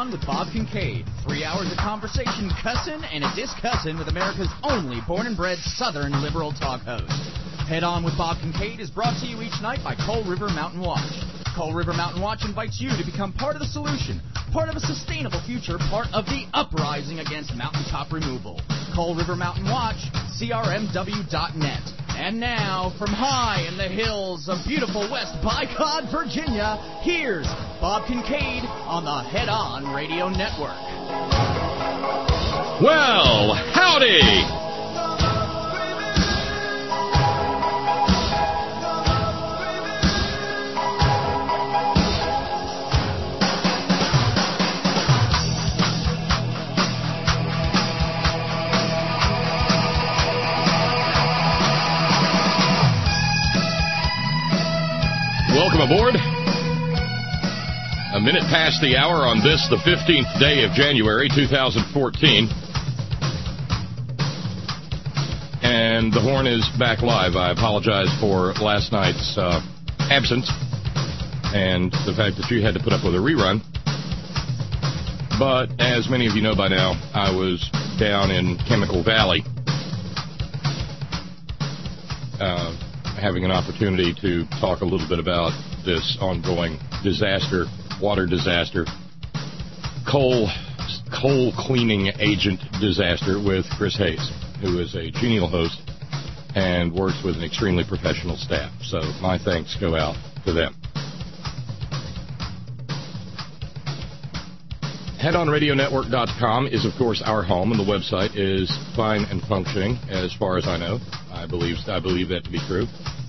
On with Bob Kincaid. 3 hours of conversation, cussin' and a discussin' with America's only born and bred Southern liberal talk host. Head On with Bob Kincaid is brought to you each night by Coal River Mountain Watch. Coal River Mountain Watch invites you to become part of the solution, part of a sustainable future, part of the uprising against mountaintop removal. Coal River Mountain Watch, crmw.net. And now, from high in the hills of beautiful West Bicod, Virginia, here's Bob Kincaid on the Head On Radio Network. Well, howdy! Welcome aboard. A minute past the hour on this, the 15th day of January, 2014. And the Horn is back live. I apologize for last night's absence and the fact that you had to put up with a rerun. But as many of you know by now, I was down in Chemical Valley having an opportunity to talk a little bit about this ongoing disaster, water disaster, coal cleaning agent disaster with Chris Hayes, who is a genial host and works with an extremely professional staff. So my thanks go out to them. HeadOnRadioNetwork.com is, of course, our home, and the website is fine and functioning, as far as I know. I believe that to be true.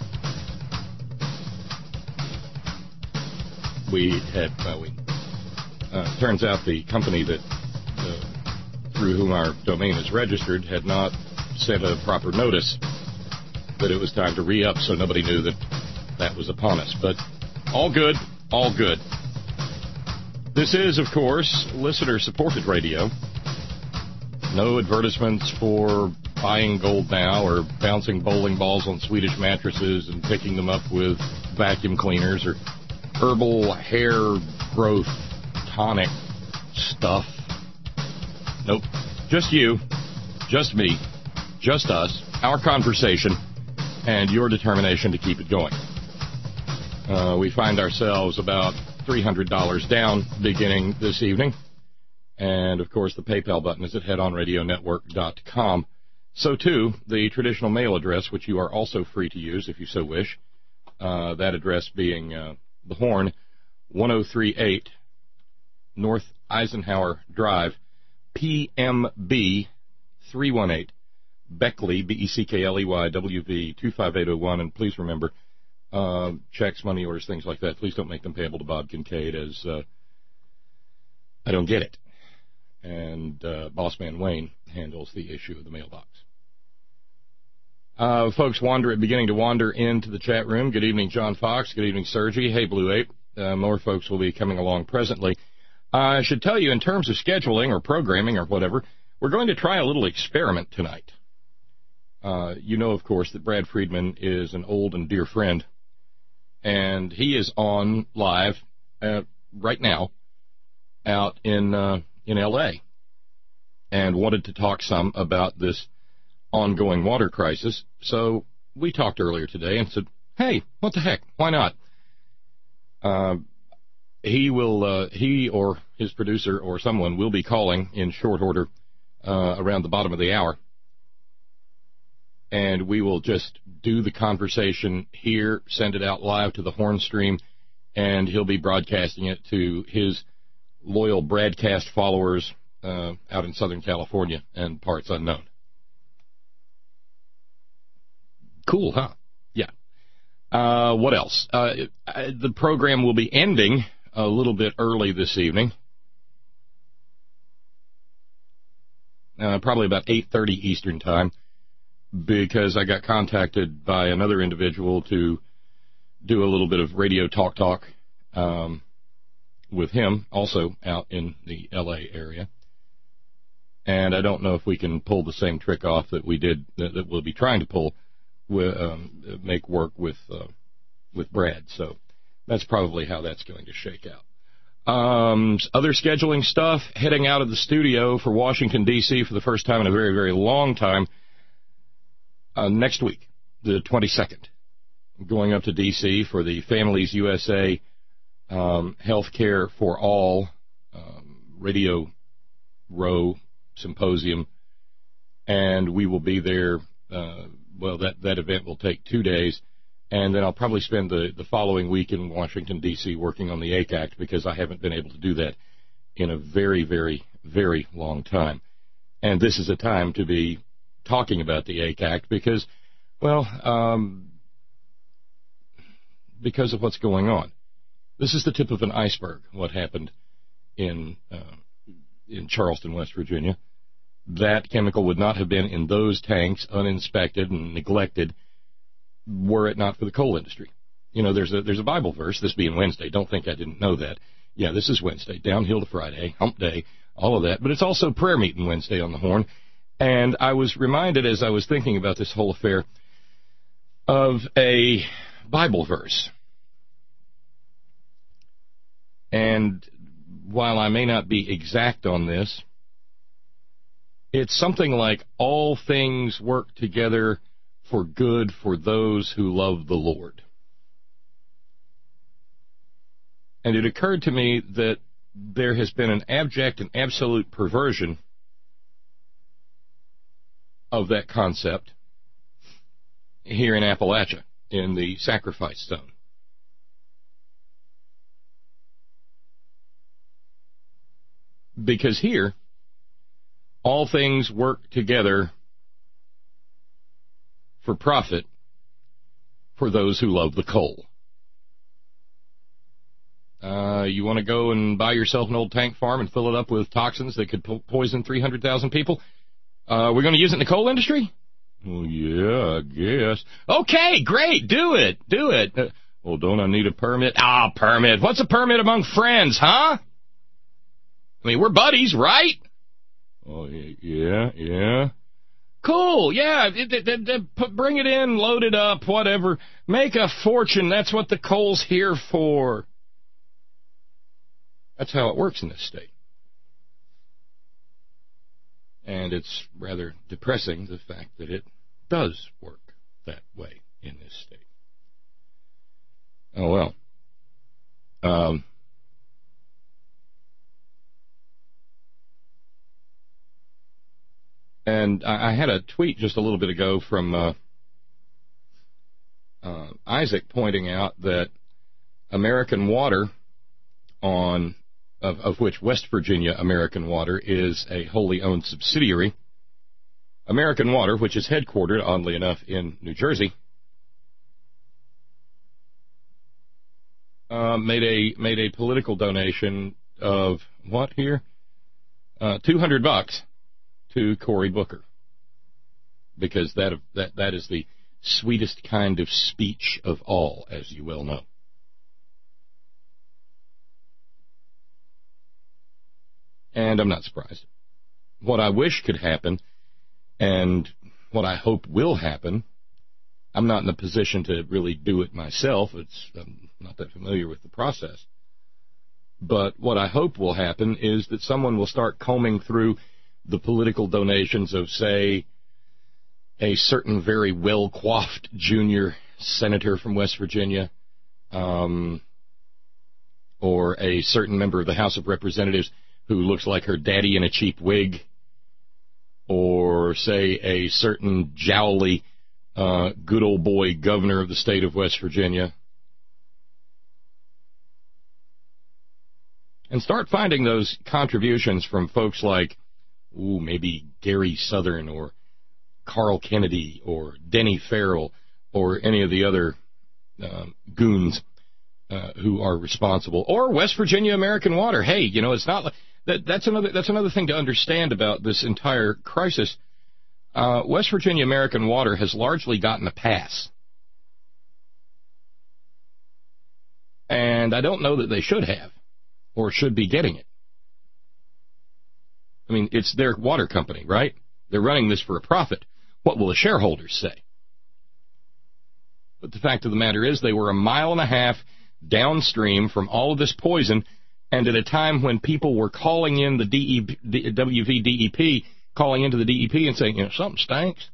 Turns out the company that through whom our domain is registered had not sent a proper notice that it was time to re-up, so nobody knew that was upon us. But all good, all good. This is, of course, listener-supported radio. No advertisements for buying gold now or bouncing bowling balls on Swedish mattresses and picking them up with vacuum cleaners or herbal hair growth tonic stuff. Nope. Just you, just me, just us, our conversation, and your determination to keep it going. We find ourselves about $300 down beginning this evening. And, of course, the PayPal button is at headonradionetwork.com. So, too, the traditional mail address, which you are also free to use if you so wish. That address being The Horn, 1038 North Eisenhower Drive, PMB 318, Beckley, Beckley, WV 25801. And please remember, checks, money orders, things like that, please don't make them payable to Bob Kincaid, as I don't get it. And Bossman Wayne handles the issue of the mailbox. Folks beginning to wander into the chat room. Good evening, John Fox. Good evening, Sergi. Hey, Blue Ape. More folks will be coming along presently. I should tell you, in terms of scheduling or programming or whatever, we're going to try a little experiment tonight. You know, of course, that Brad Friedman is an old and dear friend, and he is on live right now out in L.A. and wanted to talk some about this ongoing water crisis. So we talked earlier today and said, hey, what the heck, why not? He or his producer or someone will be calling in short order around the bottom of the hour. And we will just do the conversation here, send it out live to the Horn stream, and he'll be broadcasting it to his loyal broadcast followers out in Southern California and parts unknown. Cool, huh? Yeah. What else? The program will be ending a little bit early this evening. Probably about 8:30 Eastern Time, because I got contacted by another individual to do a little bit of radio talk with him, also out in the L.A. area. And I don't know if we can pull the same trick off that we did, that we'll be trying to pull, make work with Brad. So that's probably how that's going to shake out. Other scheduling stuff, heading out of the studio for Washington, D.C. for the first time in a very, very long time next week, the 22nd. Going up to D.C. for the Families USA Healthcare for All Radio Row Symposium, and we will be there. That event will take 2 days, and then I'll probably spend the following week in Washington, D.C. working on the AIC because I haven't been able to do that in a very, very, very long time. And this is a time to be talking about the AIC because, because of what's going on. This is the tip of an iceberg, what happened in Charleston, West Virginia. That chemical would not have been in those tanks uninspected and neglected were it not for the coal industry. You know, there's a Bible verse, this being Wednesday. Don't think I didn't know that. Yeah, this is Wednesday, downhill to Friday, hump day, all of that. But it's also prayer meeting Wednesday on the Horn. And I was reminded as I was thinking about this whole affair of a Bible verse. And while I may not be exact on this, it's something like, all things work together for good for those who love the Lord. And it occurred to me that there has been an abject and absolute perversion of that concept here in Appalachia, in the Sacrifice Zone. Because here, all things work together for profit for those who love the coal. You want to go and buy yourself an old tank farm and fill it up with toxins that could poison 300,000 people? We're going to use it in the coal industry? Well, yeah, I guess. Okay, great, do it. Well, don't I need a permit? Permit. What's a permit among friends, huh? I mean, we're buddies, right? Oh, yeah. Cool, yeah, bring it in, load it up, whatever. Make a fortune, that's what the coal's here for. That's how it works in this state. And it's rather depressing, the fact that it does work that way in this state. Oh, well. And I had a tweet just a little bit ago from Isaac pointing out that American Water, of which West Virginia American Water is a wholly owned subsidiary, American Water, which is headquartered, oddly enough, in New Jersey, made a political donation of what here? $200 to Cory Booker, because that is the sweetest kind of speech of all, as you well know. And I'm not surprised. What I wish could happen, and what I hope will happen, I'm not in a position to really do it myself. I'm not that familiar with the process. But what I hope will happen is that someone will start combing through the political donations of, say, a certain very well-coiffed junior senator from West Virginia, or a certain member of the House of Representatives who looks like her daddy in a cheap wig, or, say, a certain jowly, good old boy governor of the state of West Virginia. And start finding those contributions from folks like, maybe Gary Southern or Carl Kennedy or Denny Farrell or any of the other goons who are responsible, or West Virginia American Water. Hey, it's not like that's another thing to understand about this entire crisis. West Virginia American Water has largely gotten a pass, and I don't know that they should have or should be getting it. I mean, it's their water company, right? They're running this for a profit. What will the shareholders say? But the fact of the matter is they were a mile and a half downstream from all of this poison And at a time when people were calling in the WVDEP, calling into the DEP and saying, something stinks.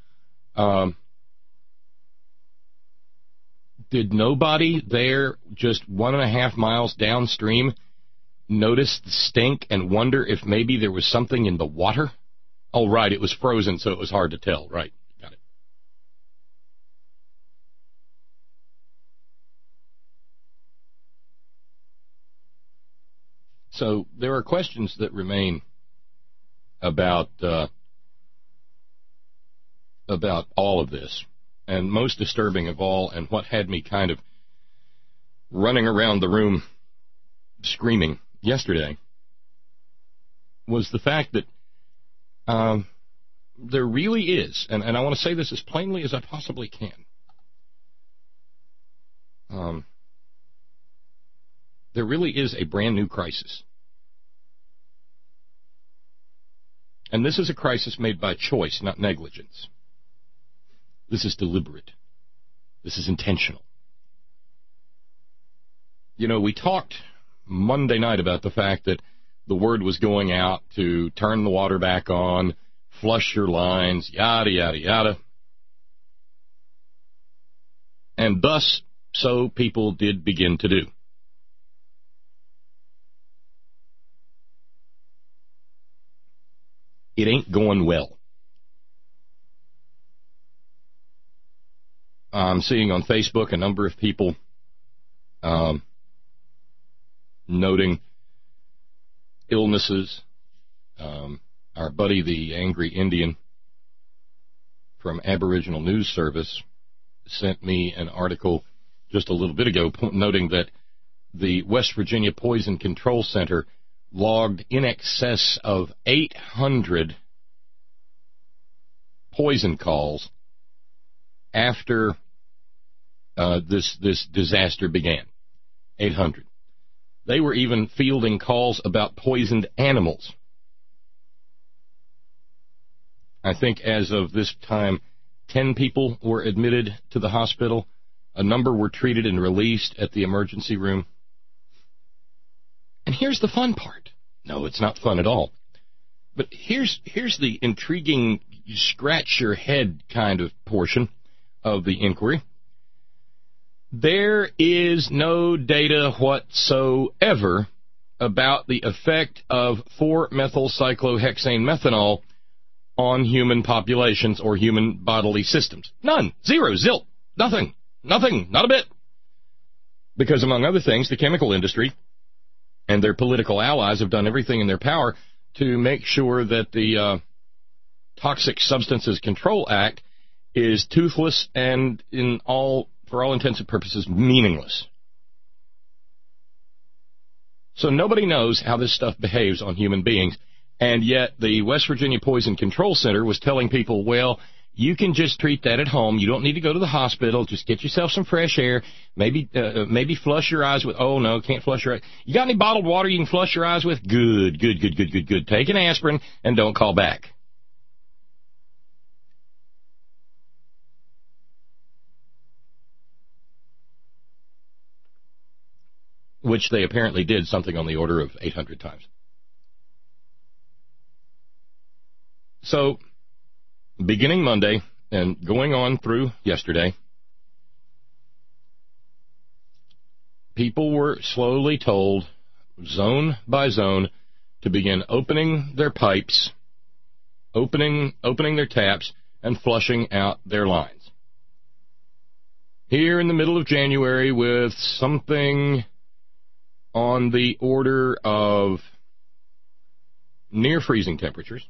Did nobody there just 1.5 miles downstream notice the stink and wonder if maybe there was something in the water? Oh, right, it was frozen, so it was hard to tell. Right, got it. So there are questions that remain about all of this. And most disturbing of all, and what had me kind of running around the room screaming yesterday, was the fact that there really is, and I want to say this as plainly as I possibly can, there really is a brand new crisis. And this is a crisis made by choice, not negligence. This is deliberate. This is intentional. We talked Monday night about the fact that the word was going out to turn the water back on, flush your lines, yada, yada, yada. And thus, so people did begin to do. It ain't going well. I'm seeing on Facebook a number of people noting illnesses. Our buddy, the Angry Indian from Aboriginal News Service, sent me an article just a little bit ago noting that the West Virginia Poison Control Center logged in excess of 800 poison calls after this disaster began. 800. They were even fielding calls about poisoned animals. I think as of this time, 10 people were admitted to the hospital. A number were treated and released at the emergency room. And here's the fun part. No, it's not fun at all. But here's the intriguing, scratch-your-head kind of portion of the inquiry. There is no data whatsoever about the effect of 4-methylcyclohexane methanol on human populations or human bodily systems. None. Zero. Zilch. Nothing. Nothing. Not a bit. Because, among other things, the chemical industry and their political allies have done everything in their power to make sure that the Toxic Substances Control Act is toothless and, for all intents and purposes, meaningless. So nobody knows how this stuff behaves on human beings, and yet the West Virginia Poison Control Center was telling people, well, you can just treat that at home. You don't need to go to the hospital. Just get yourself some fresh air. Maybe flush your eyes with, oh, no, can't flush your eyes. You got any bottled water you can flush your eyes with? Good. Take an aspirin and don't call back. Which they apparently did something on the order of 800 times. So, beginning Monday and going on through yesterday, people were slowly told, zone by zone, to begin opening their pipes, opening their taps, and flushing out their lines. Here in the middle of January, with something on the order of near freezing temperatures,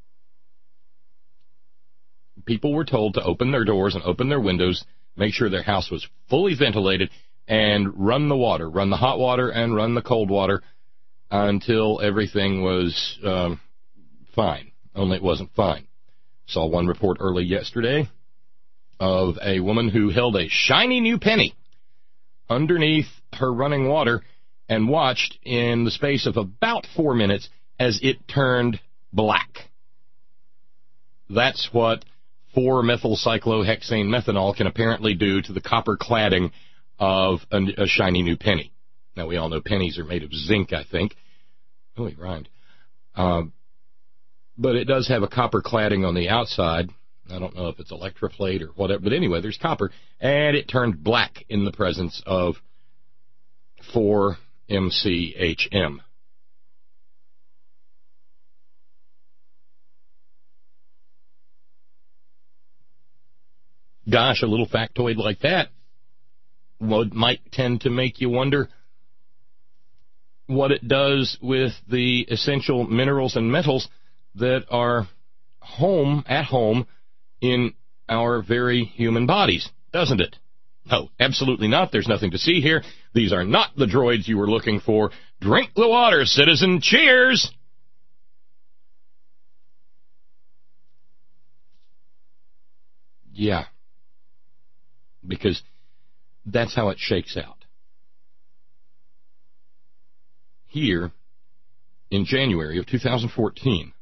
people were told to open their doors and open their windows, make sure their house was fully ventilated, and run the water, run the hot water and run the cold water until everything was fine. Only it wasn't fine. Saw one report early yesterday of a woman who held a shiny new penny underneath her running water and watched in the space of about 4 minutes as it turned black. That's what 4-methylcyclohexane methanol can apparently do to the copper cladding of a shiny new penny. Now, we all know pennies are made of zinc, I think. Oh, it rhymed. But it does have a copper cladding on the outside. I don't know if it's electroplate or whatever, but anyway, there's copper, and it turned black in the presence of 4-MCHM. Gosh, a little factoid like that might tend to make you wonder what it does with the essential minerals and metals that are at home in our very human bodies, doesn't it? No, absolutely not. There's nothing to see here. These are not the droids you were looking for. Drink the water, citizen. Cheers! Yeah. Because that's how it shakes out. Here, in January of 2014,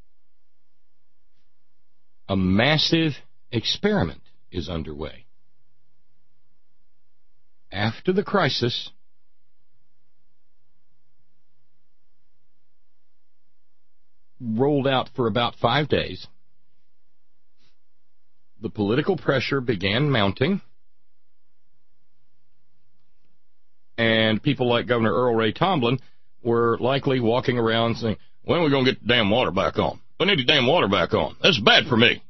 a massive experiment is underway. After the crisis, rolled out for about 5 days, the political pressure began mounting, and people like Governor Earl Ray Tomblin were likely walking around saying, when are we going to get the damn water back on? We need the damn water back on. That's bad for me.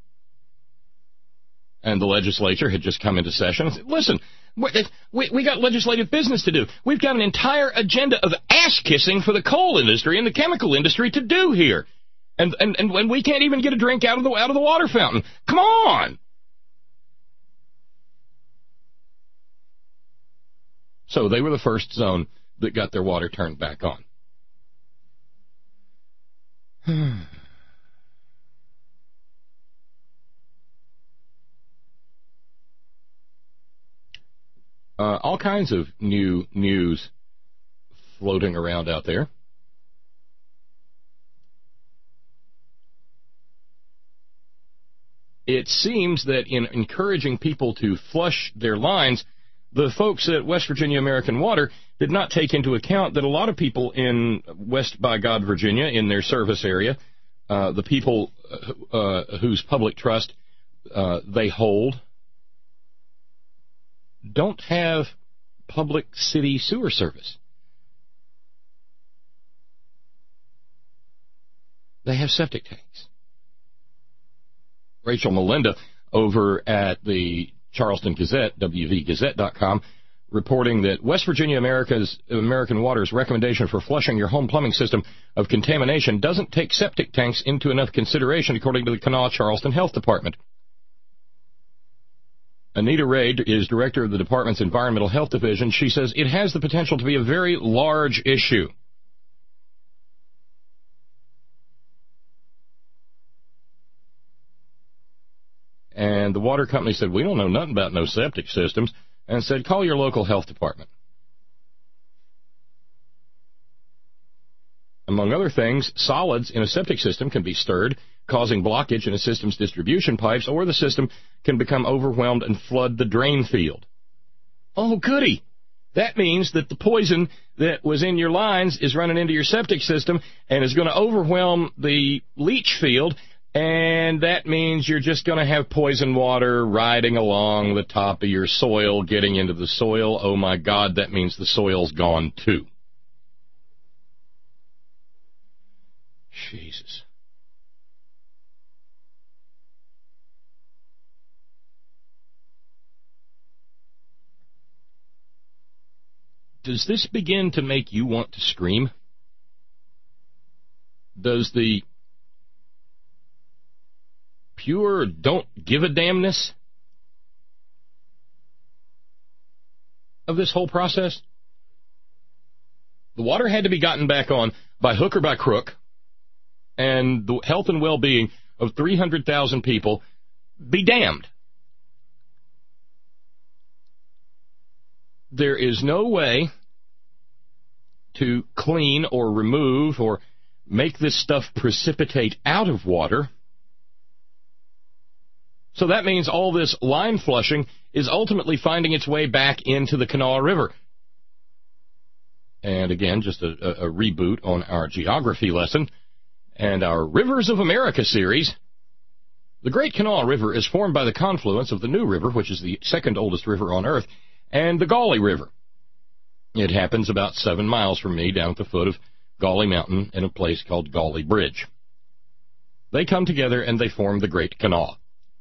And the legislature had just come into session and said, listen, we got legislative business to do. We've got an entire agenda of ass-kissing for the coal industry and the chemical industry to do here. And when we can't even get a drink out of the water fountain. Come on! So they were the first zone that got their water turned back on. All kinds of new news floating around out there. It seems that in encouraging people to flush their lines, the folks at West Virginia American Water did not take into account that a lot of people in West by God, Virginia, in their service area, the people whose public trust they hold, don't have public city sewer service. They have septic tanks. Rachel Melinda over at the Charleston Gazette, wvgazette.com, reporting that West Virginia American Water's recommendation for flushing your home plumbing system of contamination doesn't take septic tanks into enough consideration, according to the Kanawha Charleston Health Department. Anita Ray is director of the department's Environmental Health Division. She says it has the potential to be a very large issue. And the water company said, we don't know nothing about no septic systems, and said, call your local health department. Among other things, solids in a septic system can be stirred, causing blockage in a system's distribution pipes, or the system can become overwhelmed and flood the drain field. Oh, goody! That means that the poison that was in your lines is running into your septic system and is going to overwhelm the leach field, and that means you're just going to have poison water riding along the top of your soil, getting into the soil. Oh, my God, that means the soil's gone, too. Jesus. Does this begin to make you want to scream? Does the pure don't give a damnness of this whole process? The water had to be gotten back on by hook or by crook, and the health and well-being of 300,000 people be damned. There is no way to clean or remove or make this stuff precipitate out of water. So that means all this line flushing is ultimately finding its way back into the Kanawha River. And again, just a reboot on our geography lesson and our Rivers of America series. The Great Kanawha River is formed by the confluence of the New River, which is the second oldest river on Earth, and the Gauley River. It happens about 7 miles from me down at the foot of Gauley Mountain in a place called Gauley Bridge. They come together and they form the Great Kanawha.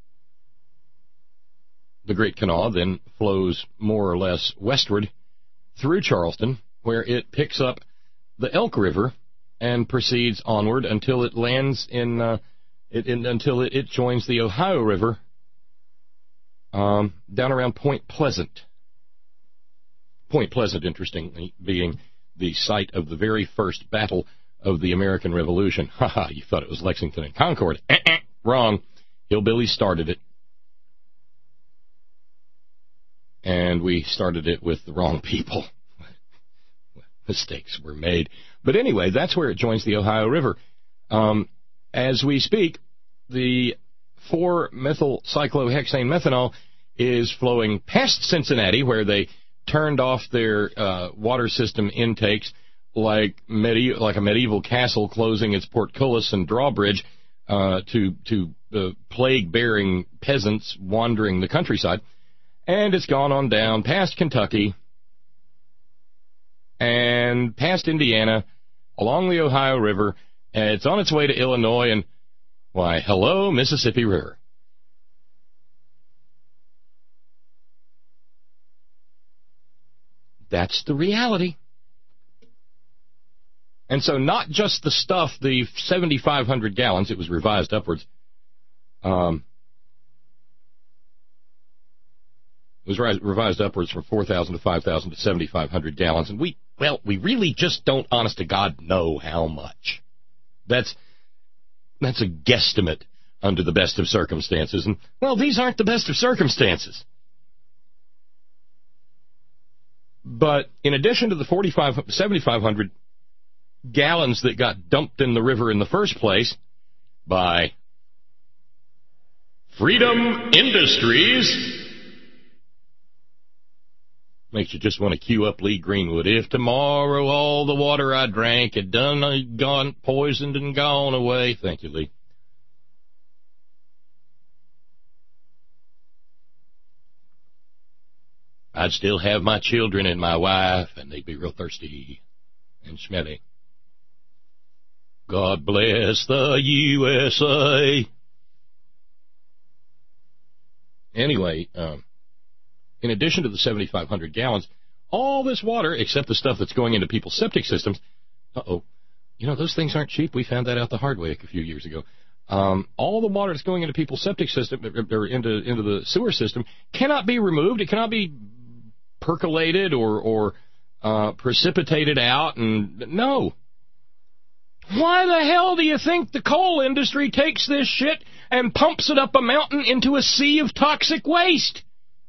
The Great Kanawha then flows more or less westward through Charleston, where it picks up the Elk River and proceeds onward until it lands until it joins the Ohio River down around Point Pleasant. Point Pleasant, interestingly, being the site of the very first battle of the American Revolution. Haha, you thought it was Lexington and Concord. Wrong. Hillbillies started it. And we started it with the wrong people. Mistakes were made. But anyway, that's where it joins the Ohio River. As we speak, the 4-methylcyclohexane methanol is flowing past Cincinnati, where they turned off their water system intakes like a medieval castle closing its portcullis and drawbridge to plague-bearing peasants wandering the countryside. And it's gone on down past Kentucky and past Indiana, along the Ohio River, and it's on its way to Illinois, and, why, hello, Mississippi River. That's the reality. And so not just the stuff, the 7,500 gallons, it was revised upwards, it was revised upwards from 4,000 to 5,000 to 7,500 gallons, and we really just don't, honest to God, know how much. That's a guesstimate under the best of circumstances, and, well, these aren't the best of circumstances. But in addition to the 7,500 gallons that got dumped in the river in the first place by Freedom Industries, makes you just want to cue up Lee Greenwood. If tomorrow all the water I drank had gone poisoned and gone away. Thank you, Lee. I'd still have my children and my wife, and they'd be real thirsty and smelly. God bless the USA. Anyway, in addition to the 7,500 gallons, all this water, except the stuff that's going into people's septic systems, those things aren't cheap. We found that out the hard way a few years ago. All the water that's going into people's septic system, or into the sewer system, cannot be removed. It cannot be percolated or precipitated out. And no. Why the hell do you think the coal industry takes this shit and pumps it up a mountain into a sea of toxic waste?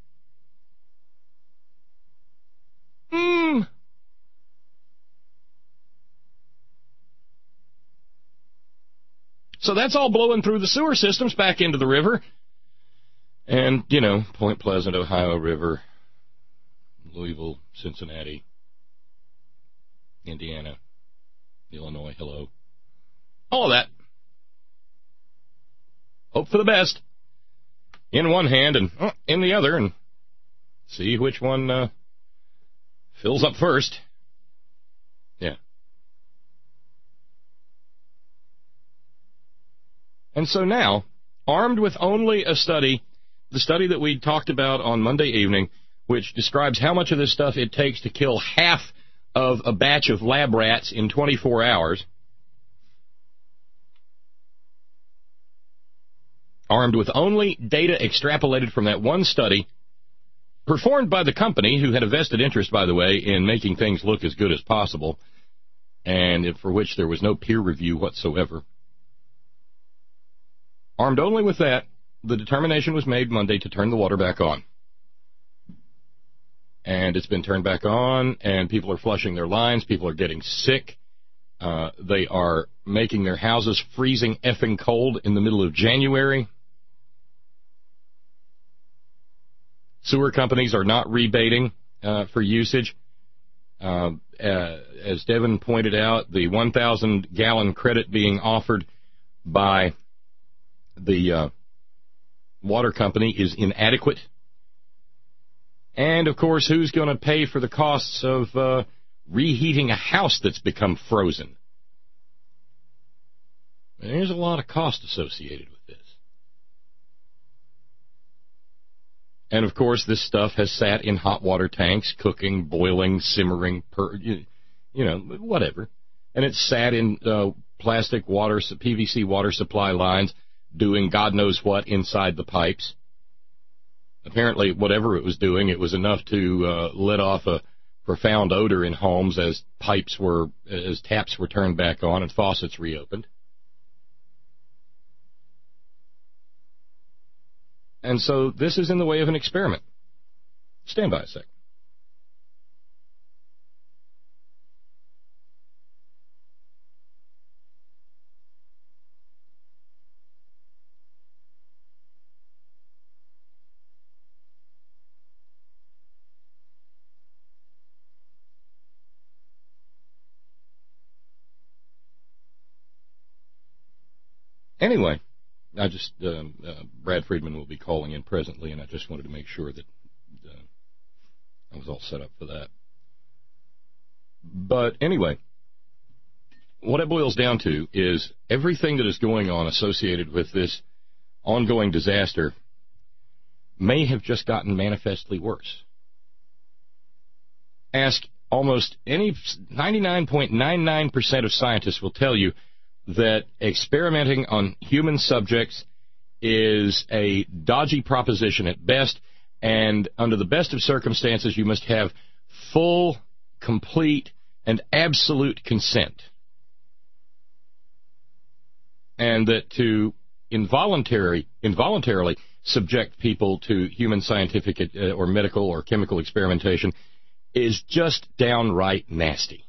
So that's all blowing through the sewer systems back into the river. And, Point Pleasant, Ohio River, Louisville, Cincinnati, Indiana, Illinois, hello. All of that. Hope for the best in one hand and in the other, and see which one fills up first. Yeah. And so now, armed with only a study, the study that we talked about on Monday evening, which describes how much of this stuff it takes to kill half of a batch of lab rats in 24 hours, armed with only data extrapolated from that one study, performed by the company, who had a vested interest, by the way, in making things look as good as possible, and for which there was no peer review whatsoever. Armed only with that, the determination was made Monday to turn the water back on. And it's been turned back on, and people are flushing their lines, people are getting sick, they are making their houses freezing effing cold in the middle of January. Sewer companies are not rebating for usage. As Devin pointed out, the 1,000-gallon credit being offered by the water company is inadequate. And, of course, who's going to pay for the costs of reheating a house that's become frozen? There's a lot of cost associated with this. And, of course, this stuff has sat in hot water tanks, cooking, boiling, simmering, whatever. And it's sat in plastic water, PVC water supply lines, doing God knows what inside the pipes. Apparently, whatever it was doing, it was enough to let off a profound odor in homes as taps were turned back on and faucets reopened. And so this is in the way of an experiment. Stand by a sec. Anyway, I just, Brad Friedman will be calling in presently, and I just wanted to make sure that I was all set up for that. But anyway, what it boils down to is everything that is going on associated with this ongoing disaster may have just gotten manifestly worse. Ask almost any 99.99% of scientists will tell you that experimenting on human subjects is a dodgy proposition at best, and under the best of circumstances, you must have full, complete, and absolute consent. And that to involuntarily subject people to human scientific or medical or chemical experimentation is just downright nasty.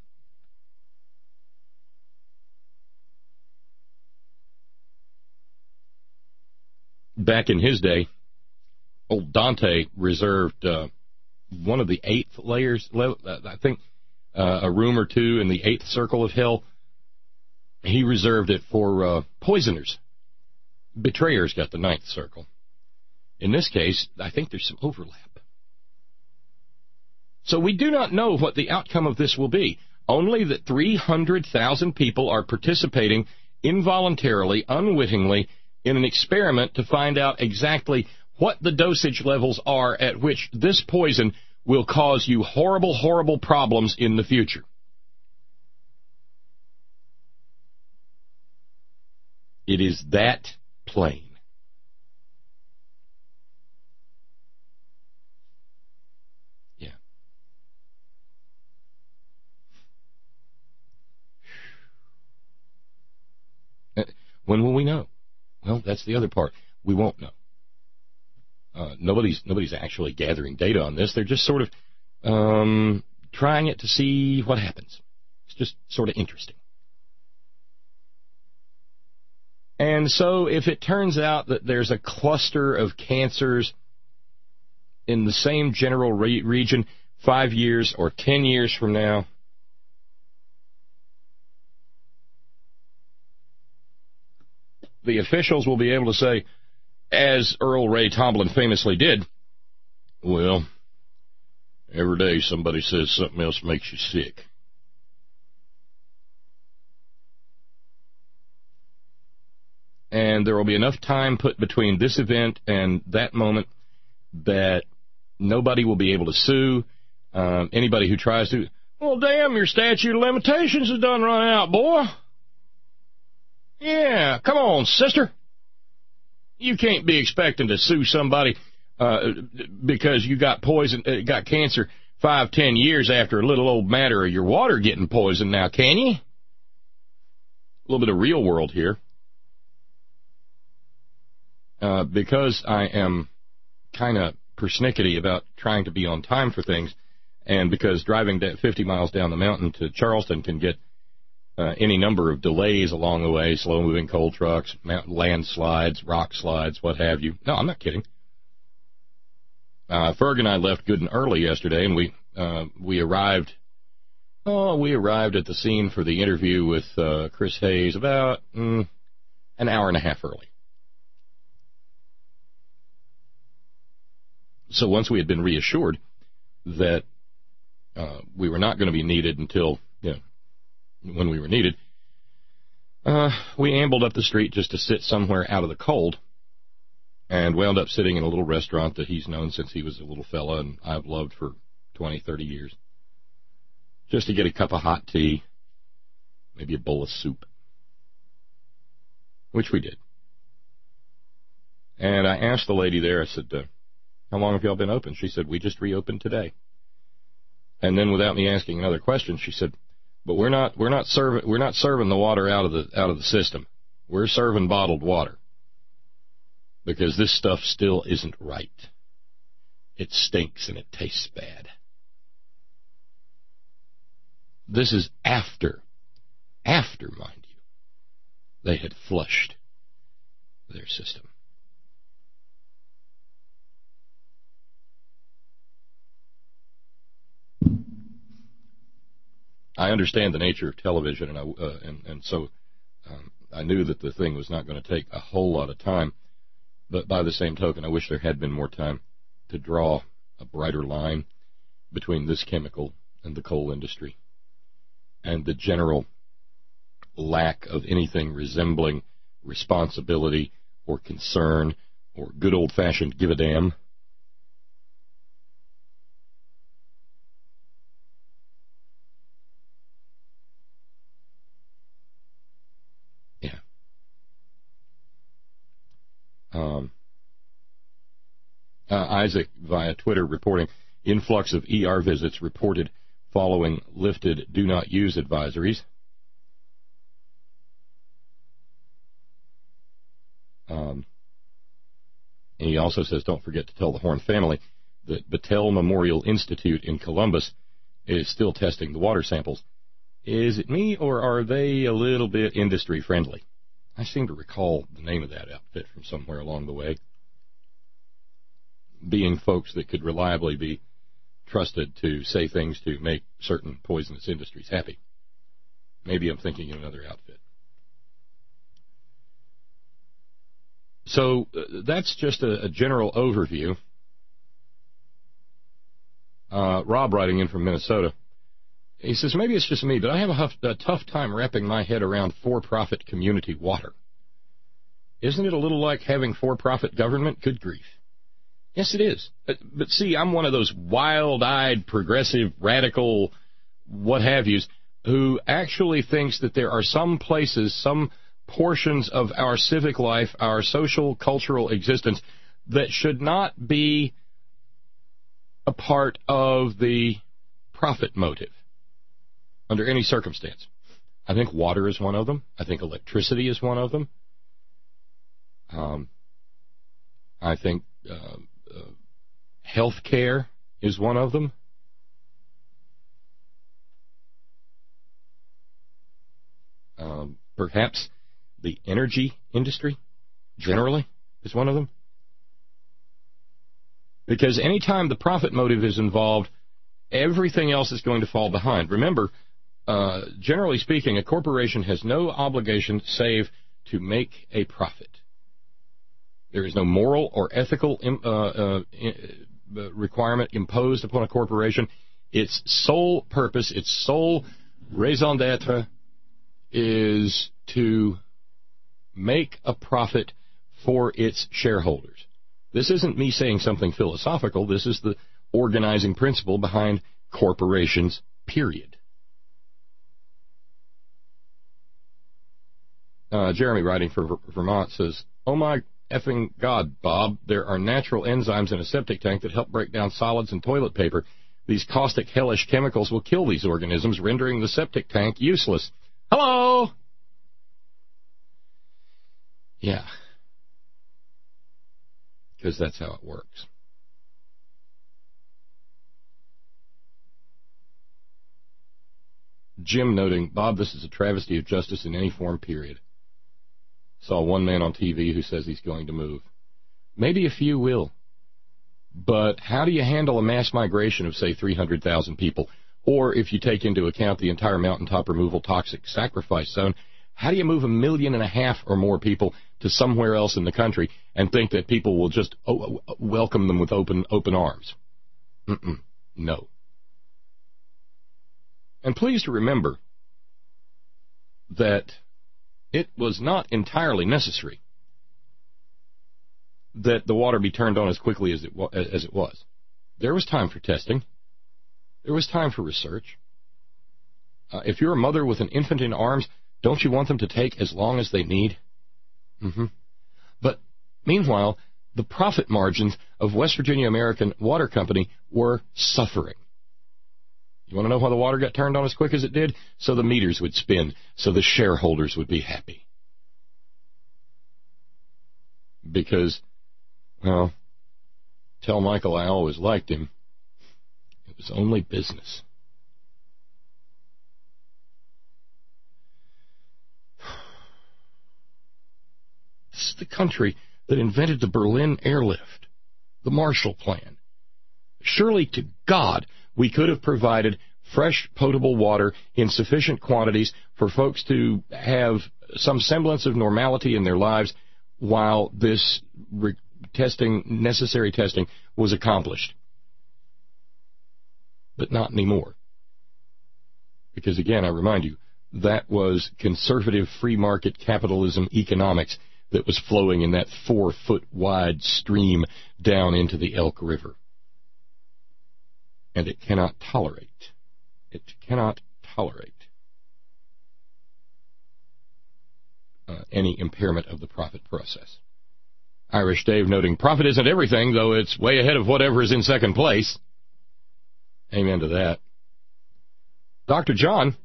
Back in his day, old Dante reserved one of the 8th layers, I think a room or two in the 8th circle of hell. He reserved it for poisoners. Betrayers got the 9th circle. In this case, I think there's some overlap. So we do not know what the outcome of this will be. Only that 300,000 people are participating involuntarily, unwittingly, in an experiment to find out exactly what the dosage levels are at which this poison will cause you horrible, horrible problems in the future. It is that plain. Yeah. When will we know? Well, that's the other part. We won't know. Nobody's actually gathering data on this. They're just sort of trying it to see what happens. It's just sort of interesting. And so if it turns out that there's a cluster of cancers in the same general region 5 years or 10 years from now, the officials will be able to say, as Earl Ray Tomblin famously did, well, every day somebody says something else makes you sick. And there will be enough time put between this event and that moment that nobody will be able to sue anybody who tries to. Well, damn, your statute of limitations is done run out, boy. Yeah, come on, sister. You can't be expecting to sue somebody because you got got cancer 5-10 years after a little old matter of your water getting poisoned now, can you? A little bit of real world here. Because I am kind of persnickety about trying to be on time for things, and because driving 50 miles down the mountain to Charleston can get any number of delays along the way, slow-moving coal trucks, landslides, rock slides, what have you. No, I'm not kidding. Ferg and I left good and early yesterday, and we arrived Oh, we arrived at the scene for the interview with Chris Hayes about an hour and a half early. So once we had been reassured that we were not going to be needed until when we were needed, we ambled up the street just to sit somewhere out of the cold, and wound up sitting in a little restaurant that he's known since he was a little fella and I've loved for 20, 30 years, just to get a cup of hot tea, maybe a bowl of soup, which we did. And I asked the lady there, I said, how long have y'all been open? She said, we just reopened today. And then without me asking another question, she said, but we're not serving the water out of the system. We're serving bottled water. Because this stuff still isn't right. It stinks and it tastes bad. This is after, mind you, they had flushed their system. I understand the nature of television, and so I knew that the thing was not going to take a whole lot of time. But by the same token, I wish there had been more time to draw a brighter line between this chemical and the coal industry and the general lack of anything resembling responsibility or concern or good old-fashioned give a damn. Isaac via Twitter reporting influx of ER visits reported following lifted do not use advisories. And he also says, don't forget to tell the Horn family that Battelle Memorial Institute in Columbus is still testing the water samples. Is it me, or are they a little bit industry friendly? I seem to recall the name of that outfit from somewhere along the way, being folks that could reliably be trusted to say things to make certain poisonous industries happy. Maybe I'm thinking of another outfit. So that's just a general overview. Rob writing in from Minnesota. He says, maybe it's just me, but I have a tough time wrapping my head around for-profit community water. Isn't it a little like having for-profit government? Good grief. Yes, it is. But see, I'm one of those wild-eyed, progressive, radical, what-have-yous, who actually thinks that there are some places, some portions of our civic life, our social, cultural existence, that should not be a part of the profit motive under any circumstance. I think water is one of them. I think electricity is one of them. I think health care is one of them. Perhaps the energy industry generally is one of them. Because anytime the profit motive is involved, everything else is going to fall behind. Remember, generally speaking, a corporation has no obligation save to make a profit. There is no moral or ethical requirement imposed upon a corporation. Its sole purpose, its sole raison d'etre is to make a profit for its shareholders. This isn't me saying something philosophical. This is the organizing principle behind corporations, period. Jeremy, writing for Vermont, says, oh my effing God, Bob, there are natural enzymes in a septic tank that help break down solids and toilet paper. These caustic, hellish chemicals will kill these organisms, rendering the septic tank useless. Hello! Yeah. Because that's how it works. Jim noting, Bob, this is a travesty of justice in any form, period. Saw one man on TV who says he's going to move. Maybe a few will. But how do you handle a mass migration of, say, 300,000 people Or if you take into account the entire mountaintop removal toxic sacrifice zone, how do you move 1.5 million or more people to somewhere else in the country and think that people will just welcome them with open arms? No. And please remember that it was not entirely necessary that the water be turned on as quickly as it was. There was time for testing. There was time for research. If you're a mother with an infant in arms, don't you want them to take as long as they need? But meanwhile, the profit margins of West Virginia American Water Company were suffering. You want to know why the water got turned on as quick as it did? So the meters would spin, so the shareholders would be happy. Because, well, tell Michael I always liked him. It was only business. This is the country that invented the Berlin airlift, the Marshall Plan. Surely to God we could have provided fresh, potable water in sufficient quantities for folks to have some semblance of normality in their lives while this necessary testing was accomplished. But not anymore. Because again, I remind you, that was conservative free market capitalism economics that was flowing in that 4-foot wide stream down into the Elk River. And it cannot tolerate any impairment of the profit process. Irish Dave noting, profit isn't everything, though it's way ahead of whatever is in second place. Amen to that. Dr. John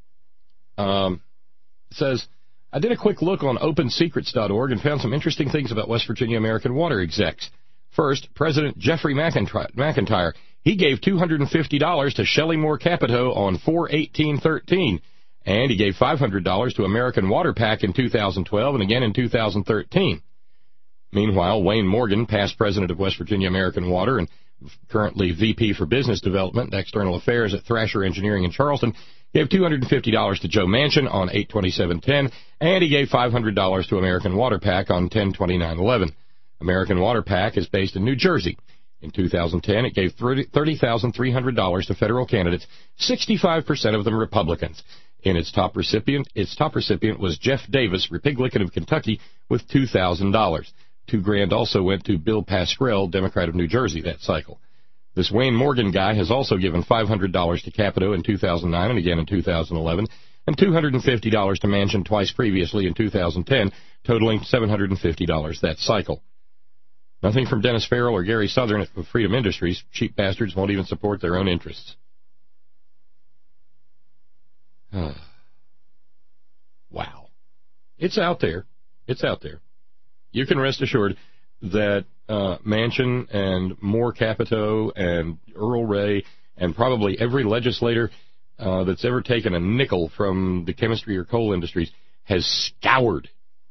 says, I did a quick look on OpenSecrets.org and found some interesting things about West Virginia American Water execs. First, President Jeffrey McIntyre. He gave $250 to Shelley Moore Capito on 4/18/13, and he gave $500 to American Water PAC in 2012 and again in 2013. Meanwhile, Wayne Morgan, past president of West Virginia American Water and currently VP for Business Development and External Affairs at Thrasher Engineering in Charleston, gave $250 to Joe Manchin on 8/27/10, and he gave $500 to American Water PAC on 10/29/11. American Water PAC is based in New Jersey. In 2010, it gave $30,300 to federal candidates, 65% of them Republicans. Its top recipient was Jeff Davis, Republican of Kentucky, with $2,000. $2,000 also went to Bill Pascrell, Democrat of New Jersey, that cycle. This Wayne Morgan guy has also given $500 to Capito in 2009 and again in 2011, and $250 to Manchin twice previously in 2010, totaling $750 that cycle. Nothing from Dennis Farrell or Gary Southern at Freedom Industries. Cheap bastards won't even support their own interests. Wow. It's out there. It's out there. You can rest assured that Manchin and Moore Capito and Earl Ray and probably every legislator that's ever taken a nickel from the chemistry or coal industries has scoured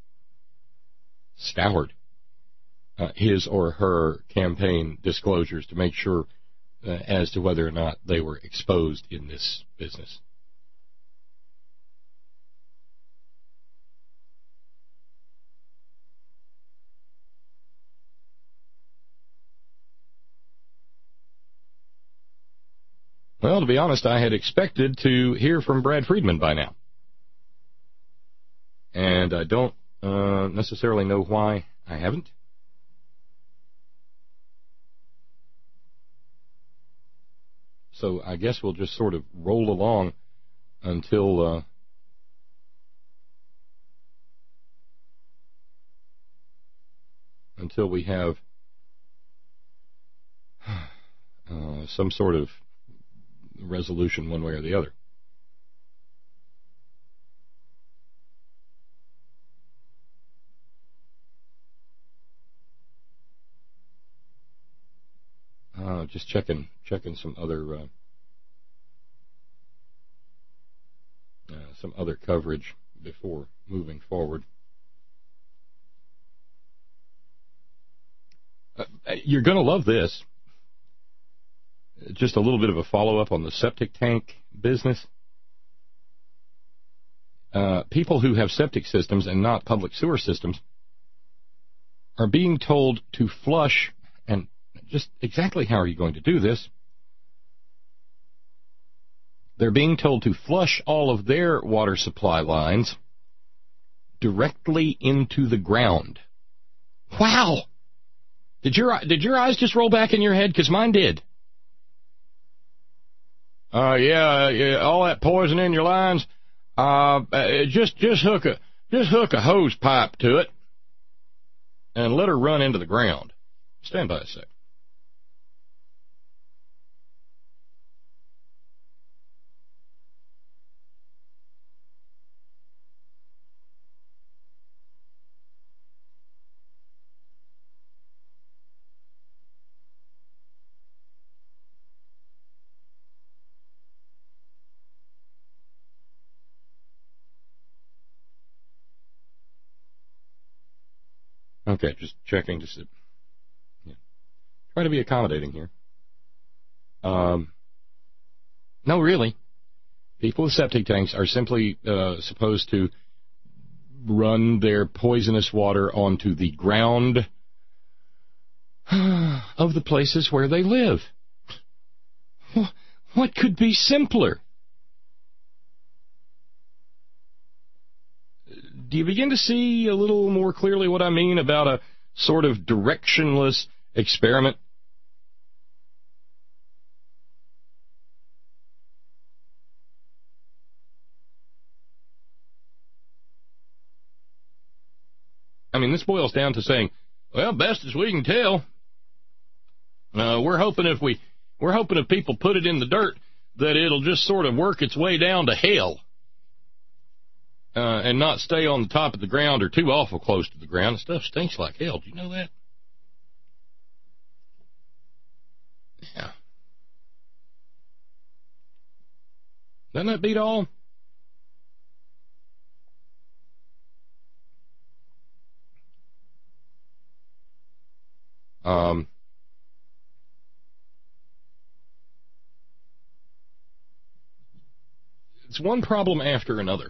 his or her campaign disclosures to make sure as to whether or not they were exposed in this business. Well, to be honest, I had expected to hear from Brad Friedman by now. And I don't necessarily know why I haven't. So I guess we'll just sort of roll along until we have some sort of resolution one way or the other. Just checking some other coverage before moving forward. You're going to love this. just a little bit of a follow-up on the septic tank business. People who have septic systems and not public sewer systems are being told to flush, and just exactly how are you going to do this? They're being told to flush all of their water supply lines directly into the ground. Wow! Did your eyes just roll back in your head? Because mine did. Yeah, all that poison in your lines. Just hook a hose pipe to it and let her run into the ground. Stand by a sec. Okay, just checking to see. Yeah. Try to be accommodating here. No, really. People with septic tanks are simply supposed to run their poisonous water onto the ground of the places where they live. What could be simpler? Do you begin to see a little more clearly what I mean about a sort of directionless experiment? I mean, this boils down to saying, well, best as we can tell, we're hoping if people put it in the dirt that it'll just sort of work its way down to hell. And not stay on the top of the ground or too awful close to the ground. The stuff stinks like hell. Do you know that? Yeah. Doesn't that beat all? It's one problem after another.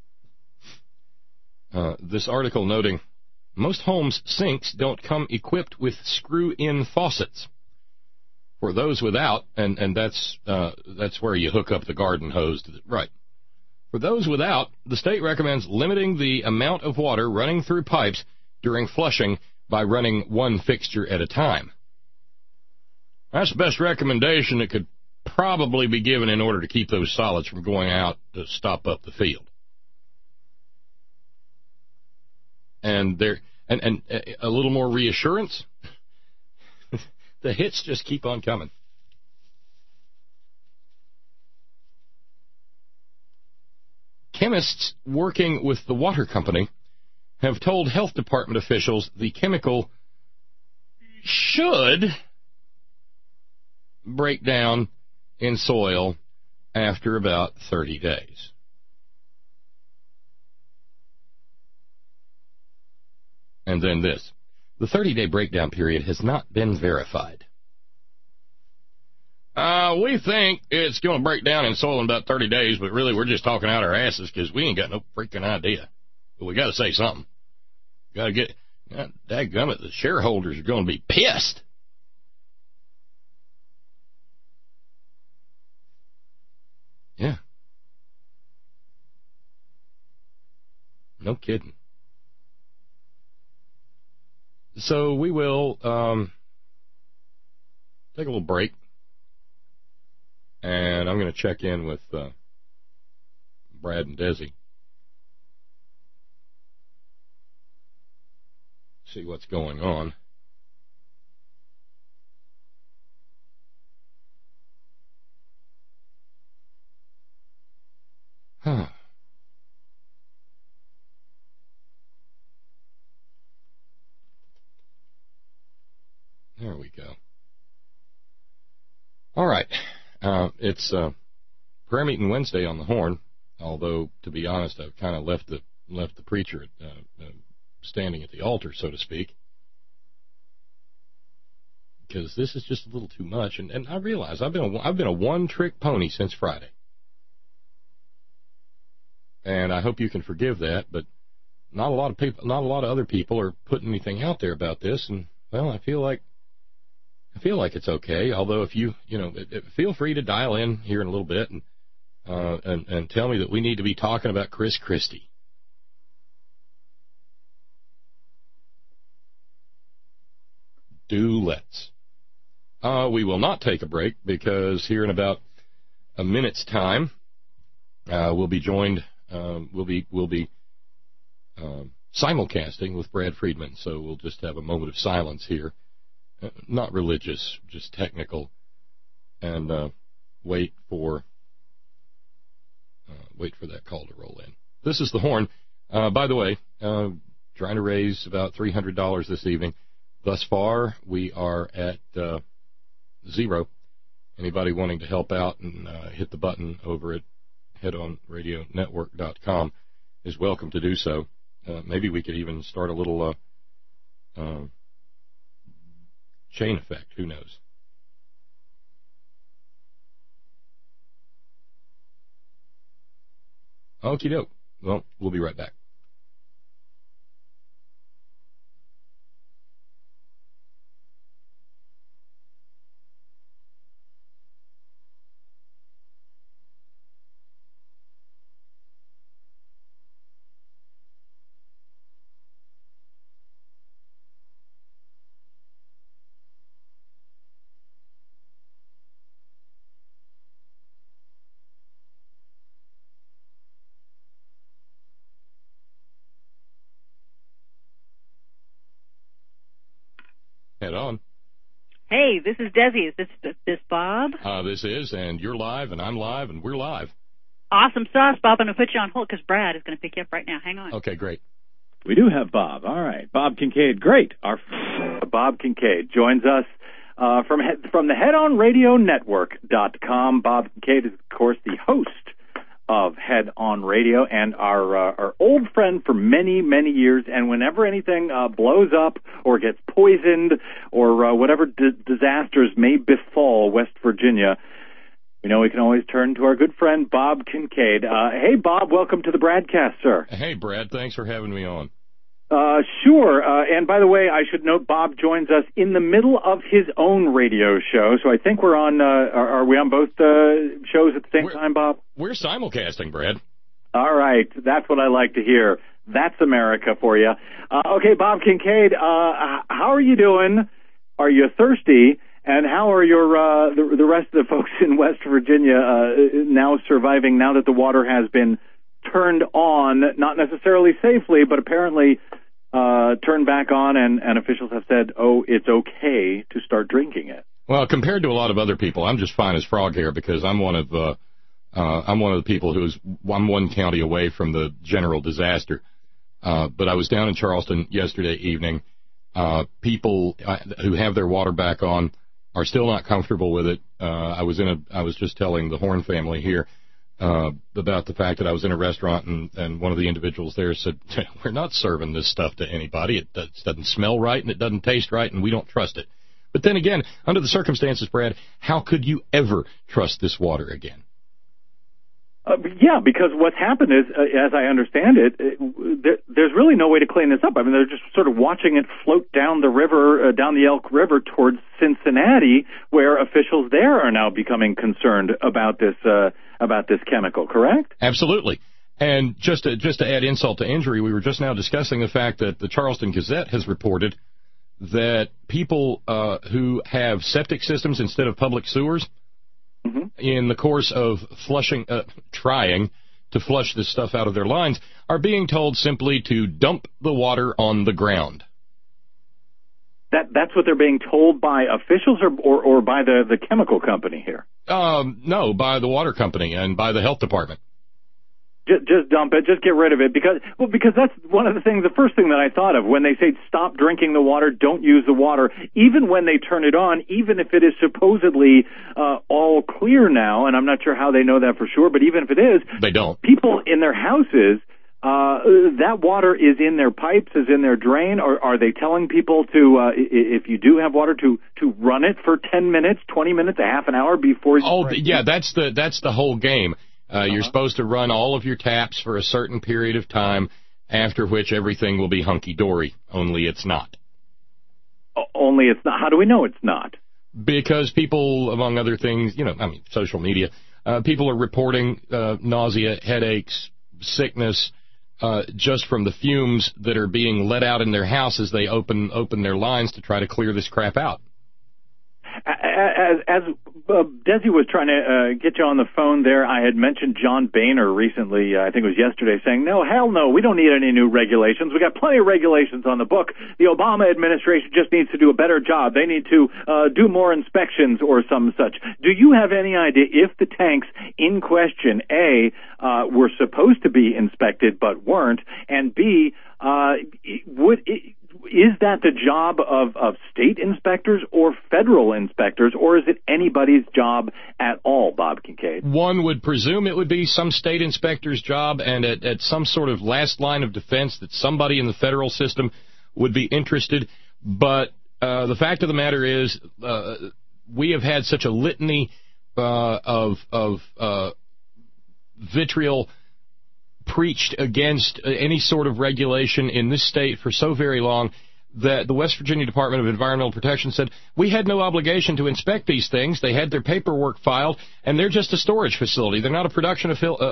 This article noting, most homes' sinks don't come equipped with screw-in faucets. For those without, and that's where you hook up the garden hose to the right. For those without, the state recommends limiting the amount of water running through pipes during flushing by running one fixture at a time. That's the best recommendation that could probably be given in order to keep those solids from going out to stop up the field. And a little more reassurance. The hits just keep on coming. Chemists working with the water company have told health department officials the chemical should break down in soil after about 30 days. And then this. The 30-day breakdown period has not been verified. We think it's going to break down in soil in about 30 days, but really we're just talking out our asses because we ain't got no freaking idea. But we got to say something. Got to get, dadgummit, the shareholders are going to be pissed. Yeah. No kidding. So we will take a little break, and I'm going to check in with Brad and Desi. See what's going on. Huh. There we go. All right. It's prayer meeting Wednesday on the Horn, although, to be honest, I've kind of left the preacher standing at the altar, so to speak. because this is just a little too much. And I realize I've been a one-trick pony since Friday. And I hope you can forgive that, but not a lot of other people are putting anything out there about this, and well, I feel like it's okay. Although if you feel free to dial in here in a little bit and tell me that we need to be talking about Chris Christie. Do let's. We will not take a break because here in about a minute's time, we'll be joined. We'll be simulcasting with Brad Friedman, so we'll just have a moment of silence here. Not religious, just technical, and wait for that call to roll in. This is the Horn. By the way, trying to raise about $300 this evening. Thus far, we are at zero. Anybody wanting to help out and hit the button over at headonradionetwork.com is welcome to do so. Maybe we could even start a little chain effect. Who knows? Okie doke. Well, we'll be right back. Head on. Hey, this is Desi. Is this Bob? This is, and you're live, and I'm live, and we're live. Awesome sauce, Bob. I'm going to put you on hold because Brad is going to pick you up right now. Hang on. Okay, great. We do have Bob. All right. Bob Kincaid. Great. Our Bob Kincaid joins us from the HeadOnRadioNetwork.com. Bob Kincaid is, of course, the host of Head on Radio and our old friend for many, many years. And whenever anything blows up or gets poisoned or whatever disasters may befall West Virginia, we know we can always turn to our good friend Bob Kincaid. Hey, Bob, welcome to the broadcast, sir. Hey, Brad, thanks for having me on. Sure. And by the way, I should note Bob joins us in the middle of his own radio show. So I think we're on, are we on both shows at the same time, Bob? We're simulcasting, Brad. All right. That's what I like to hear. That's America for you. Okay, Bob Kincaid, how are you doing? Are you thirsty? And how are your the rest of the folks in West Virginia now surviving now that the water has been turned on, not necessarily safely, but apparently turned back on, and officials have said, oh, it's okay to start drinking it? Well, compared to a lot of other people, I'm just fine as frog here because I'm one of the people I'm one county away from the general disaster. But I was down in Charleston yesterday evening. People who have their water back on are still not comfortable with it. I was just telling the Horn family here about the fact that I was in a restaurant and one of the individuals there said, we're not serving this stuff to anybody. It doesn't smell right and it doesn't taste right and we don't trust it. But then again, under the circumstances, Brad, how could you ever trust this water again? Yeah, because what's happened is, as I understand it, there's really no way to clean this up. I mean, they're just sort of watching it float down the river, down the Elk River towards Cincinnati, where officials there are now becoming concerned about this chemical, correct? Absolutely. And just to add insult to injury, we were just now discussing the fact that the Charleston Gazette has reported that people who have septic systems instead of public sewers, in the course of trying to flush this stuff out of their lines, are being told simply to dump the water on the ground. That's what they're being told by officials or by the chemical company here? No, by the water company and by the health department. Just dump it. Just get rid of it. Because that's one of the things, the first thing that I thought of when they say stop drinking the water, don't use the water, even when they turn it on, even if it is supposedly all clear now, and I'm not sure how they know that for sure, but even if it is, they don't. People in their houses that water is in their pipes, is in their drain, or are they telling people to, if you do have water, to run it for 10 minutes, 20 minutes, a half an hour before you... Oh, yeah, that's the whole game. You're supposed to run all of your taps for a certain period of time, after which everything will be hunky-dory, only it's not. Only it's not. How do we know it's not? Because people, among other things, social media, people are reporting nausea, headaches, sickness, just from the fumes that are being let out in their house as they open their lines to try to clear this crap out. As Desi was trying to get you on the phone there, I had mentioned John Boehner recently, I think it was yesterday, saying, no, hell no, we don't need any new regulations. We got plenty of regulations on the book. The Obama administration just needs to do a better job. They need to do more inspections or some such. Do you have any idea if the tanks in question, A, were supposed to be inspected but weren't, and B, is that the job of state inspectors or federal inspectors, or is it anybody's job at all, Bob Kincaid? One would presume it would be some state inspector's job, and at some sort of last line of defense that somebody in the federal system would be interested. But the fact of the matter is we have had such a litany of vitriol preached against any sort of regulation in this state for so very long that the West Virginia Department of Environmental Protection said, we had no obligation to inspect these things. They had their paperwork filed, and they're just a storage facility. They're not a production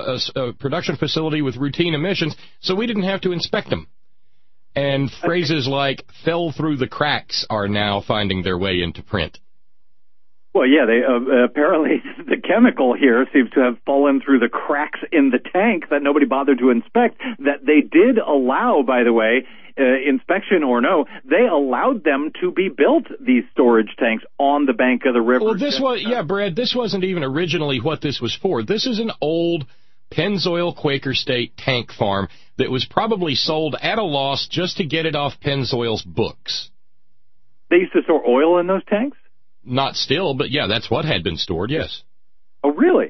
facility with routine emissions, so we didn't have to inspect them. And phrases like fell through the cracks are now finding their way into print. Well, yeah, they apparently the chemical here seems to have fallen through the cracks in the tank that nobody bothered to inspect, that they did allow, by the way, inspection or no, they allowed them to be built, these storage tanks, on the bank of the river. Well, Brad, this wasn't even originally what this was for. This is an old Pennzoil Quaker State tank farm that was probably sold at a loss just to get it off Pennzoil's books. They used to store oil in those tanks? Not still, but yeah, that's what had been stored, yes. Oh, really?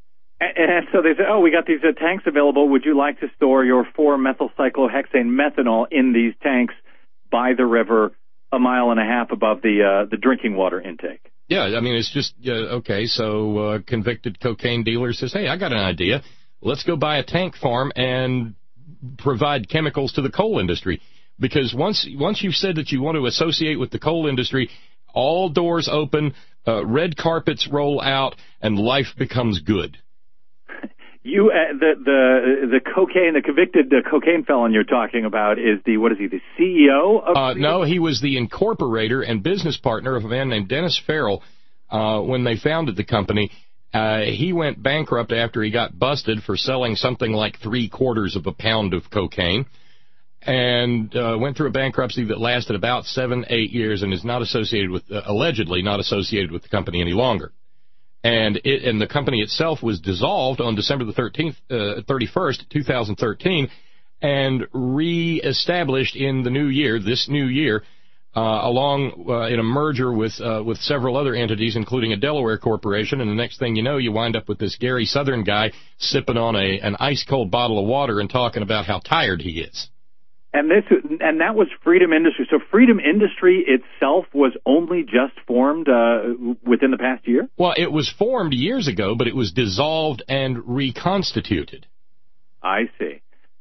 And so they said, we got these tanks available. Would you like to store your 4-methylcyclohexane methanol in these tanks by the river, a mile and a half above the drinking water intake? Yeah, I mean, it's just, okay, so convicted cocaine dealer says, hey, I got an idea. Let's go buy a tank farm and provide chemicals to the coal industry. Because once you've said that you want to associate with the coal industry, all doors open, red carpets roll out, and life becomes good. You, the cocaine, the convicted cocaine felon you're talking about is the CEO of? No, he was the incorporator and business partner of a man named Dennis Farrell. When they founded the company, he went bankrupt after he got busted for selling something like 3/4 of a pound of cocaine. And went through a bankruptcy that lasted about 7-8 years and is not associated with, allegedly not associated with the company any longer. And the company itself was dissolved on December the 31st, 2013, and reestablished in the new year, along in a merger with several other entities, including a Delaware corporation. And the next thing you know, you wind up with this Gary Southern guy sipping on an ice-cold bottle of water and talking about how tired he is. And that was Freedom Industry. So Freedom Industry itself was only just formed within the past year? Well, it was formed years ago, but it was dissolved and reconstituted. I see.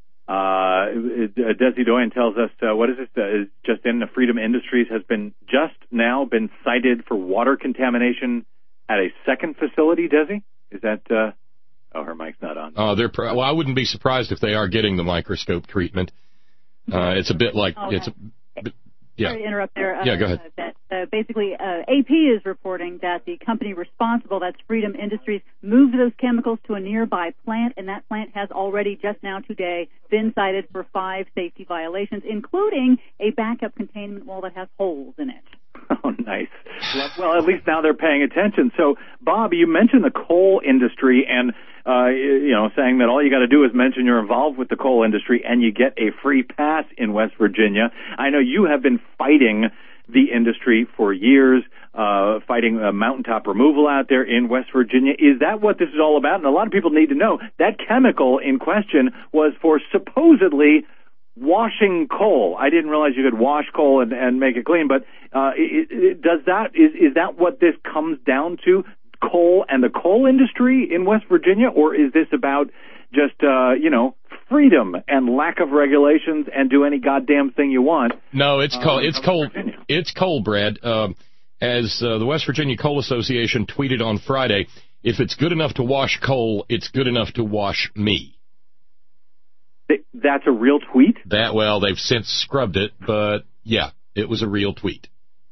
Desi Doyen tells us, what is this? Just in the Freedom Industries has been cited for water contamination at a second facility, Desi? Is that... her mic's not on. Well, I wouldn't be surprised if they are getting the microscope treatment. It's a bit like yeah. Sorry to interrupt there. Yeah, go ahead. Basically, AP is reporting that the company responsible, that's Freedom Industries, moved those chemicals to a nearby plant, and that plant has already just now today been cited for 5 safety violations, including a backup containment wall that has holes in it. Oh, nice. Well, at least now they're paying attention. So, Bob, you mentioned the coal industry and, saying that all you got to do is mention you're involved with the coal industry and you get a free pass in West Virginia. I know you have been fighting the industry for years, fighting mountaintop removal out there in West Virginia. Is that what this is all about? And a lot of people need to know that chemical in question was for supposedly washing coal. I didn't realize you could wash coal and make it clean, but is that what this comes down to? Coal and the coal industry in West Virginia, or is this about just freedom and lack of regulations and do any goddamn thing you want? No, it's coal. It's coal, Brad. As the West Virginia Coal Association tweeted on Friday, if it's good enough to wash coal, it's good enough to wash me. That's a real tweet? Well, they've since scrubbed it, but yeah, it was a real tweet.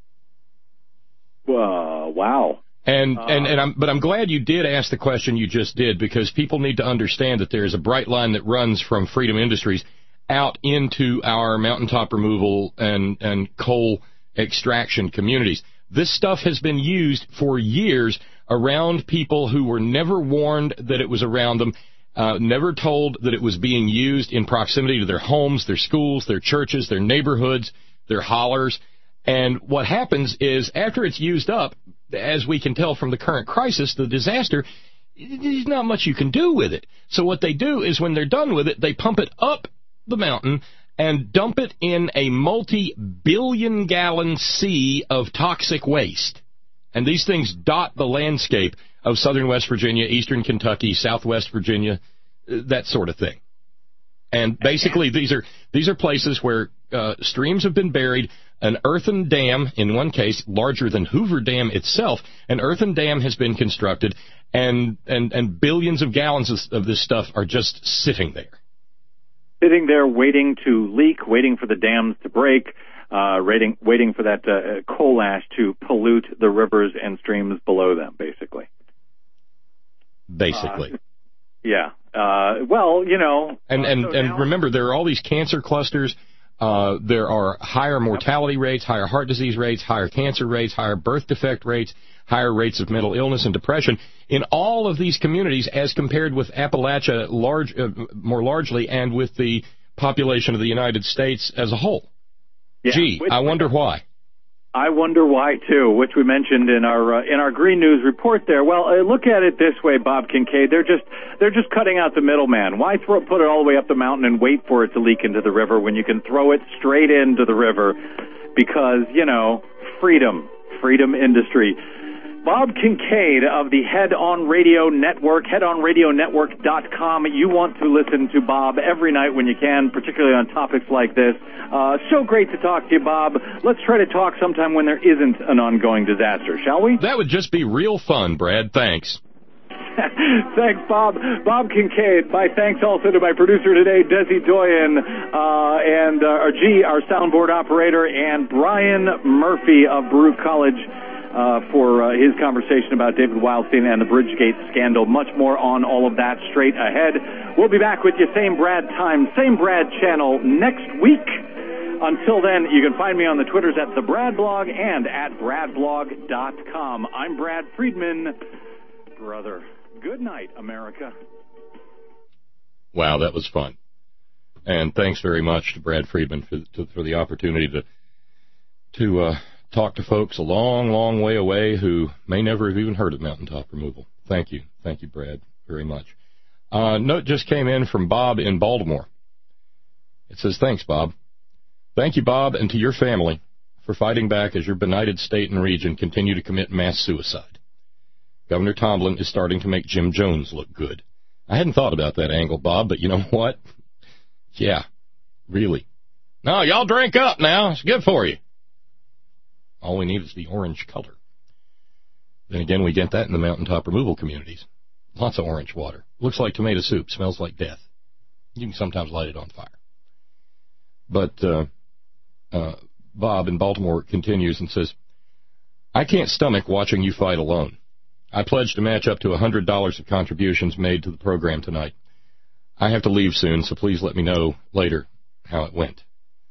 Wow. But I'm glad you did ask the question you just did, because people need to understand that there is a bright line that runs from Freedom Industries out into our mountaintop removal and coal extraction communities. This stuff has been used for years around people who were never warned that it was around them, never told that it was being used in proximity to their homes, their schools, their churches, their neighborhoods, their hollers. And what happens is, after it's used up, as we can tell from the current crisis, the disaster, there's not much you can do with it. So what they do is, when they're done with it, they pump it up the mountain and dump it in a multi-billion-gallon sea of toxic waste. And these things dot the landscape of southern West Virginia, eastern Kentucky, southwest Virginia, that sort of thing. And basically, these are places where streams have been buried. An earthen dam, in one case, larger than Hoover Dam itself, an earthen dam has been constructed, and billions of gallons of this stuff are just sitting there. Sitting there waiting to leak, waiting for the dams to break, waiting for that coal ash to pollute the rivers and streams below them, basically. Yeah. And remember, there are all these cancer clusters. There are higher mortality rates, higher heart disease rates, higher cancer rates, higher birth defect rates, higher rates of mental illness and depression in all of these communities as compared with Appalachia more largely, and with the population of the United States as a whole. Yeah. I wonder why. I wonder why, too, which we mentioned in our Green News report there. Well, look at it this way, Bob Kincaid. They're just cutting out the middleman. Why put it all the way up the mountain and wait for it to leak into the river when you can throw it straight into the river? Because, freedom industry. Bob Kincaid of the Head On Radio Network, headonradionetwork.com. You want to listen to Bob every night when you can, particularly on topics like this. So great to talk to you, Bob. Let's try to talk sometime when there isn't an ongoing disaster, shall we? That would just be real fun, Brad. Thanks. Thanks, Bob. Bob Kincaid. My thanks also to my producer today, Desi Doyen, and our soundboard operator, and Brian Murphy of Baruch College, for his conversation about David Wildstein and the Bridgegate scandal. Much more on all of that straight ahead. We'll be back with you same Brad time, same Brad channel next week. Until then, you can find me on the Twitters at the Brad Blog and at bradblog.com. I'm Brad Friedman. Brother, good night, America. Wow, that was fun. And thanks very much to Brad Friedman for the opportunity to talk to folks a long, long way away who may never have even heard of mountaintop removal. Thank you. Thank you, Brad, very much. Note just came in from Bob in Baltimore. It says, thanks, Bob. Thank you, Bob, and to your family for fighting back as your benighted state and region continue to commit mass suicide. Governor Tomlin is starting to make Jim Jones look good. I hadn't thought about that angle, Bob, but you know what? Yeah, really. No, y'all drink up now. It's good for you. All we need is the orange color. Then again, we get that in the mountaintop removal communities. Lots of orange water. Looks like tomato soup. Smells like death. You can sometimes light it on fire. But Bob in Baltimore continues and says, I can't stomach watching you fight alone. I pledged to match up to $100 of contributions made to the program tonight. I have to leave soon, so please let me know later how it went.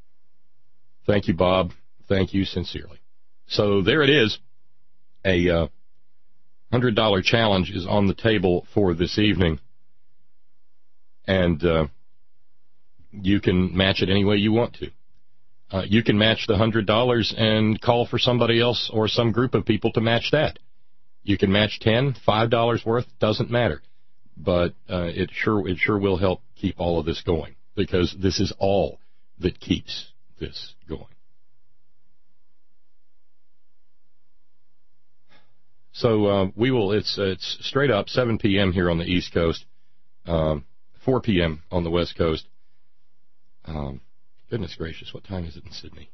Thank you, Bob. Thank you sincerely. So there it is. A $100 challenge is on the table for this evening. And you can match it any way you want to. you can match the $100 and call for somebody else or some group of people to match that. You can match $5 worth, doesn't matter. But it sure will help keep all of this going, because this is all that keeps this going. So we will. It's straight up 7 p.m. here on the East Coast, 4 p.m. on the West Coast. Goodness gracious, what time is it in Sydney?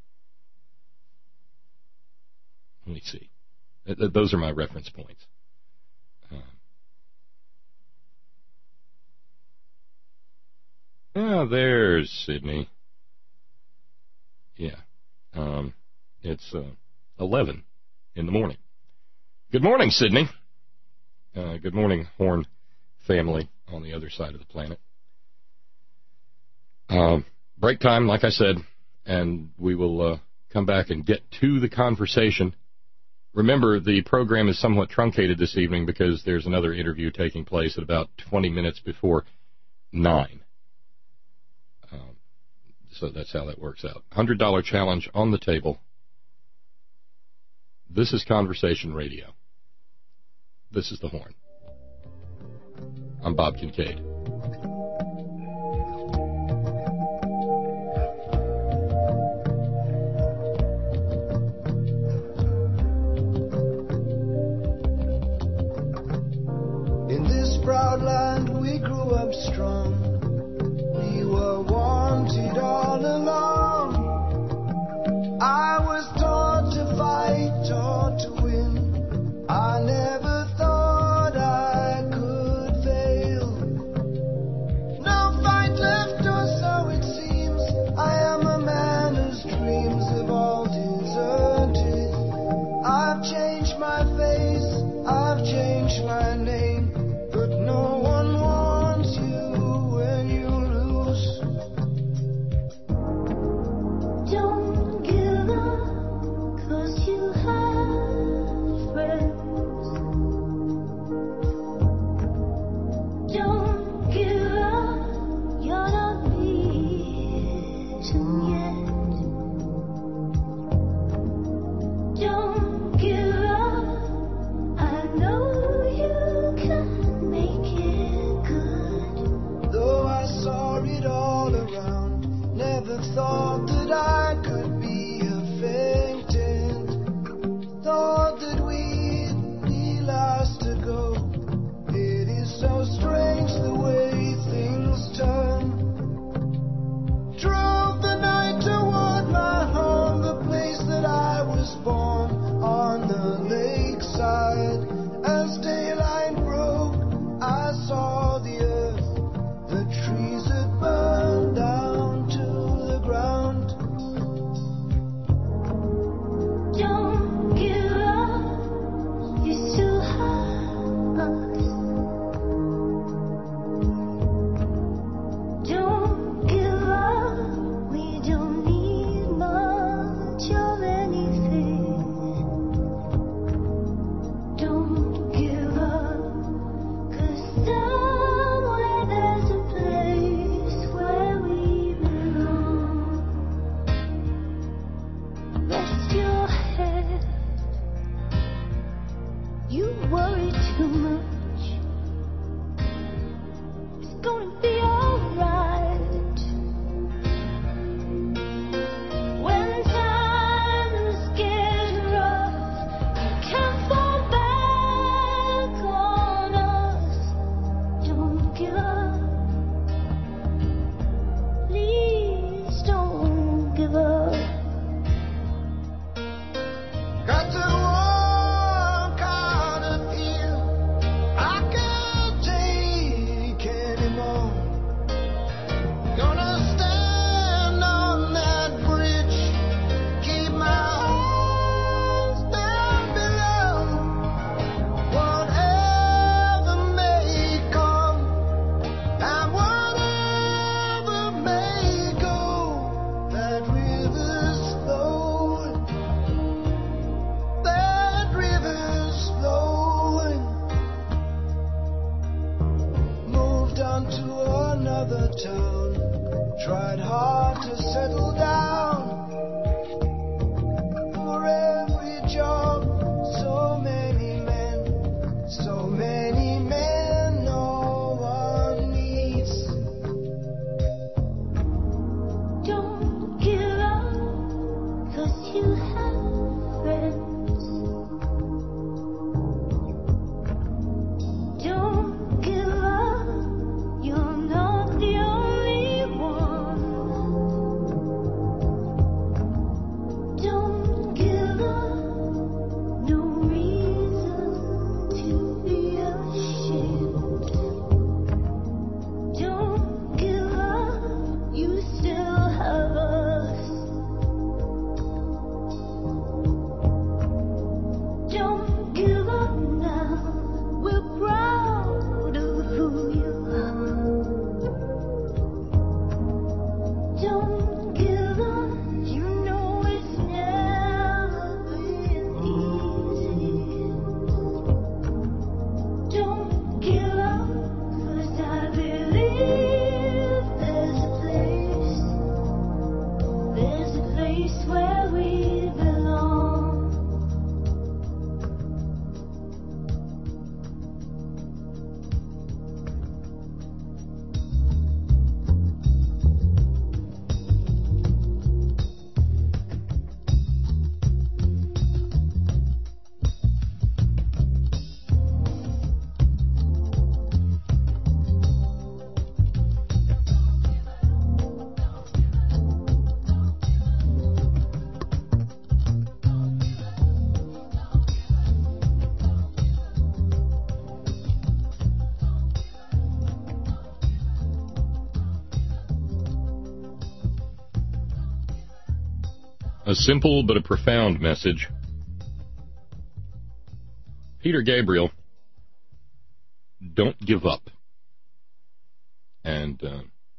Let me see. Those are my reference points. There's Sydney. Yeah. It's 11 in the morning. Good morning, Sydney. Good morning, Horn family on the other side of the planet. Break time, like I said, and we will come back and get to the conversation. Remember, the program is somewhat truncated this evening because there's another interview taking place at about 20 minutes before 9. So that's how that works out. $100 challenge on the table. This is Conversation Radio. This is The Horn. I'm Bob Kincaid. In this proud land we grew up strong. We were wanted all along. I was taught to fight, taught to win. I never thought I could fail. No fight left, or so it seems. I am a man whose dreams have all deserted. I've changed my face, I've changed my name, but no one wants you when you lose. Don't give up, 'cause you have friends. Don't give up, you're not beaten yet. Don't give up, I know you can make it good. Though I saw it all around, never thought that I could be a faintant. Thought that we'd be last to go. It is so strange the way things turn. Drove the night toward my home, the place that I was born, on the lakeside. As daylight broke, I saw the earth, the trees had burned down to the ground. Don't give up, you still have us. Don't give up, we don't need much of anything. Don't give up, 'cause somewhere there's a place where we belong. Rest your head, you worry too much. It's gonna be alright. When times get rough, you can't fall back on us. Don't give up, please don't give up. Got to walk out of here, A simple but a profound message. Peter Gabriel, don't give up. And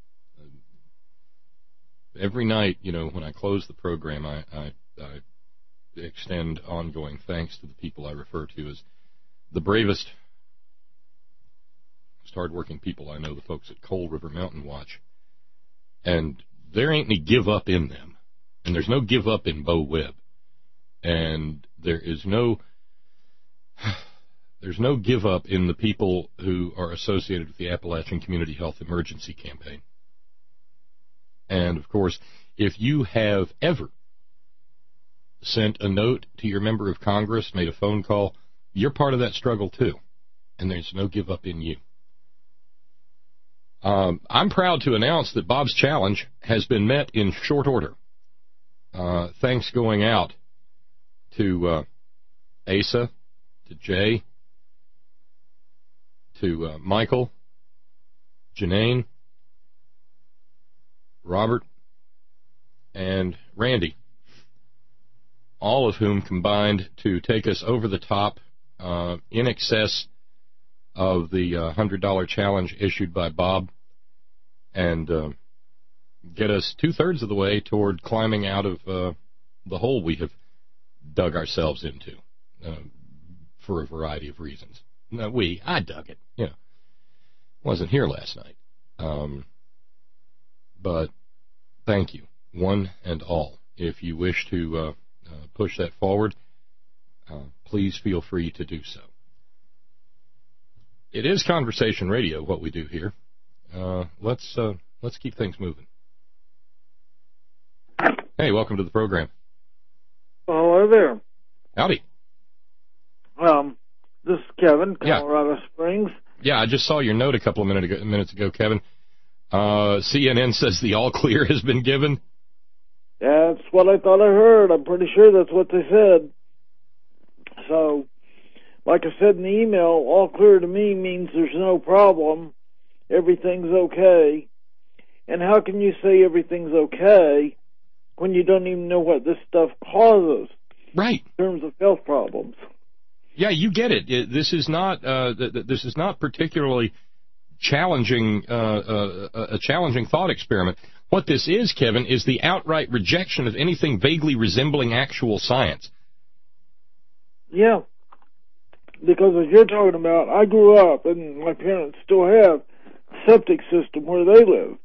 every night, when I close the program, I extend ongoing thanks to the people I refer to as the bravest, most hardworking people I know, the folks at Coal River Mountain Watch. And there ain't any give up in them. And there's no give up in Bo Webb. And there's no give up in the people who are associated with the Appalachian Community Health Emergency Campaign. And, of course, if you have ever sent a note to your member of Congress, made a phone call, you're part of that struggle, too. And there's no give up in you. I'm proud to announce that Bob's challenge has been met in short order. Thanks going out to Asa, to Jay, to Michael, Janine, Robert, and Randy, all of whom combined to take us over the top in excess of the $100 challenge issued by Bob and get us 2/3 of the way toward climbing out of the hole we have dug ourselves into for a variety of reasons. I dug it. Wasn't here last night. But thank you, one and all. If you wish to push that forward, please feel free to do so. It is Conversation Radio, what we do here. Let's keep things moving. Hey, welcome to the program. Hello there. Howdy. This is Kevin, Colorado Springs. Yeah, I just saw your note a couple of minutes ago, Kevin. CNN says the all clear has been given. That's what I thought I heard. I'm pretty sure that's what they said. So, like I said in the email, all clear to me means there's no problem. Everything's okay. And how can you say everything's okay when you don't even know what this stuff causes? Right. In terms of health problems. Yeah, you get it. This is not particularly challenging, a challenging thought experiment. What this is, Kevin, is the outright rejection of anything vaguely resembling actual science. Yeah, because as you're talking about, I grew up, and my parents still have, a septic system where they live.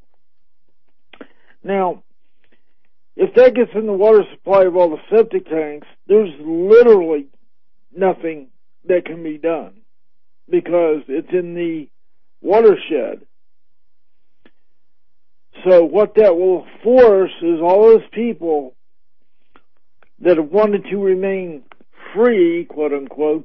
Now, if that gets in the water supply of all the septic tanks, there's literally nothing that can be done because it's in the watershed. So what that will force is all those people that have wanted to remain free, quote unquote,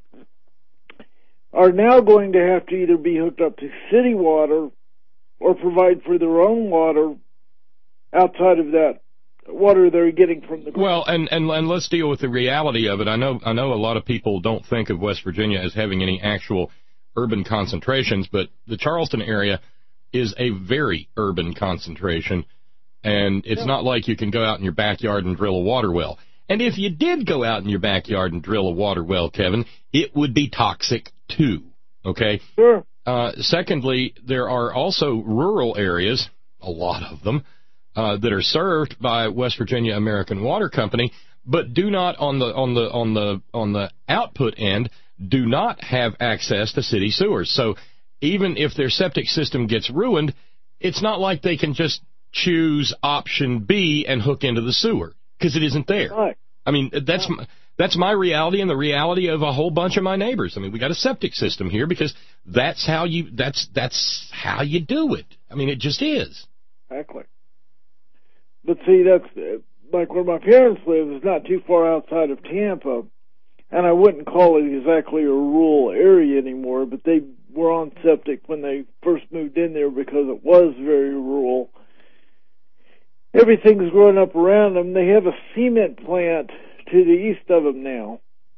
are now going to have to either be hooked up to city water or provide for their own water outside of that water they're getting from the ground. Well, and let's deal with the reality of it. I know a lot of people don't think of West Virginia as having any actual urban concentrations, but the Charleston area is a very urban concentration, and it's not like you can go out in your backyard and drill a water well. And if you did go out in your backyard and drill a water well, Kevin, it would be toxic too, okay? Sure. Secondly, there are also rural areas, a lot of them, that are served by West Virginia American Water Company, but do not on the output end do not have access to city sewers. So even if their septic system gets ruined, it's not like they can just choose option B and hook into the sewer because it isn't there. Right. I mean, that's my reality and the reality of a whole bunch of my neighbors. I mean, we got a septic system here because that's how you do it. I mean, it just is. Exactly. But see, that's like where my parents live is not too far outside of Tampa, and I wouldn't call it exactly a rural area anymore, but they were on septic when they first moved in there because it was very rural. Everything's growing up around them. They have a cement plant to the east of them now.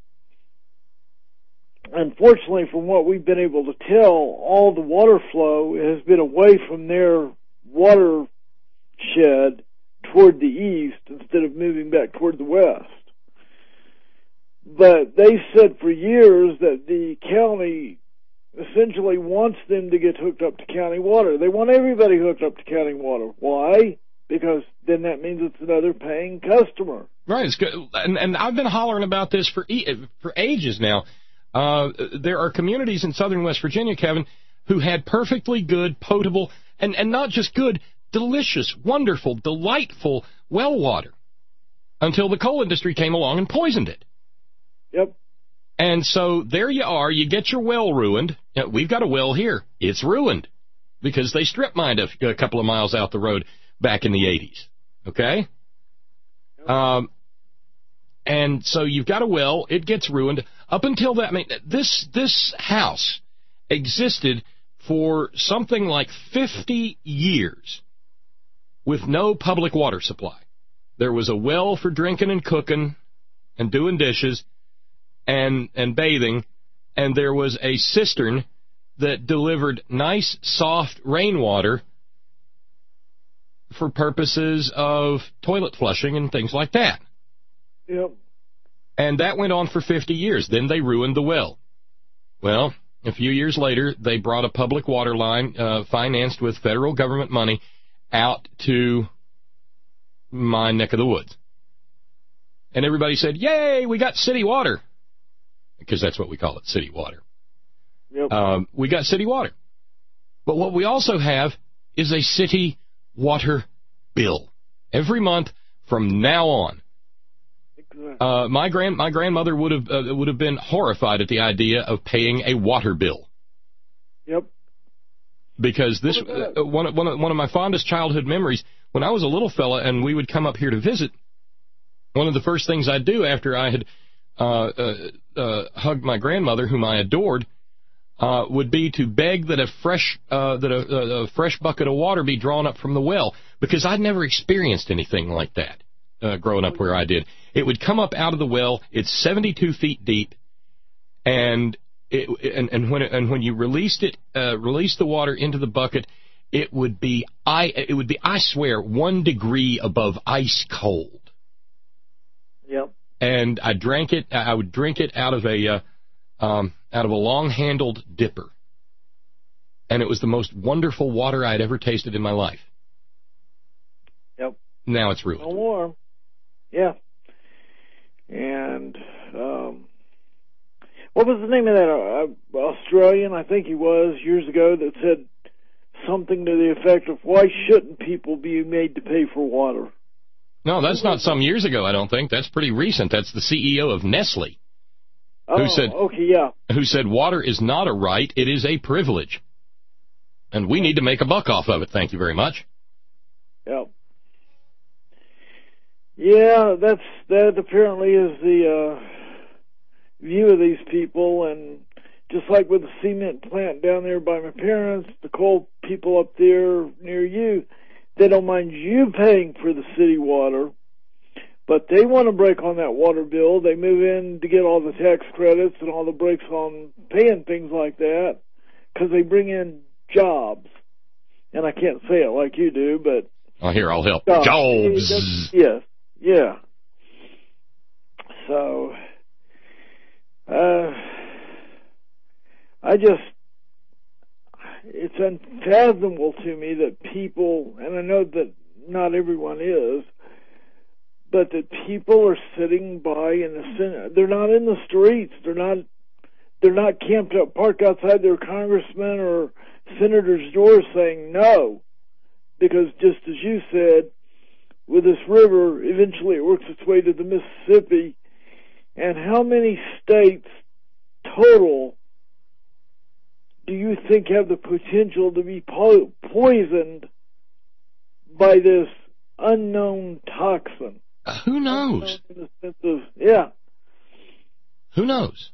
Unfortunately, from what we've been able to tell, all the water flow has been away from their watershed toward the east instead of moving back toward the west. But they said for years that the county essentially wants them to get hooked up to county water. They want everybody hooked up to county water. Why? Because then that means it's another paying customer. Right. It's good. And I've been hollering about this for ages now. There are communities in southern West Virginia, Kevin, who had perfectly good, potable, and not just good, delicious, wonderful, delightful well water until the coal industry came along and poisoned it. Yep. And so there you are. You get your well ruined. Now, we've got a well here. It's ruined because they strip mined a couple of miles out the road back in the 80s. Okay? Yep. And so you've got a well. It gets ruined. Up until that, I mean, this house existed for something like 50 years with no public water supply. There was a well for drinking and cooking and doing dishes and bathing, and there was a cistern that delivered nice, soft rainwater for purposes of toilet flushing and things like that. Yep. And that went on for 50 years. Then they ruined the well. Well, a few years later, they brought a public water line financed with federal government money out to my neck of the woods. And everybody said, yay, we got city water. Because that's what we call it, city water. Yep. We got city water. But what we also have is a city water bill. Every month from now on. Exactly. My grandmother would have been horrified at the idea of paying a water bill. Yep. Because this one of my fondest childhood memories, when I was a little fella and we would come up here to visit, one of the first things I'd do after I had hugged my grandmother, whom I adored, would be to beg that a fresh bucket of water be drawn up from the well, because I'd never experienced anything like that growing up where I did. It would come up out of the well. It's 72 feet deep, and when you released the water into the bucket, it would be I swear 1 degree above ice cold. Yep. And I drank it. I would drink it out of a long-handled dipper, and it was the most wonderful water I'd ever tasted in my life. Yep. Now it's ruined. No more. Yeah. And what was the name of that Australian? I think he was years ago that said something to the effect of, "Why shouldn't people be made to pay for water?" No, that's not some years ago, I don't think. That's pretty recent. That's the CEO of Nestle. Who said water is not a right, it is a privilege. And we need to make a buck off of it, thank you very much. Yep. Yeah, that apparently is the view of these people, and just like with the cement plant down there by my parents, the coal people up there near you, they don't mind you paying for the city water, but they want to break on that water bill. They move in to get all the tax credits and all the breaks on paying things like that because they bring in jobs. And I can't say it like you do, but... Oh, here, I'll help. Jobs! Yes, yeah. So, it's unfathomable to me that people, and I know that not everyone is, but that people are sitting by in the Senate. They're not in the streets. They're not camped up, parked outside their congressman or senator's door saying no, because just as you said, with this river, eventually it works its way to the Mississippi. And how many states total do you think have the potential to be poisoned by this unknown toxin? Who knows? Yeah. Who knows?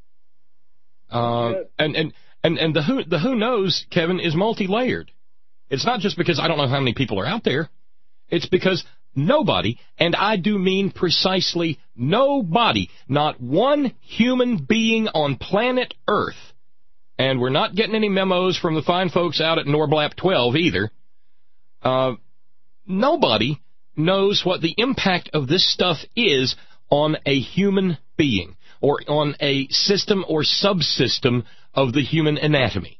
And the who knows, Kevin, is multi-layered. It's not just because I don't know how many people are out there. It's because nobody, and I do mean precisely nobody, not one human being on planet Earth, and we're not getting any memos from the fine folks out at Norblap 12 either, nobody knows what the impact of this stuff is on a human being or on a system or subsystem of the human anatomy?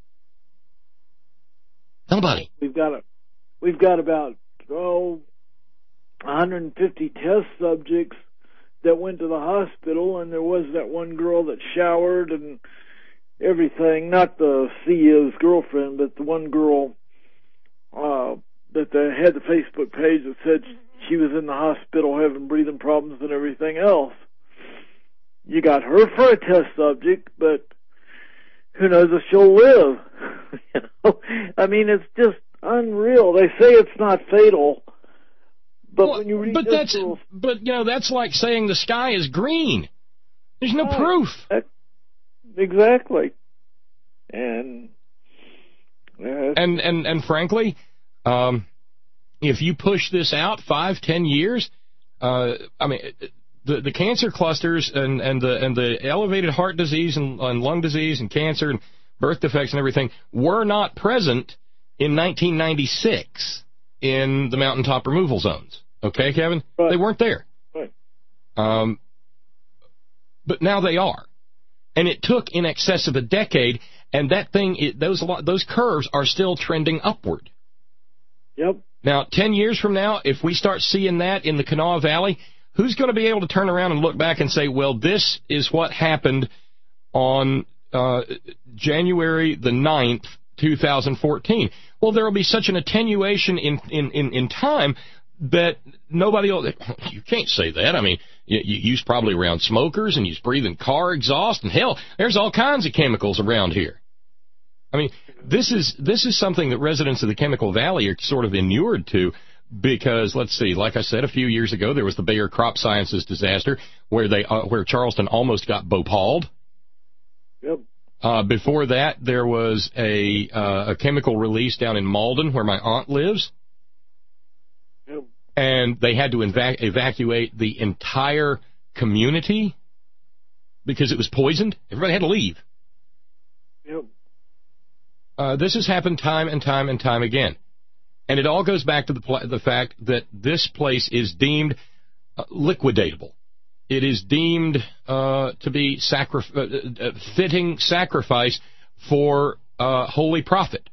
Nobody. We've got about 150 test subjects that went to the hospital, and there was that one girl that showered and everything, not the CEO's girlfriend, but the one girl that had the Facebook page that said she was in the hospital having breathing problems and everything else. You got her for a test subject, but who knows if she'll live? You know? I mean, it's just unreal. They say it's not fatal, but when you read that's like saying the sky is green. There's no proof. Exactly. And frankly, if you push this out 5-10 years, the cancer clusters and the elevated heart disease and lung disease and cancer and birth defects and everything were not present in 1996 in the mountaintop removal zones. Okay, Kevin? Right. They weren't there. Right. But now they are. And it took in excess of a decade, and that thing, those curves are still trending upward. Yep. Now, 10 years from now, if we start seeing that in the Kanawha Valley, who's going to be able to turn around and look back and say, well, this is what happened on January the 9th, 2014? Well, there will be such an attenuation in time that nobody will... You can't say that. I mean, you's probably around smokers, and you's breathing car exhaust, and hell, there's all kinds of chemicals around here. I mean, this is something that residents of the Chemical Valley are sort of inured to, because, let's see, like I said, a few years ago, there was the Bayer Crop Sciences disaster where Charleston almost got bhopaled. Yep. Before that, there was a chemical release down in Malden, where my aunt lives. Yep. And they had to evacuate the entire community because it was poisoned. Everybody had to leave. Yep. This has happened time and time and time again. And it all goes back to the fact that this place is deemed liquidatable. It is deemed to be fitting sacrifice for holy profit.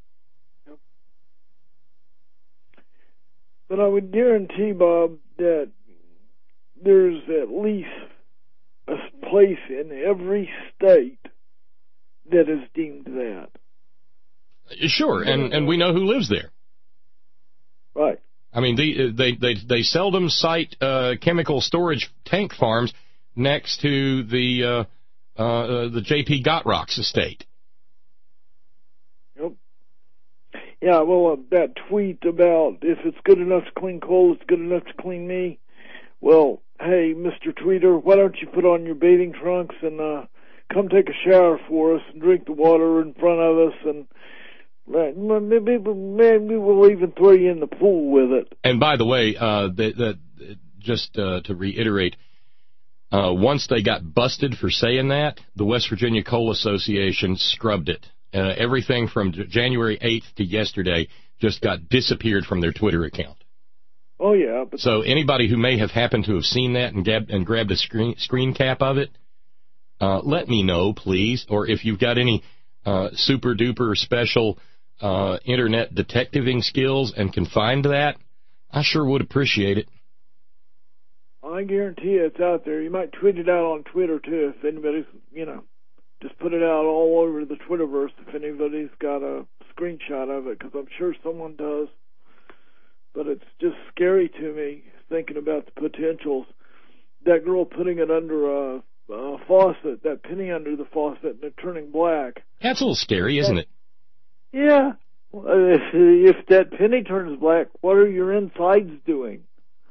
But I would guarantee, Bob, that there's at least a place in every state that is deemed that. Sure, and we know who lives there. Right. I mean, they seldom cite chemical storage tank farms next to the J.P. Gottrocks estate. Yep. Yeah, well, that tweet about if it's good enough to clean coal, it's good enough to clean me. Well, hey, Mr. Tweeter, why don't you put on your bathing trunks and come take a shower for us and drink the water in front of us, and maybe we'll even throw you in the pool with it. And by the way, just to reiterate, once they got busted for saying that, the West Virginia Coal Association scrubbed it. Everything from January 8th to yesterday just got disappeared from their Twitter account. Oh, yeah. But so anybody who may have happened to have seen that and grabbed a screen cap of it, let me know, please. Or if you've got any super-duper special internet detectiving skills and can find that, I sure would appreciate it. I guarantee you it's out there. You might tweet it out on Twitter, too, if anybody's, just put it out all over the Twitterverse if anybody's got a screenshot of it, because I'm sure someone does. But it's just scary to me thinking about the potentials. That girl putting it under a faucet, that penny under the faucet, and it turning black. That's a little scary, isn't it? Yeah. If that penny turns black, what are your insides doing?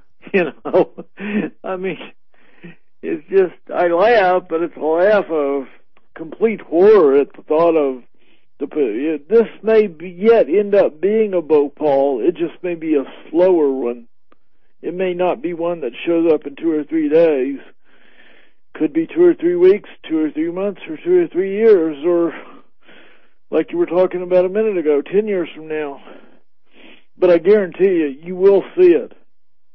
I mean, it's just, I laugh, but it's a laugh of complete horror at the thought of this may yet end up being a bhopal. It just may be a slower one. It may not be one that shows up in 2 or 3 days. Could be 2 or 3 weeks, 2 or 3 months, or 2 or 3 years, or like you were talking about a minute ago, 10 years from now. But I guarantee you will see it.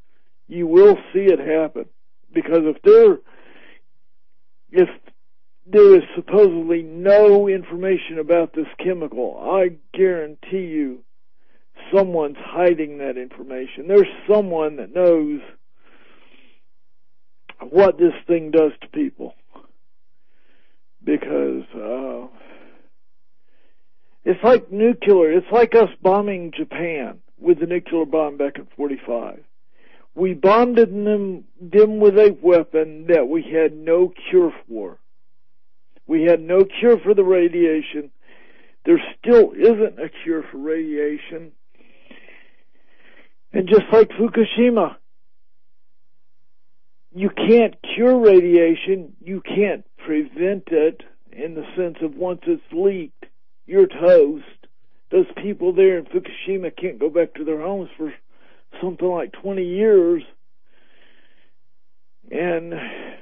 You will see it happen. Because if there is supposedly no information about this chemical, I guarantee you someone's hiding that information. There's someone that knows what this thing does to people. Because it's like nuclear. It's like us bombing Japan with the nuclear bomb back in 1945. We bombed them with a weapon that we had no cure for. We had no cure for the radiation. There still isn't a cure for radiation. And just like Fukushima, you can't cure radiation. You can't prevent it in the sense of once it's leaked, you're toast. Those people there in Fukushima can't go back to their homes for something like 20 years. And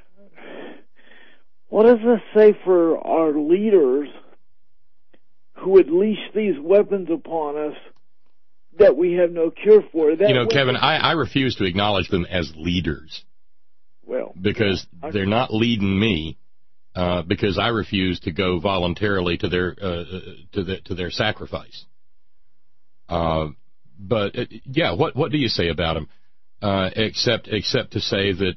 what does this say for our leaders who would leash these weapons upon us that we have no cure for? Kevin, I refuse to acknowledge them as leaders. Well, because they're not leading me. Because I refuse to go voluntarily to their sacrifice. What do you say about them? Except to say that,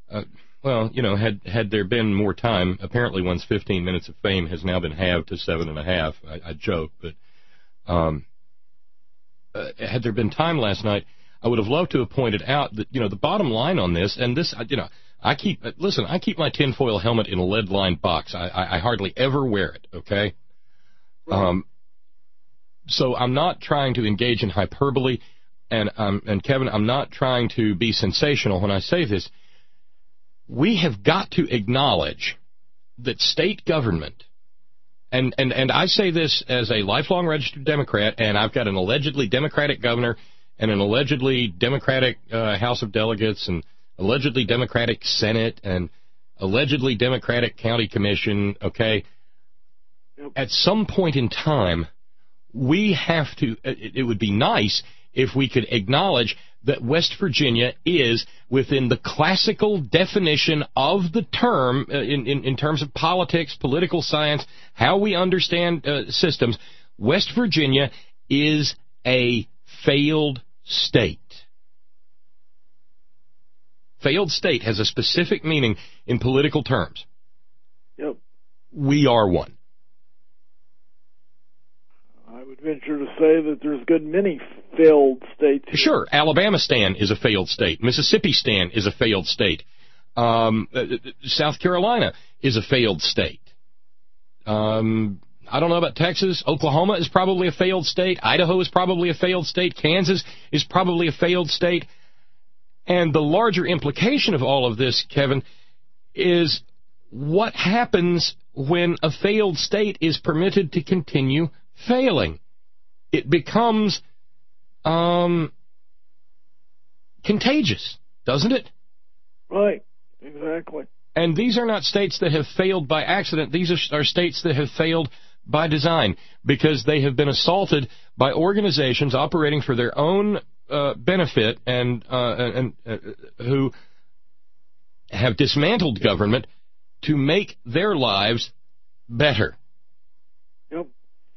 had there been more time, apparently one's 15 minutes of fame has now been halved to 7.5. I joke, but had there been time last night, I would have loved to have pointed out that the bottom line on this, and this I keep my tinfoil helmet in a lead-lined box. I hardly ever wear it, okay? Right. So I'm not trying to engage in hyperbole, and Kevin, I'm not trying to be sensational when I say this. We have got to acknowledge that state government, and I say this as a lifelong registered Democrat, and I've got an allegedly Democratic governor and an allegedly Democratic House of Delegates and allegedly Democratic Senate and allegedly Democratic County Commission, okay? Yep. At some point in time, we have to, it would be nice if we could acknowledge that West Virginia is within the classical definition of the term in terms of politics, political science, how we understand systems. West Virginia is a failed state. Failed state has a specific meaning in political terms. Yep. We are one. I would venture to say that there's a good many failed states here. Sure. Alabama-stan is a failed state. Mississippi-stan is a failed state. South Carolina is a failed state. I don't know about Texas. Oklahoma is probably a failed state. Idaho is probably a failed state. Kansas is probably a failed state. And the larger implication of all of this, Kevin, is what happens when a failed state is permitted to continue failing? It becomes contagious, doesn't it? Right, exactly. And these are not states that have failed by accident. These are states that have failed by design because they have been assaulted by organizations operating for their own benefit and who have dismantled government to make their lives better. Yep.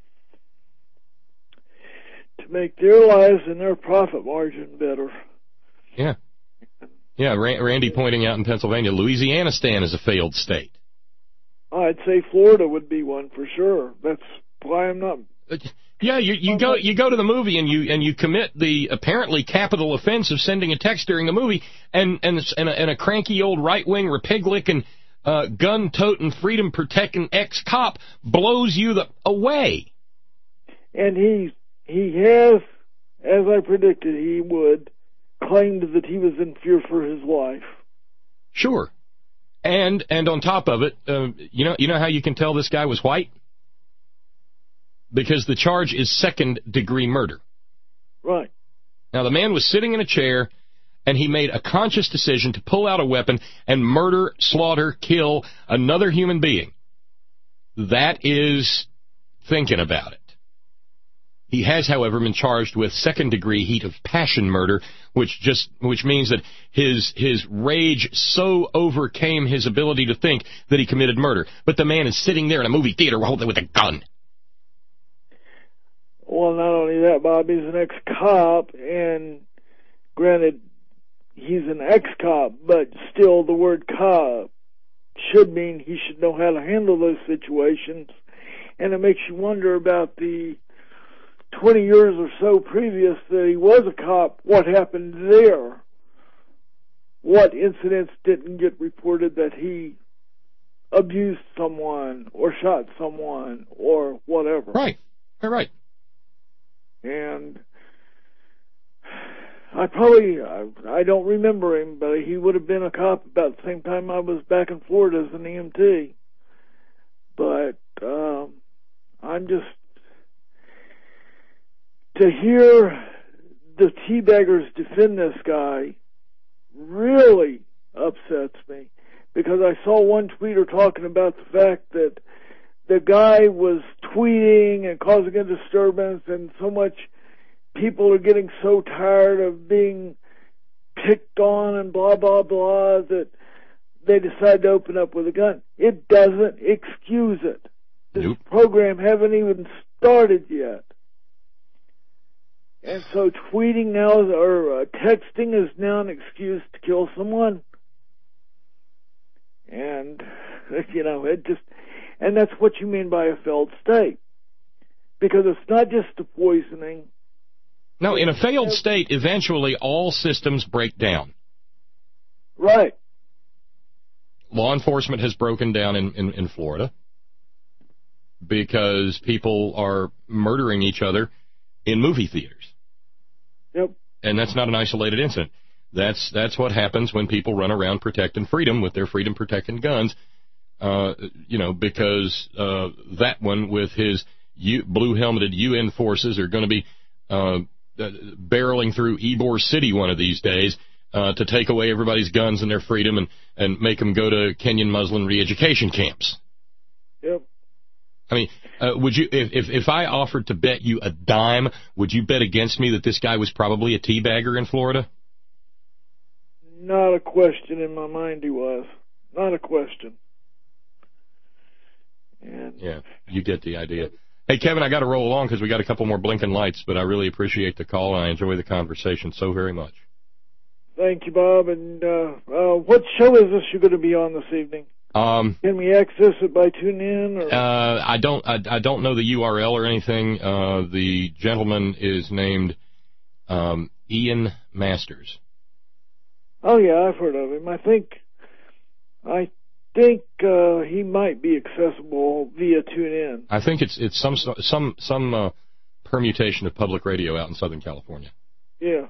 To make their lives and their profit margin better. Yeah. Yeah, Randy pointing out in Pennsylvania, Louisiana-stan is a failed state. I'd say Florida would be one for sure. That's why I'm not... Yeah, you go to the movie and you commit the apparently capital offense of sending a text during the movie, and a cranky old right-wing Republican gun-toting, freedom-protecting ex-cop blows you away. And he has, as I predicted he would, claimed that he was in fear for his life. Sure. And on top of it, you know how you can tell this guy was white? Because the charge is second-degree murder. Right. Now, the man was sitting in a chair, and he made a conscious decision to pull out a weapon and murder, slaughter, kill another human being. That is thinking about it. He has, however, been charged with second-degree heat of passion murder, which means that his rage so overcame his ability to think that he committed murder. But the man is sitting there in a movie theater with a gun. Well, not only that, Bob, he's an ex-cop, and granted, he's an ex-cop, but still the word cop should mean he should know how to handle those situations. And it makes you wonder about the 20 years or so previous that he was a cop, what happened there? What incidents didn't get reported that he abused someone or shot someone or whatever? Right. And I don't remember him, but he would have been a cop about the same time I was back in Florida as an EMT. But I'm just, to hear the teabaggers defend this guy really upsets me, because I saw one tweeter talking about the fact that the guy was tweeting and causing a disturbance, and so much people are getting so tired of being picked on and blah, blah, blah, that they decide to open up with a gun. It doesn't excuse it. This program haven't even started yet. And so tweeting now, or texting, is now an excuse to kill someone. And, and that's what you mean by a failed state. Because it's not just the poisoning. No, in a failed state, eventually all systems break down. Right. Law enforcement has broken down in Florida because people are murdering each other in movie theaters. Yep. And that's not an isolated incident. That's what happens when people run around protecting freedom with their freedom-protecting guns, because that one with his blue-helmeted UN forces are going to be barreling through Ybor City one of these days to take away everybody's guns and their freedom and make them go to Kenyan Muslim re-education camps. Yep. I mean, would you, if I offered to bet you a dime, would you bet against me that this guy was probably a teabagger in Florida? Not a question in my mind he was. Not a question. And yeah, you get the idea. Hey, Kevin, I got to roll along because we got a couple more blinking lights, but I really appreciate the call, and I enjoy the conversation so very much. Thank you, Bob. And what show is this you're going to be on this evening? Can we access it by TuneIn? Or? I don't know the URL or anything. The gentleman is named Ian Masters. Oh yeah, I've heard of him. I think he might be accessible via TuneIn. I think it's some permutation of public radio out in Southern California. Yeah.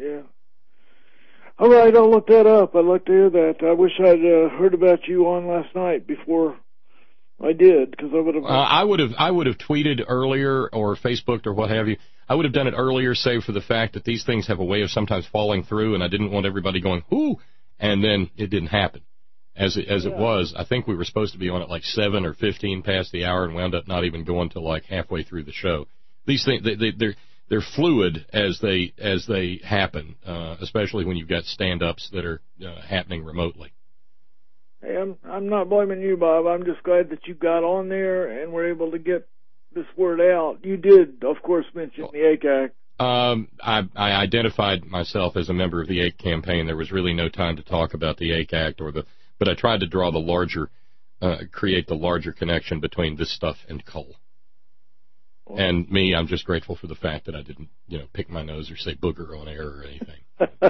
All right, I'll look that up. I'd like to hear that. I wish I'd heard about you on last night before I did, because I would have. I would have tweeted earlier or Facebooked or what have you. I would have done it earlier, save for the fact that these things have a way of sometimes falling through, and I didn't want everybody going "ooh," and then it didn't happen. As it was, I think we were supposed to be on at like 7 or 15 past the hour, and wound up not even going till like halfway through the show. These things they're fluid as they happen, especially when you've got stand-ups that are happening remotely. Hey, I'm not blaming you, Bob. I'm just glad that you got on there and were able to get this word out. You did, of course, mention the AIC Act. I identified myself as a member of the AIC campaign. There was really no time to talk about the AIC Act but I tried to draw create the larger connection between this stuff and coal. And me, I'm just grateful for the fact that I didn't, pick my nose or say booger on air or anything.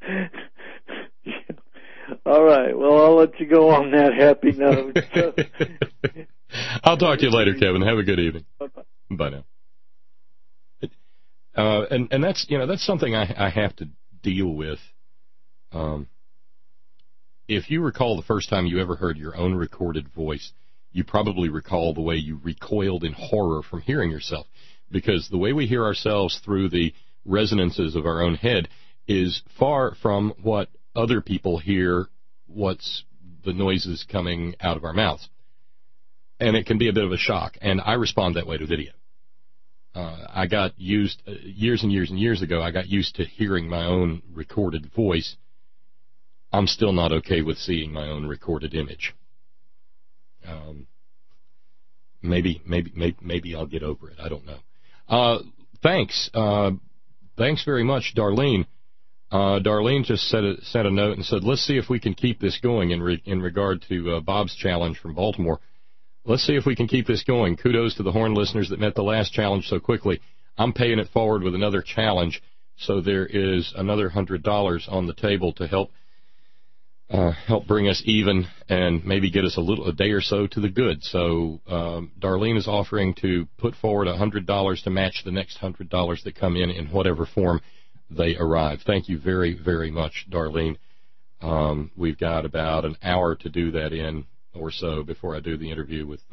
All right. Well, I'll let you go on that happy note. I'll talk to you later, Kevin. Have a good evening. Bye-bye. Bye now. And that's something I have to deal with. If you recall the first time you ever heard your own recorded voice, you probably recall the way you recoiled in horror from hearing yourself, because the way we hear ourselves through the resonances of our own head is far from what other people hear, what's the noises coming out of our mouths. And it can be a bit of a shock, and I respond that way to video. I got used, years and years and years ago, I got used to hearing my own recorded voice. I'm still not okay with seeing my own recorded image. Maybe I'll get over it. I don't know. Thanks. Thanks very much, Darlene. Darlene just sent a note and said, let's see if we can keep this going in regard to Bob's challenge from Baltimore. Let's see if we can keep this going. Kudos to the Horn listeners that met the last challenge so quickly. I'm paying it forward with another challenge, so there is another $100 on the table to help bring us even and maybe get us a day or so to the good. So Darlene is offering to put forward $100 to match the next $100 that come in whatever form they arrive. Thank you very, very much, Darlene. We've got about an hour to do that in or so before I do the interview with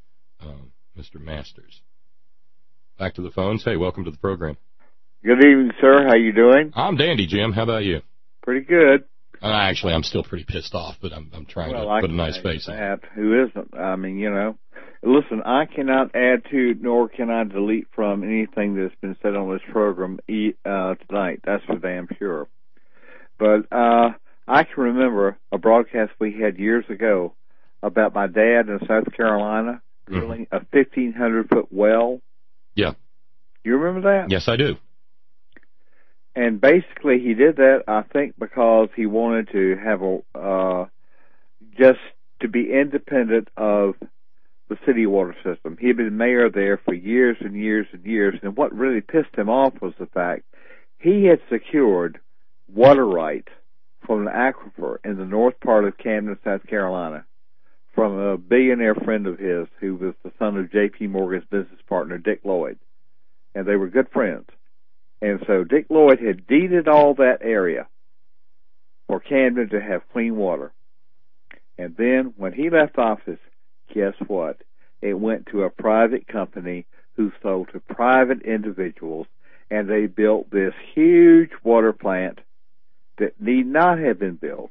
Mr. Masters. Back to the phones. Hey, welcome to the program. Good evening, sir. How you doing? I'm dandy, Jim. How about you? Pretty good. Actually, I'm still pretty pissed off, but I'm trying to put a nice face on it. Who isn't? I mean, listen, I cannot add to nor can I delete from anything that's been said on this program tonight. That's for damn sure. But I can remember a broadcast we had years ago about my dad in South Carolina drilling a 1,500-foot well. Yeah. You remember that? Yes, I do. And basically, he did that, I think, because he wanted to have just to be independent of the city water system. He had been mayor there for years and years and years, and what really pissed him off was the fact he had secured water rights from an aquifer in the north part of Camden, South Carolina, from a billionaire friend of his who was the son of J.P. Morgan's business partner, Dick Lloyd. And they were good friends. And so Dick Lloyd had deeded all that area for Camden to have clean water. And then when he left office, guess what? It went to a private company who sold to private individuals, and they built this huge water plant that need not have been built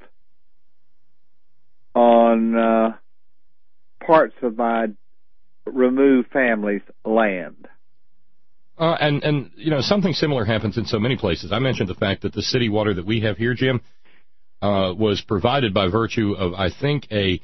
on parts of my removed family's land. And something similar happens in so many places. I mentioned the fact that the city water that we have here, Jim, was provided by virtue of, I think, a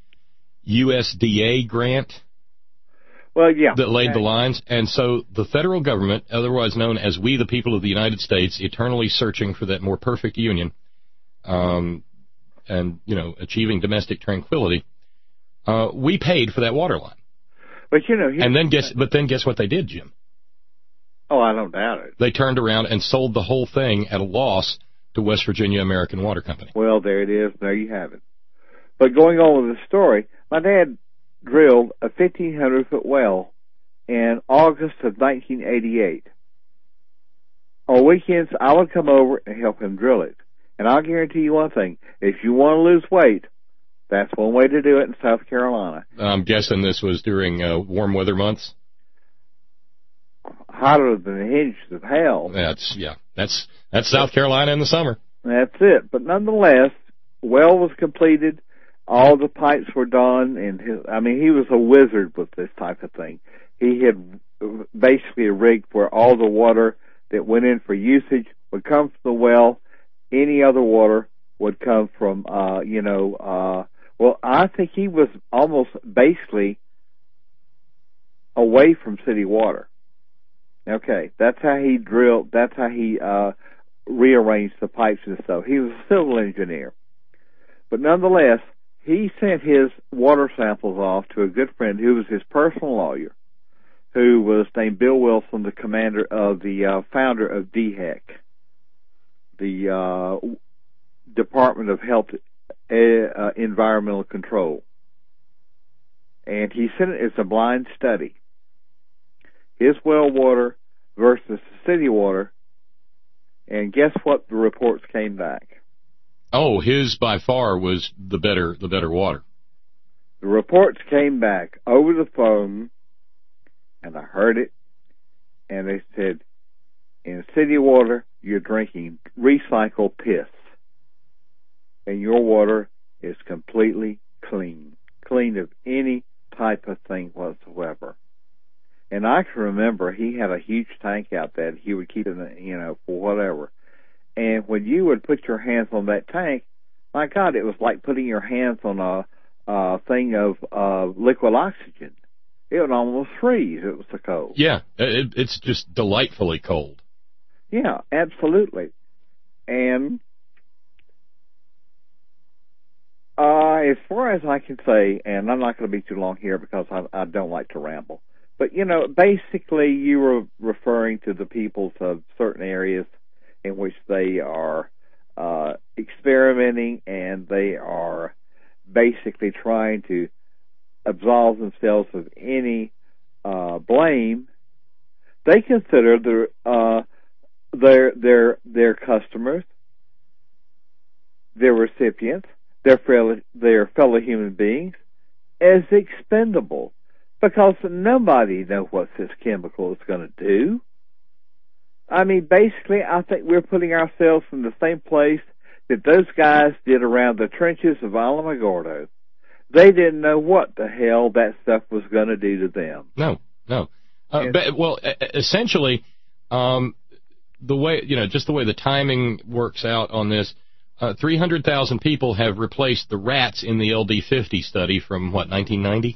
USDA grant. Well, yeah. That laid the lines. And so the federal government, otherwise known as we the people of the United States, eternally searching for that more perfect union, and, achieving domestic tranquility, we paid for that water line. But, then guess what they did, Jim? Oh, I don't doubt it. They turned around and sold the whole thing at a loss to West Virginia American Water Company. Well, there it is. There you have it. But going on with the story, my dad drilled a 1,500-foot well in August of 1988. On weekends, I would come over and help him drill it. And I'll guarantee you one thing. If you want to lose weight, that's one way to do it in South Carolina. I'm guessing this was during warm weather months? Hotter than the hinges of hell. That's South Carolina in the summer. That's it. But nonetheless, well was completed. All the pipes were done, and he was a wizard with this type of thing. He had basically rigged where all the water that went in for usage would come from the well. Any other water would come from, I think he was almost basically away from city water. Okay, that's how he drilled, that's how he rearranged the pipes and stuff. He was a civil engineer. But nonetheless, he sent his water samples off to a good friend who was his personal lawyer, who was named Bill Wilson, the commander of the founder of DHEC, the Department of Health Environmental Control. And he sent it as a blind study. His well water versus the city water, and guess what the reports came back? Oh, his by far was the better water. The reports came back over the phone, and I heard it, and they said, in city water, you're drinking recycled piss, and your water is completely clean of any type of thing whatsoever. And And I can remember he had a huge tank out there that he would keep in the, for whatever. And when you would put your hands on that tank, my God, it was like putting your hands on a thing of liquid oxygen. It would almost freeze. It was so cold. Yeah, it's just delightfully cold. Yeah, absolutely. And as far as I can say, and I'm not going to be too long here because I don't like to ramble, but, basically you were referring to the peoples of certain areas in which they are experimenting, and they are basically trying to absolve themselves of any blame. They consider their customers, their recipients, their fellow human beings as expendable, because nobody knows what this chemical is going to do. I mean, basically, I think we're putting ourselves in the same place that those guys did around the trenches of Alamogordo. They didn't know what the hell that stuff was going to do to them. No. Essentially, the way, just the way the timing works out on this, 300,000 people have replaced the rats in the LD50 study from, 1990?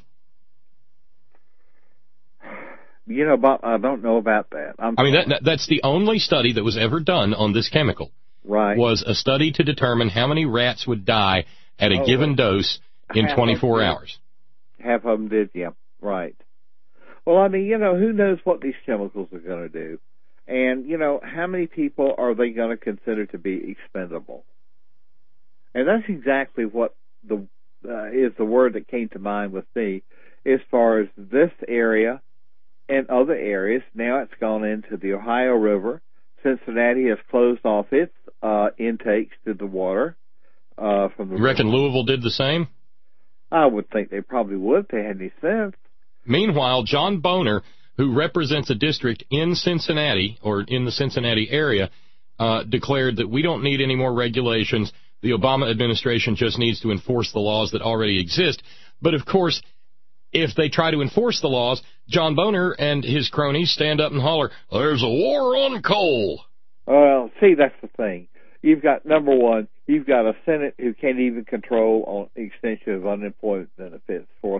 Bob, I don't know about that. That's the only study that was ever done on this chemical. Right. Was a study to determine how many rats would die at a given dose in 24 hours. Half of them did, yeah. Right. Well, who knows what these chemicals are going to do? And, how many people are they going to consider to be expendable? And that's exactly what is the word that came to mind with me as far as this area and other areas. Now it's gone into the Ohio River. Cincinnati has closed off its intakes to the water from the. You reckon Louisville did the same? I would think they probably would if they had any sense. Meanwhile, John Boner, who represents a district in Cincinnati, or in the Cincinnati area, declared that we don't need any more regulations. The Obama administration just needs to enforce the laws that already exist. But, of course, if they try to enforce the laws, John Boner and his cronies stand up and holler, "There's a war on coal." Well, see, that's the thing. You've got, number one, you've got a Senate who can't even control on extension of unemployment benefits for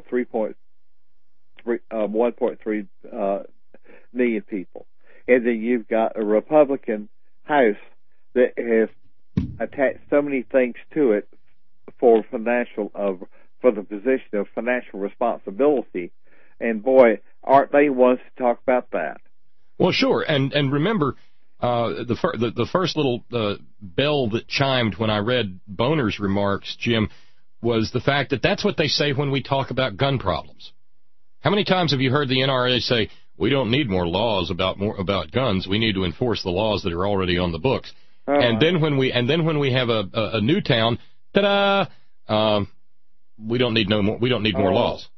1.3 million people. And then you've got a Republican House that has attached so many things to it for the position of financial responsibility. And boy, aren't they ones to talk about that? Well, sure. And remember, the first little bell that chimed when I read Boner's remarks, Jim, was the fact that that's what they say when we talk about gun problems. How many times have you heard the NRA say, "We don't need more laws about guns. We need to enforce the laws that are already on the books." And then when we have a new town, ta-da! We don't need more laws.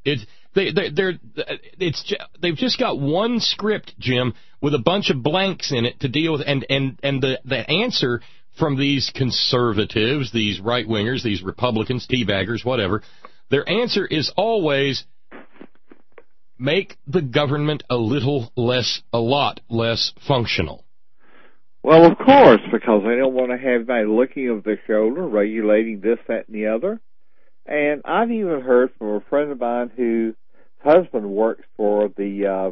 They've just got one script, Jim, with a bunch of blanks in it to deal with, and the answer from these conservatives, these right wingers, these Republicans, teabaggers, whatever, their answer is always make the government a lot less functional. Well, of course, because they don't want to have anybody looking over their shoulder, regulating this, that, and the other. And I've even heard from a friend of mine whose husband works for the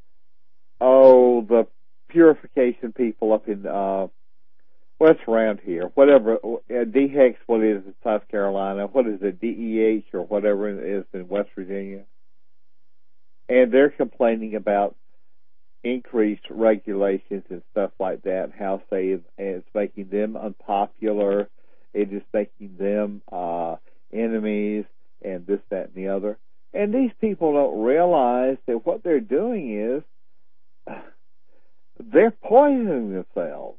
purification people up in, what's around here, whatever, DHEX, what is it, South Carolina, what is it, DEH or whatever it is in West Virginia. And they're complaining about increased regulations and stuff like that, how it's making them unpopular, it is making them enemies, and this, that, and the other. And these people don't realize that what they're doing is they're poisoning themselves.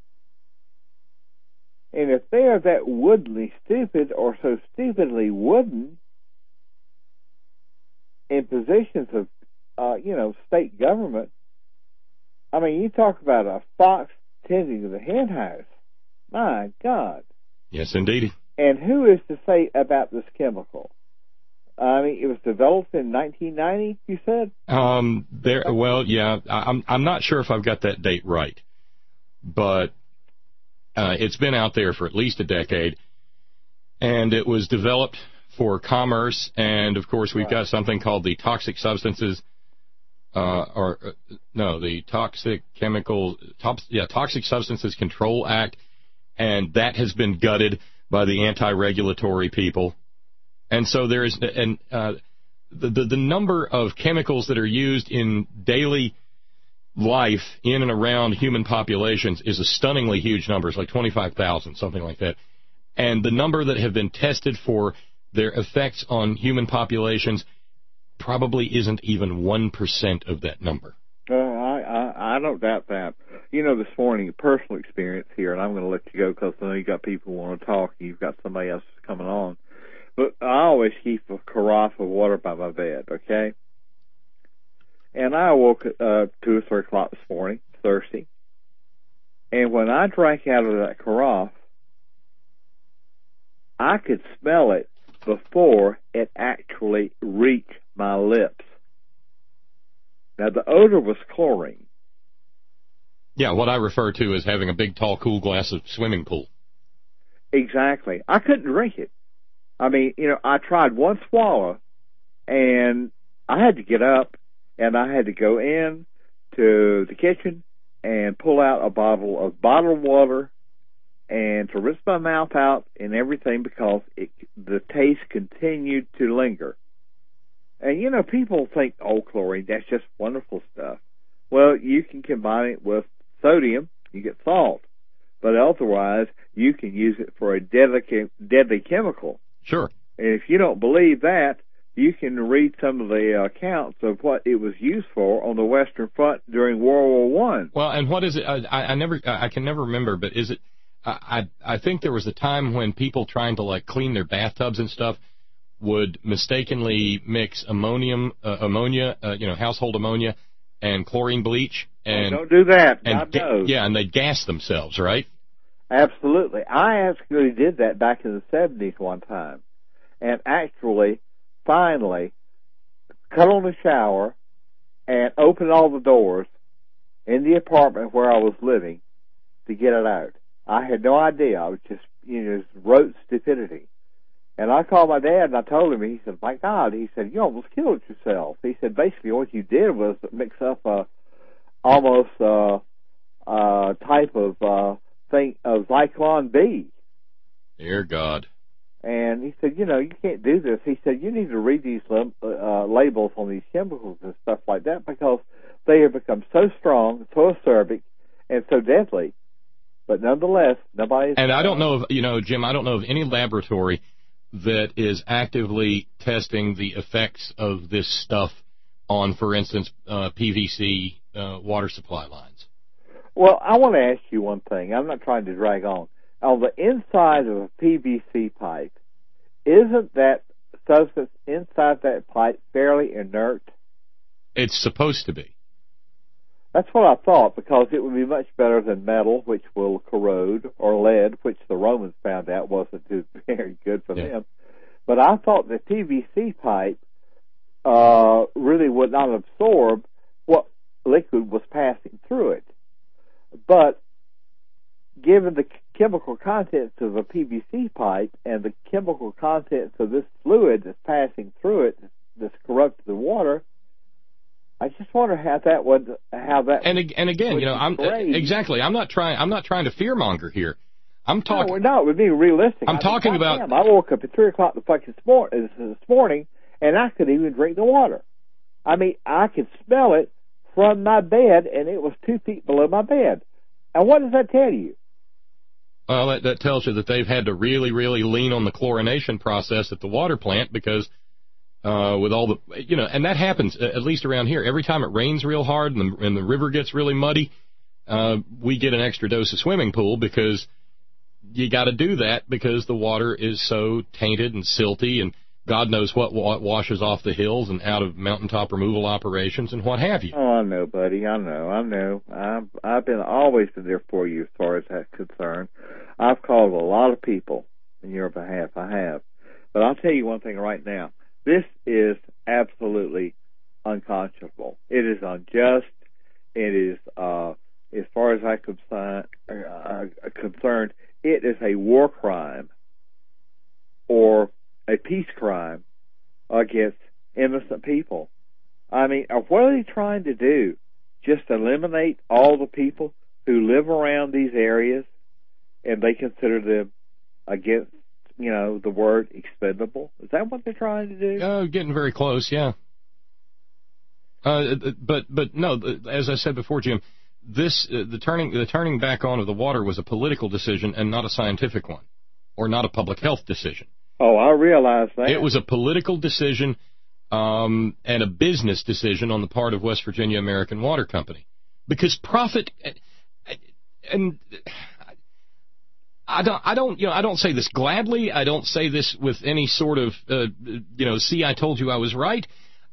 And if they are that woodenly stupid or so stupidly wooden in positions of, state government, I mean, you talk about a fox tending to the hen house. My God. Yes, indeed. And who is to say about this chemical? I mean, it was developed in 1990, you said? Well, yeah, I'm not sure if I've got that date right, but it's been out there for at least a decade, and it was developed for commerce, and of course we've got something called the Toxic Substances, the Toxic Substances Control Act, and that has been gutted by the anti-regulatory people. And so there is, the number of chemicals that are used in daily life in and around human populations is a stunningly huge number. It's like 25,000, something like that. And the number that have been tested for their effects on human populations probably isn't even 1% of that number. I don't doubt that. You know, this morning, a personal experience here, and I'm going to let you go because I know you got people who want to talk, and you've got somebody else coming on. But I always keep a carafe of water by my bed, okay? And I woke at 2 or 3 o'clock this morning, thirsty. And when I drank out of that carafe, I could smell it before it actually reached my lips. Now, the odor was chlorine. Yeah, what I refer to as having a big, tall, cool glass of swimming pool. Exactly. I couldn't drink it. I mean, you know, I tried one swallow, and I had to get up, and I had to go in to the kitchen and pull out a bottle of bottled water and to rinse my mouth out and everything because the taste continued to linger. And, you know, people think, oh, chlorine, that's just wonderful stuff. Well, you can combine it with sodium, you get salt. But otherwise, you can use it for a deadly chemical. Sure. And if you don't believe that, you can read some of the accounts of what it was used for on the Western Front during World War I. Well, and what is it? I can never remember, but is it? I think there was a time when people trying to like clean their bathtubs and stuff would mistakenly mix ammonia, household ammonia, and chlorine bleach. And don't do that. And they'd gas themselves, right? Absolutely. I actually did that back in the 70s one time. And actually, finally, cut on the shower and opened all the doors in the apartment where I was living to get it out. I had no idea. I was just, rote stupidity. And I called my dad and I told him, he said, my God, he said, you almost killed yourself. He said, basically what you did was mix up almost type of thing of Zyklon B. Dear God. And he said, you can't do this. He said, you need to read these labels on these chemicals and stuff like that because they have become so strong, so acerbic, and so deadly. But nonetheless, nobody's... And I don't know of, Jim, I don't know of any laboratory that is actively testing the effects of this stuff on, for instance, PVC water supply lines. Well, I want to ask you one thing. I'm not trying to drag on. On the inside of a PVC pipe, isn't that substance inside that pipe fairly inert? It's supposed to be. That's what I thought, because it would be much better than metal, which will corrode, or lead, which the Romans found out wasn't too very good for them. But I thought the PVC pipe really would not absorb what liquid was passing through it. But given the chemical contents of a PVC pipe and the chemical contents of this fluid that's passing through it, that's corrupted the water, I just wonder how that. And again, I'm not trying to fearmonger here. I'm talking. No, we're not. We're being realistic. I'm talking about. I woke up at 3 o'clock this morning, and I couldn't even drink the water. I mean, I could smell it from my bed, and it was 2 feet below my bed. And what does that tell you? Well, that tells you that they've had to really, really lean on the chlorination process at the water plant because with all the, and that happens, at least around here. Every time it rains real hard and the river gets really muddy, we get an extra dose of swimming pool because you got to do that because the water is so tainted and silty and God knows what washes off the hills and out of mountaintop removal operations and what have you. Oh, I know, buddy. I know. I've always been there for you as far as that's concerned. I've called a lot of people in your behalf. I have. But I'll tell you one thing right now. This is absolutely unconscionable. It is unjust. It is, as far as I'm concerned, it is a war crime or a peace crime against innocent people. I mean, what are they trying to do? Just eliminate all the people who live around these areas, and they consider them against, the word expendable? Is that what they're trying to do? Getting very close, yeah. But no, as I said before, Jim, the turning back on of the water was a political decision and not a scientific one, or not a public health decision. Oh, I realize that. It was a political decision and a business decision on the part of West Virginia American Water Company, because profit and I don't say this gladly. I don't say this with any sort of see, I told you I was right.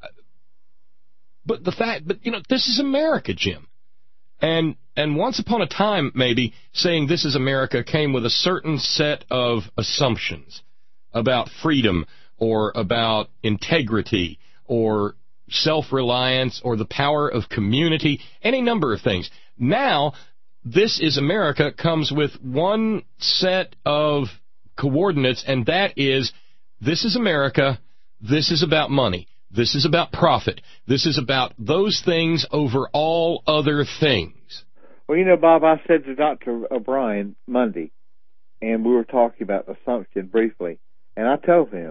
But this is America, Jim. And once upon a time, maybe, saying this is America came with a certain set of assumptions about freedom or about integrity or self-reliance or the power of community, any number of things. Now, this is America comes with one set of coordinates, and that is, this is America, this is about money. This is about profit. This is about those things over all other things. Well, Bob, I said to Dr. O'Brien Monday, and we were talking about assumption briefly, and I told him,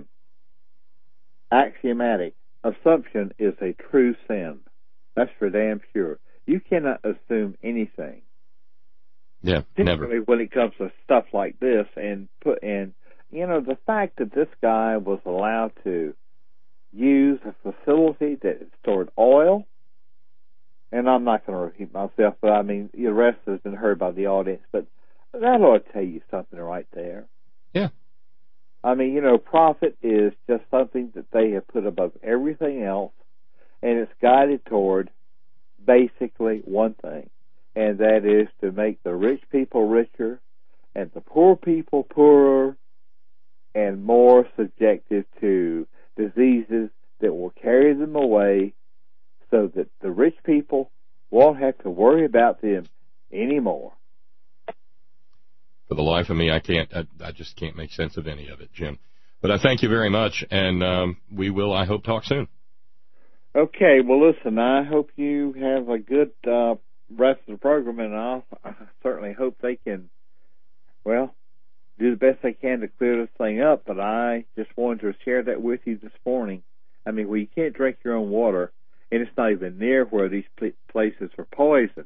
axiomatic, assumption is a true sin. That's for damn sure. You cannot assume anything. Yeah, never. Particularly when it comes to stuff like this, and the fact that this guy was allowed to use a facility that stored oil, and I'm not going to repeat myself, but I mean, the rest has been heard by the audience, but that ought to tell you something right there. Yeah. I mean, profit is just something that they have put above everything else, and it's guided toward basically one thing, and that is to make the rich people richer and the poor people poorer and more subjected to diseases that will carry them away, so that the rich people won't have to worry about them anymore. For the life of me, I just can't make sense of any of it, Jim. But I thank you very much, and we will, I hope, talk soon. Okay, well, listen, I hope you have a good rest of the program, and I certainly hope they can, do the best they can to clear this thing up, but I just wanted to share that with you this morning. I mean, you can't drink your own water, and it's not even near where these places are poisoned.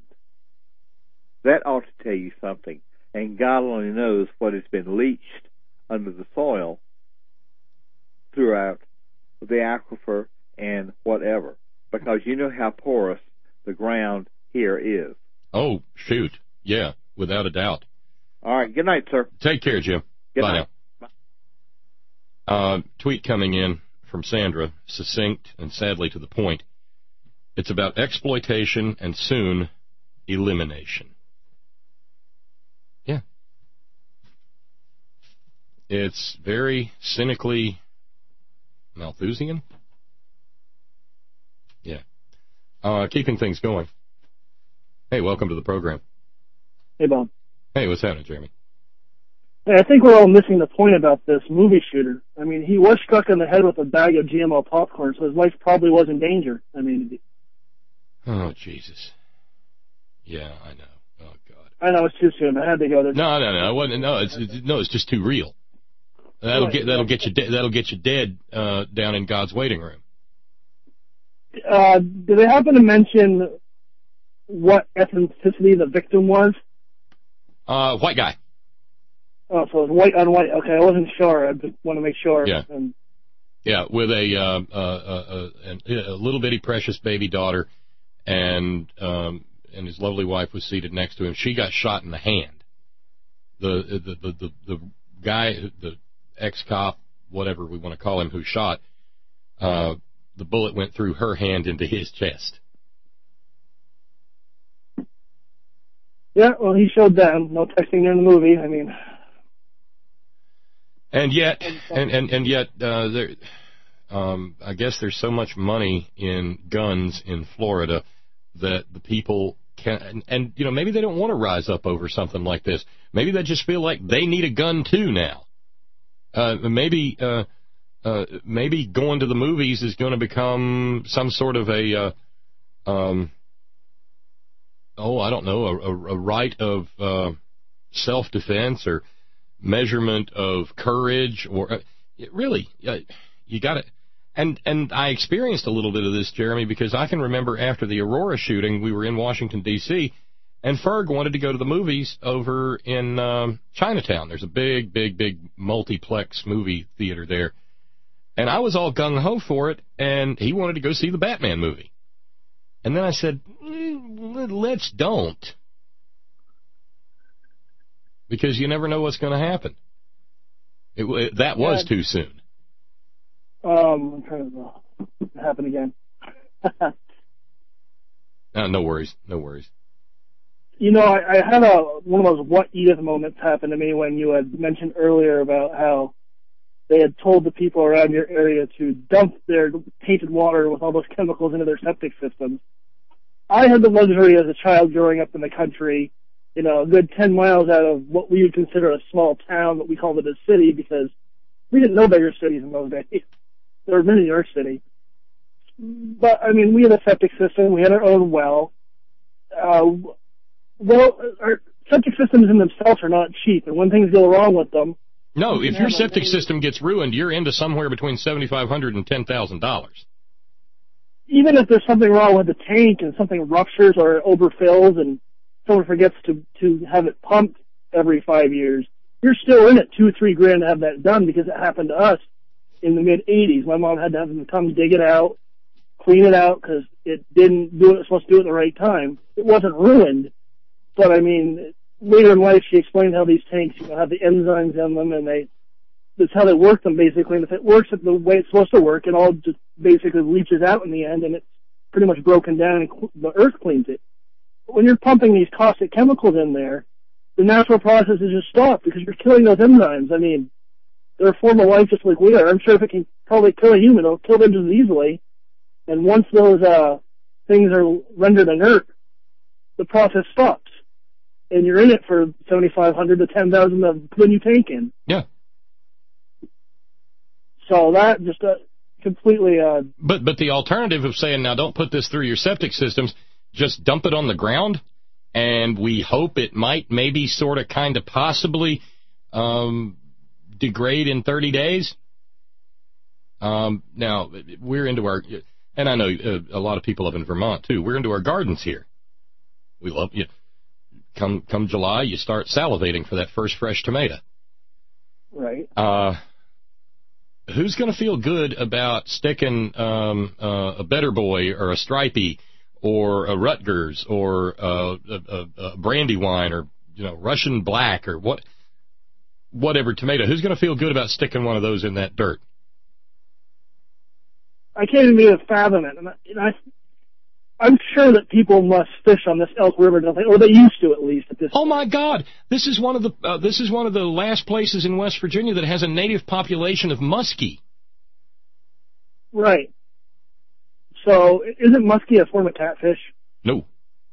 That ought to tell you something, and God only knows what has been leached under the soil throughout the aquifer and whatever, because you know how porous the ground here is. Oh, shoot. Yeah, without a doubt. All right. Good night, sir. Take care, Jim. Good Bye night. Now. Tweet coming in from Sandra, succinct and sadly to the point. It's about exploitation and soon elimination. Yeah. It's very cynically Malthusian. Yeah. Keeping things going. Hey, welcome to the program. Hey, Bob. Hey, what's happening, Jeremy? Hey, I think we're all missing the point about this movie shooter. I mean, he was struck in the head with a bag of GMO popcorn, so his life probably was in danger. I mean... Oh, Jesus. Yeah, I know. Oh, God. I know, it's too soon. I had to go there. No. It wasn't. No, it's just too real. That'll get you dead down in God's waiting room. Did they happen to mention what ethnicity the victim was? White guy. Oh, so it's white on white. Okay, I wasn't sure. I just want to make sure. Yeah. Yeah, with a little bitty precious baby daughter, and his lovely wife was seated next to him. She got shot in the hand. The guy, the ex-cop, whatever we want to call him, who shot, the bullet went through her hand into his chest. Yeah, well, he showed them. No texting in the movie. I mean, and yet, there. I guess there's so much money in guns in Florida that the people can, and you know, maybe they don't want to rise up over something like this. Maybe they just feel like they need a gun too now. Maybe going to the movies is going to become some sort of a, I don't know, a right of self-defense or measurement of courage, or really, you got it. And I experienced a little bit of this, Jeremy, because I can remember after the Aurora shooting, we were in Washington, D.C., and Ferg wanted to go to the movies over in Chinatown. There's a big multiplex movie theater there. And I was all gung-ho for it, and he wanted to go see the Batman movie. And then I said, let's don't. Because you never know what's going to happen. That was too soon. I'm trying to happen again. No worries. You know, I had one of those what Edith moments happen to me when you had mentioned earlier about how they had told the people around your area to dump their tainted water with all those chemicals into their septic systems. I had the luxury as a child growing up in the country, you know, a good 10 miles out of what we would consider a small town, but we called it a city because we didn't know bigger cities in those days. There were many in our city. But, I mean, we had a septic system. We had our own well. Our septic systems in themselves are not cheap, and when things go wrong with them... No, if your septic system gets ruined, you're into somewhere between $7,500 and $10,000. Even if there's something wrong with the tank and something ruptures or it overfills and someone forgets to have it pumped every 5 years, you're still in it $2-3 grand to have that done because it happened to us in the mid-'80s. My mom had to have them come dig it out, clean it out because it didn't do what it was supposed to do at the right time. It wasn't ruined, but I mean, later in life she explained how these tanks, you know, have the enzymes in them and that's how they work them basically. And if it works the way it's supposed to work, it all just basically leaches out in the end and it's pretty much broken down and the earth cleans it. But when you're pumping these caustic chemicals in there, the natural process is just stopped because you're killing those enzymes. I mean, they're a form of life just like we are. I'm sure if it can probably kill a human, it'll kill them just as easily. And once those things are rendered inert, the process stops. And you're in it for $7,500 to $10,000 to put a new tank in. Yeah. So that just completely... But the alternative of saying, now don't put this through your septic systems, just dump it on the ground, and we hope it might maybe sort of kind of possibly degrade in 30 days. Now, we're into our... And I know a lot of people up in Vermont, too. We're into our gardens here. We love you. Come July, you start salivating for that first fresh tomato. Right. Who's going to feel good about sticking a Better Boy or a Stripey or a Rutgers or a Brandywine or, you know, Russian Black or whatever tomato? Who's going to feel good about sticking one of those in that dirt? I can't even begin to fathom it. And I'm sure that people must fish on this Elk River, don't they? Or they used to, at least. At this point. My God! This is one of the last places in West Virginia that has a native population of muskie. Right. So, isn't muskie a form of catfish? No.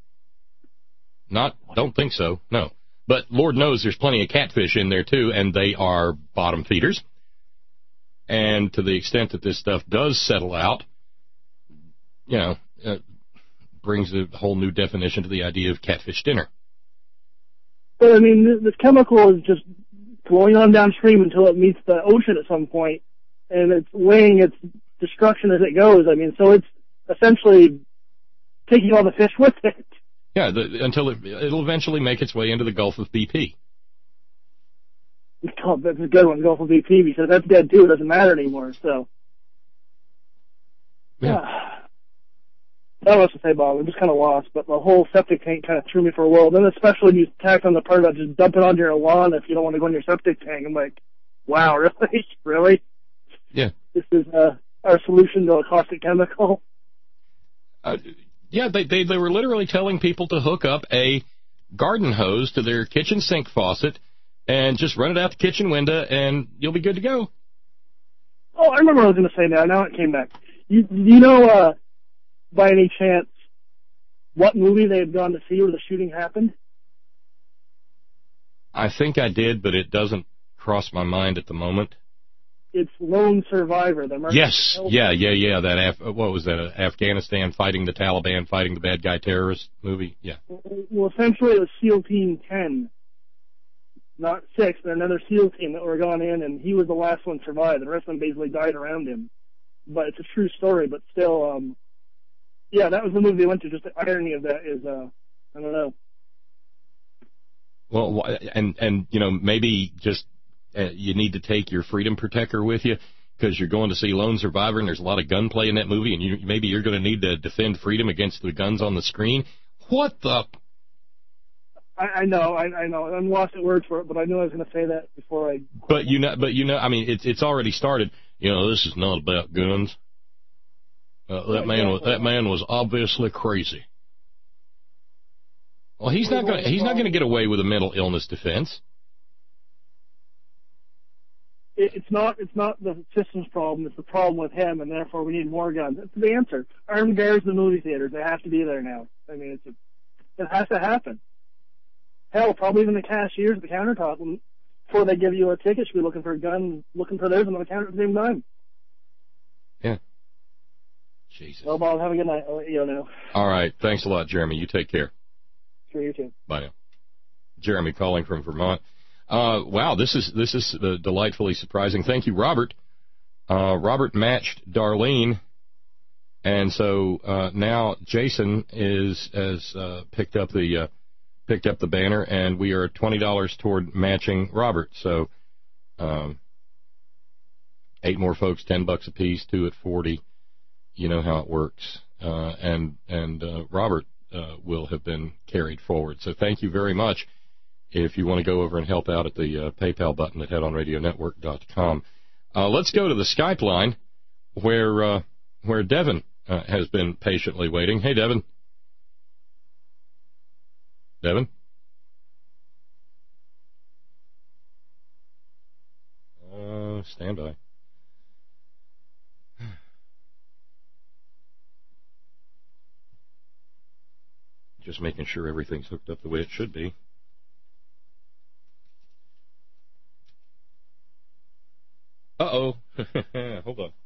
Don't think so. No. But Lord knows there's plenty of catfish in there too, and they are bottom feeders. And to the extent that this stuff does settle out, you know, brings a whole new definition to the idea of catfish dinner. But, I mean, this chemical is just flowing on downstream until it meets the ocean at some point, and it's weighing its destruction as it goes. I mean, so it's essentially taking all the fish with it. Yeah, until it'll eventually make its way into the Gulf of BP. Oh, that's a good one, Gulf of BP, because that's dead too. It doesn't matter anymore, so. Yeah. I don't know what to say, Bob. I'm just kind of lost, but the whole septic tank kind of threw me for a whirl. Then especially when you tack on the part about just dump it onto your lawn if you don't want to go in your septic tank. I'm like, wow, really? Really? Yeah. This is our solution to a caustic chemical? Yeah, they were literally telling people to hook up a garden hose to their kitchen sink faucet and just run it out the kitchen window and you'll be good to go. Oh, I remember what I was going to say now. Now it came back. You know, by any chance, what movie they had gone to see where the shooting happened? I think I did, but it doesn't cross my mind at the moment. It's Lone Survivor. Yes, yeah. That what was that? Afghanistan fighting the Taliban, fighting the bad guy terrorist movie. Yeah. Well, essentially it was SEAL Team 10, not 6, but another SEAL team that were gone in, and he was the last one to survive. The rest of them basically died around him. But it's a true story. But still, yeah, that was the movie they went to. Just the irony of that is, I don't know. Well, and you know, maybe just you need to take your freedom protector with you because you're going to see Lone Survivor and there's a lot of gunplay in that movie, and maybe you're going to need to defend freedom against the guns on the screen. What the? I know. I'm lost at words for it, but I knew I was going to say that before I. But you know, I mean, it's already started. You know, this is not about guns. That man was obviously crazy. Well, he's not going to get away with a mental illness defense. It's not the system's problem. It's the problem with him, and therefore we need more guns. That's the answer. Armed guards in the movie theaters. They have to be there now. I mean, it has to happen. Hell, probably even the cashiers at the countertop, before they give you a ticket, should be looking for a gun, looking for theirs on the counter at the same time. Yeah. Jesus. Well, Bob, have a good night. I'll let you know. All right. Thanks a lot, Jeremy. You take care. Sure, you too. Bye now. Jeremy calling from Vermont. Wow, this is delightfully surprising. Thank you, Robert. Robert matched Darlene, and so now Jason has picked up the banner, and we are $20 toward matching Robert. So 8 more folks, $10 apiece, 2 at 40. You know how it works, and Robert will have been carried forward. So thank you very much. If you want to go over and help out at the PayPal button at headonradionetwork.com. Let's go to the Skype line where Devin has been patiently waiting. Hey, Devin. Devin? Stand by. Just making sure everything's hooked up the way it should be. Uh-oh. Hold on.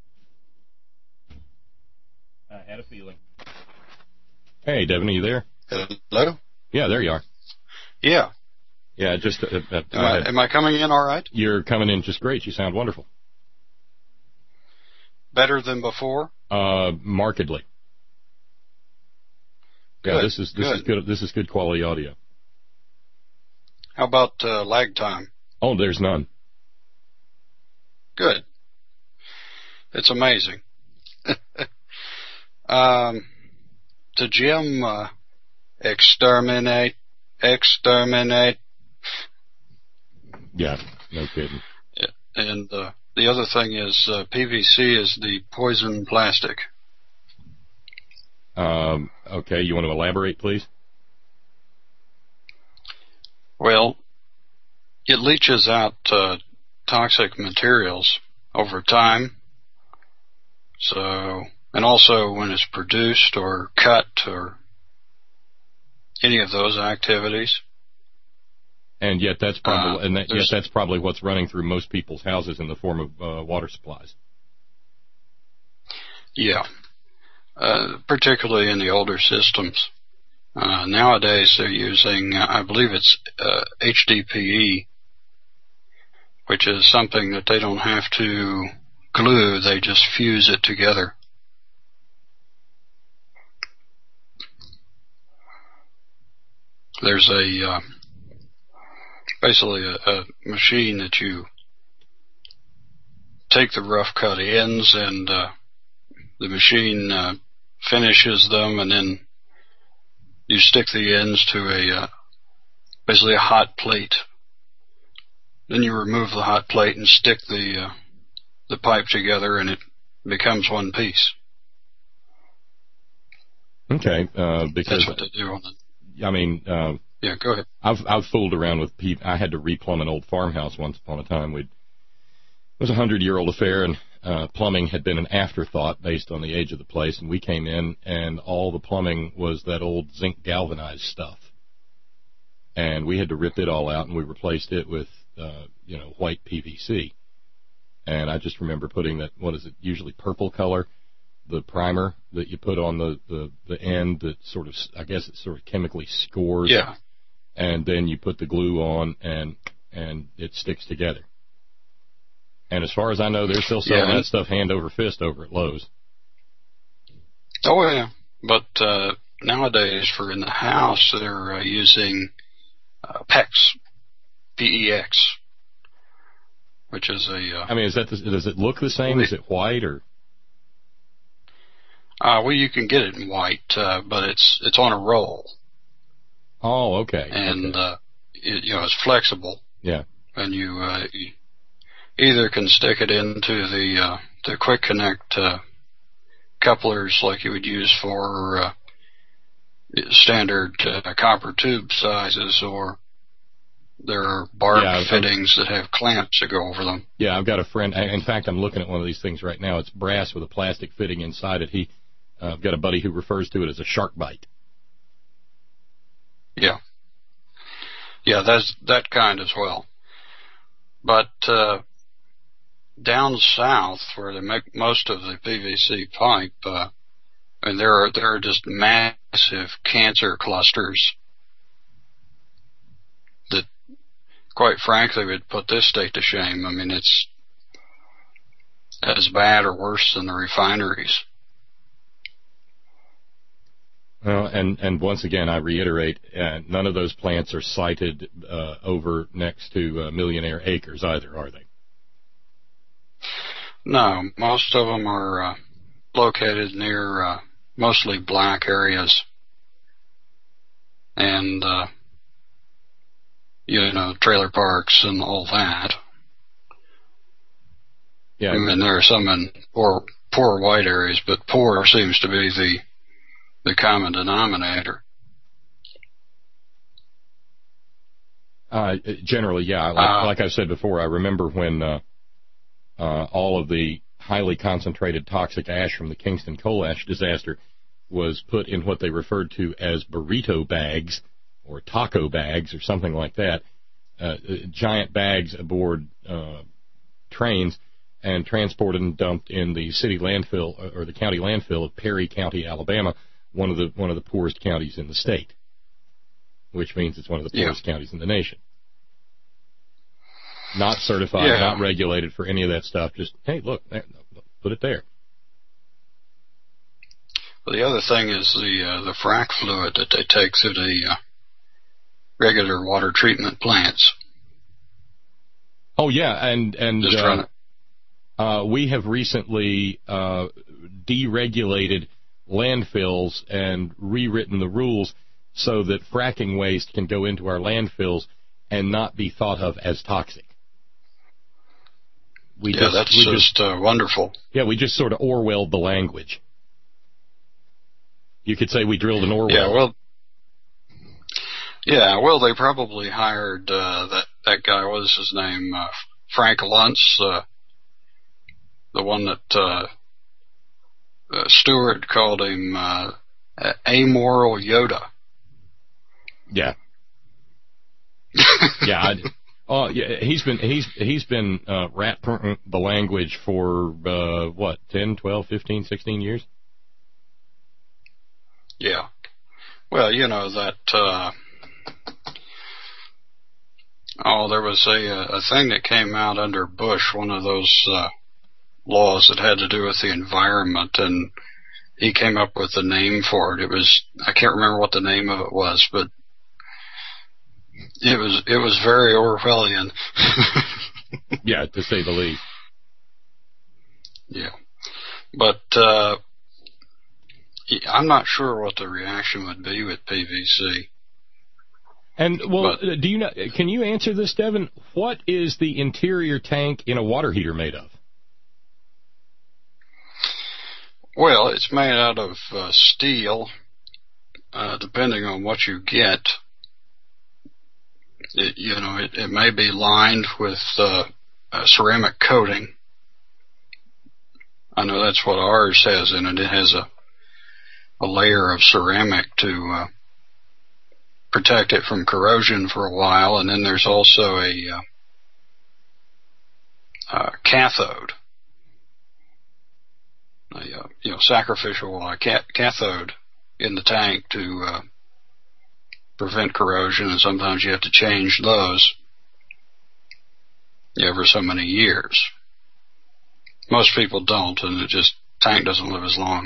I had a feeling. Hey, Devin, are you there? Hello? Yeah, there you are. Yeah. Yeah, just... am I coming in all right? You're coming in just great. You sound wonderful. Better than before? Markedly. Good. Yeah, this is good. This is good quality audio. How about lag time? Oh, there's none. Good. It's amazing. To Jim, exterminate. Yeah, no kidding. Yeah. And the other thing is PVC is the poison plastic. Okay, you want to elaborate, please? Well, it leaches out toxic materials over time. So, and also when it's produced or cut or any of those activities. And yet that's probably that's probably what's running through most people's houses in the form of water supplies. Yeah, particularly in the older systems. Nowadays they're using, I believe it's HDPE, which is something that they don't have to glue, they just fuse it together. There's basically a machine that you take the rough cut ends and the machine finishes them, and then you stick the ends to basically a hot plate. Then you remove the hot plate and stick the pipe together, and it becomes one piece. Okay, because that's what they do on it. I mean, yeah, go ahead. I've fooled around with people. I had to replumb an old farmhouse once upon a time. was a 100-year-old affair, and plumbing had been an afterthought based on the age of the place, and we came in, and all the plumbing was that old zinc galvanized stuff. And we had to rip it all out, and we replaced it with, white PVC. And I just remember putting that, what is it, usually purple color, the primer that you put on the end that sort of, I guess it sort of chemically scores. Yeah. And then you put the glue on, and it sticks together. And as far as I know, they're still selling that stuff hand over fist over at Lowe's. Oh, yeah. But nowadays, for in the house, they're using PEX, P-E-X, which is a... I mean, does it look the same? Is it white or... Well, you can get it in white, but it's on a roll. Oh, okay. And, it's flexible. Yeah. And you either can stick it into the quick connect couplers like you would use for standard copper tube sizes, or there are barb fittings that have clamps that go over them. Yeah, I've got a friend. In fact, I'm looking at one of these things right now. It's brass with a plastic fitting inside it. I've got a buddy who refers to it as a shark bite. Yeah. Yeah, that's that kind as well. But down south, where they make most of the PVC pipe, and there are just massive cancer clusters that, quite frankly, would put this state to shame. I mean, it's as bad or worse than the refineries. Well, and once again, I reiterate, none of those plants are sited over next to Millionaire Acres either, are they? No, most of them are located near mostly black areas, and trailer parks and all that. Yeah, I mean, there are some in poor white areas, but poor seems to be the common denominator. Generally, yeah. Like I said before, I remember when all of the highly concentrated toxic ash from the Kingston coal ash disaster was put in what they referred to as burrito bags or taco bags or something like that, giant bags aboard trains, and transported and dumped in the city landfill or the county landfill of Perry County, Alabama, one of the poorest counties in the state, which means it's one of the poorest counties in the nation. Not certified, not regulated for any of that stuff. Just, hey, look, there, put it there. Well, the other thing is the frac fluid that they take through the regular water treatment plants. Oh yeah, and just run it. We have recently deregulated landfills and rewritten the rules so that fracking waste can go into our landfills and not be thought of as toxic. That's just wonderful. Yeah, we just sort of Orwelled the language. You could say we drilled an Orwell. They probably hired that guy. What is his name? Frank Luntz, the one that Stewart called him amoral Yoda. Yeah. He's been rat-printing the language for 10, 12, 15, 16 years? Yeah. Well, that there was a thing that came out under Bush, one of those laws that had to do with the environment, and he came up with a name for it. I can't remember what the name of it was, but it was very Orwellian. Yeah, to say the least. Yeah. But I'm not sure what the reaction would be with PVC. And do you know? Can you answer this, Devin? What is the interior tank in a water heater made of? Well, it's made out of steel, depending on what you get. It may be lined with ceramic coating. I know that's what ours has in it. It has a layer of ceramic to protect it from corrosion for a while, and then there's also a cathode, sacrificial cathode in the tank to prevent corrosion, and sometimes you have to change those every so many years. Most people don't, and tank doesn't live as long.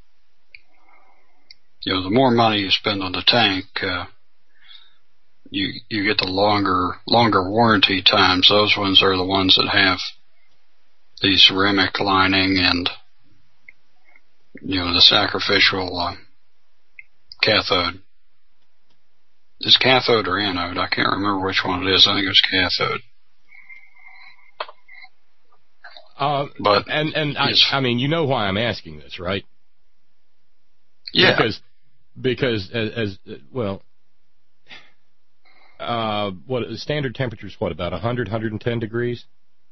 The more money you spend on the tank, you get the longer warranty times. Those ones are the ones that have the ceramic lining and the sacrificial cathode. Is cathode or anode? I can't remember which one it is. I think it's cathode. But I mean, you know why I'm asking this, right? Yeah. Because as well, what standard temperature is what, about 110 degrees?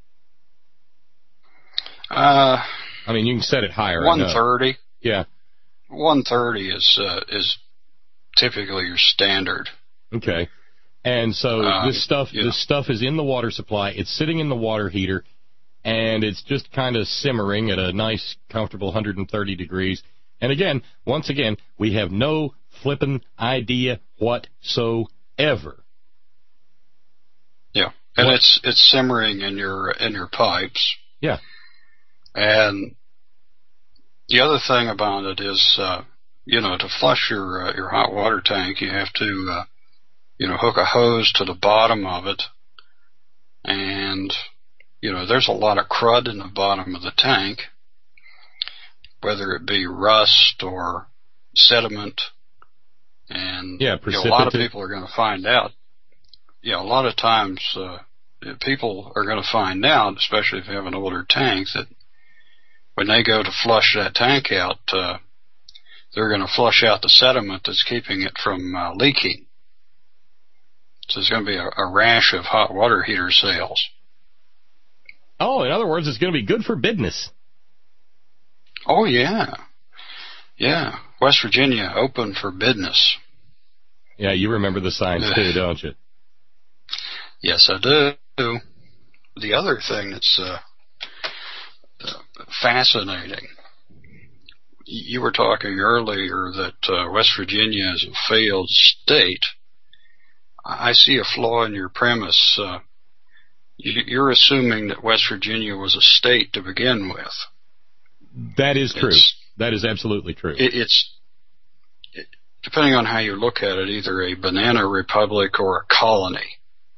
I mean, you can set it higher. 130. Yeah. 130 is typically your standard. Okay. And so this stuff is in the water supply. It's sitting in the water heater, and it's just kind of simmering at a nice, comfortable 130 degrees. And again, once again, we have no flippin' idea whatsoever. Yeah, and it's simmering in your pipes. Yeah. And the other thing about it is, to flush your hot water tank, you have to, hook a hose to the bottom of it, and there's a lot of crud in the bottom of the tank, whether it be rust or sediment, and a lot of people are going to find out. A lot of times people are going to find out, especially if you have an older tank, that when they go to flush that tank out, they're going to flush out the sediment that's keeping it from leaking. So there's going to be a rash of hot water heater sales. Oh, in other words, it's going to be good for business. Oh, yeah. Yeah. West Virginia, open for business. Yeah, you remember the signs too, don't you? Yes, I do. The other thing that's fascinating, you were talking earlier that West Virginia is a failed state. I see a flaw in your premise. You're assuming that West Virginia was a state to begin with. That is true. That is absolutely true. It's depending on how you look at it, either a banana republic or a colony.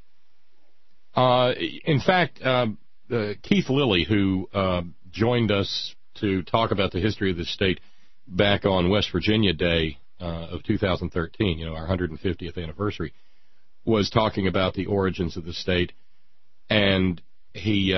In fact, Keith Lilly, who joined us to talk about the history of the state back on West Virginia Day of 2013, our 150th anniversary, was talking about the origins of the state, and he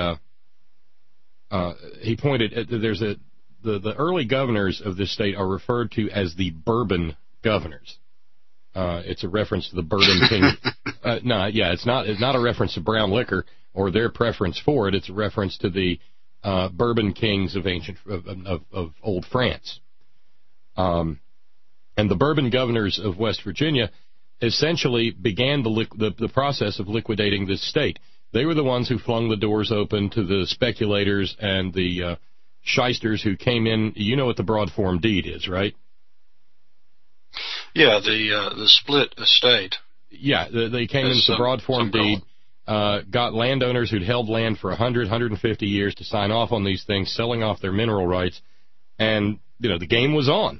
pointed there's the early governors of this state are referred to as the Bourbon governors. It's a reference to the Bourbon King. It's not a reference to brown liquor or their preference for it. It's a reference to the Bourbon kings of of old France. And the Bourbon governors of West Virginia essentially began the process of liquidating this state. They were the ones who flung the doors open to the speculators and the shysters who came in. You know what the broad form deed is, right? Yeah, the split estate. Yeah, they came into the broad form deed, got landowners who'd held land for 100, 150 years to sign off on these things, selling off their mineral rights, and, the game was on.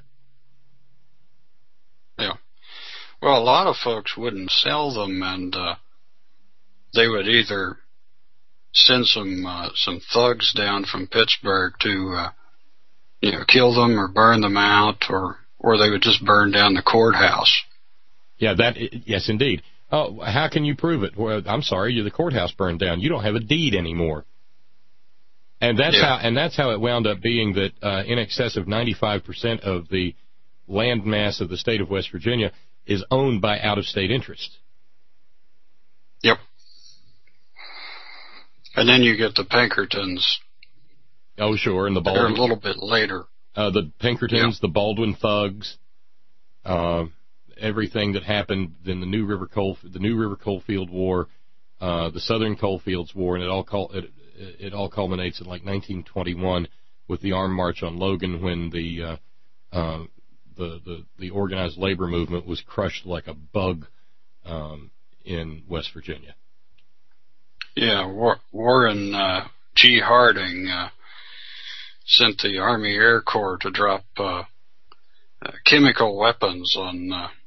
Yeah. Well, a lot of folks wouldn't sell them, and they would either send some thugs down from Pittsburgh to, kill them or burn them out, or they would just burn down the courthouse. Yeah, yes, indeed. Oh, how can you prove it? Well, I'm sorry, the courthouse burned down. You don't have a deed anymore. And that's how it wound up being that in excess of 95% of the land mass of the state of West Virginia is owned by out-of-state interests. Yep. And then you get the Pinkertons. Oh, sure, and the They're Baldwin. a little bit later. The Pinkertons, the Baldwin thugs, everything that happened in the New River Coalfield War, the Southern Coalfields War, and it all culminates in like 1921 with the Armed March on Logan, when the organized labor movement was crushed like a bug in West Virginia. Yeah, Warren G. Harding sent the Army Air Corps to drop chemical weapons on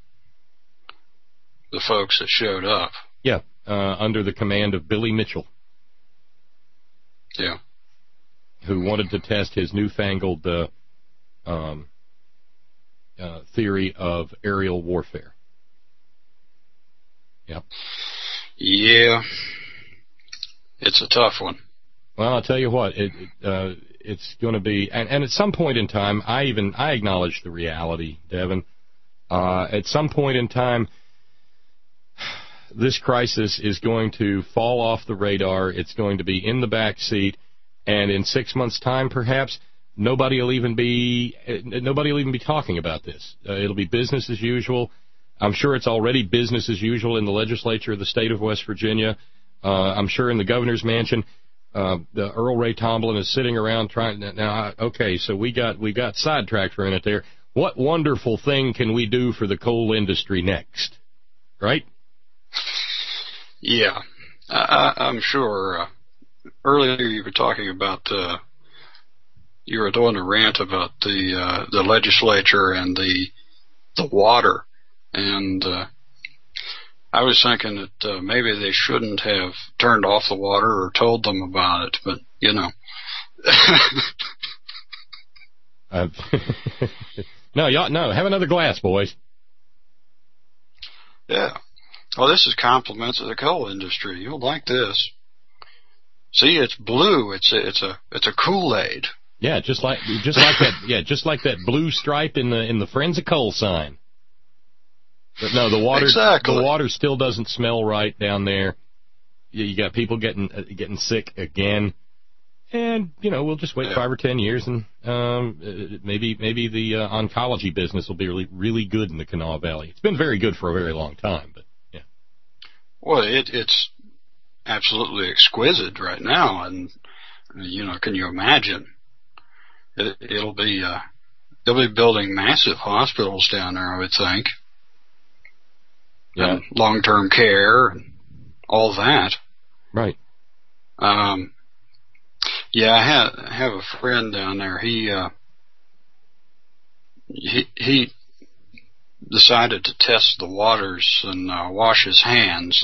the folks that showed up. Yeah, under the command of Billy Mitchell. Yeah. Who wanted to test his newfangled theory of aerial warfare. Yep. Yeah. It's a tough one. Well, I'll tell you what, it's going to be, and at some point in time, I acknowledge the reality, Devin. At some point in time, this crisis is going to fall off the radar. It's going to be in the back seat, and in 6 months' time, perhaps nobody will even be talking about this. It'll be business as usual. I'm sure it's already business as usual in the legislature of the state of West Virginia. I'm sure in the governor's mansion, the Earl Ray Tomblin is sitting around trying. Now, okay, so we got sidetracked for a minute there. What wonderful thing can we do for the coal industry next? Right? Yeah, I'm sure. Earlier you were talking about, you were doing a rant about the legislature and the water, and I was thinking that maybe they shouldn't have turned off the water or told them about it, but, you know. No, have another glass, boys. Yeah. Well, this is compliments of the coal industry. You'll like this. See, it's blue. It's a Kool-Aid. Yeah, just like that. Yeah, just like that blue stripe in the Friends of Coal sign. But no, the water still doesn't smell right down there. You got people getting sick again, and we'll just wait 5 or 10 years, and maybe the oncology business will be really, really good in the Kanawha Valley. It's been very good for a very long time, but yeah. Well, it's absolutely exquisite right now, and can you imagine? They'll be building massive hospitals down there, I would think. Yeah. Long-term care and all that. Right. Yeah, I have a friend down there. He decided to test the waters and wash his hands.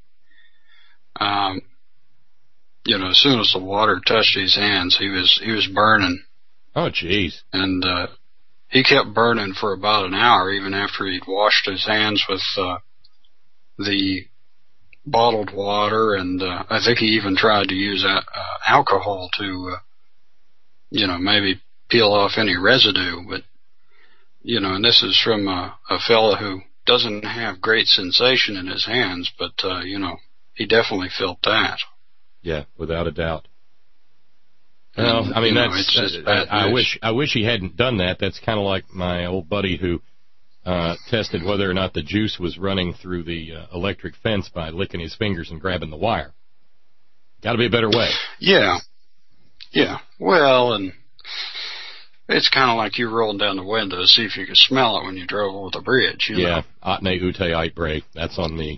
As soon as the water touched his hands, he was burning. Oh, jeez. And he kept burning for about an hour, even after he'd washed his hands with the bottled water, and I think he even tried to use alcohol to, maybe peel off any residue. But, and this is from a fella who doesn't have great sensation in his hands, but, he definitely felt that. Yeah, without a doubt. Well, I mean, I wish he hadn't done that. That's kind of like my old buddy who tested whether or not the juice was running through the electric fence by licking his fingers and grabbing the wire. Got to be a better way. Yeah. Well, and it's kind of like you rolling down the window to see if you could smell it when you drove over the bridge. Yeah, Atne Ute Eitbre. That's on me.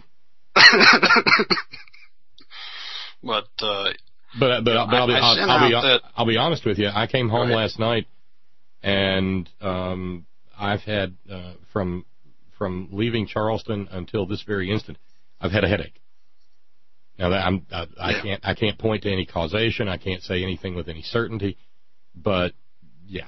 But I'll be honest with you. I came home last night, and I've had from leaving Charleston until this very instant, I've had a headache. Now that I can't point to any causation. I can't say anything with any certainty, but yeah.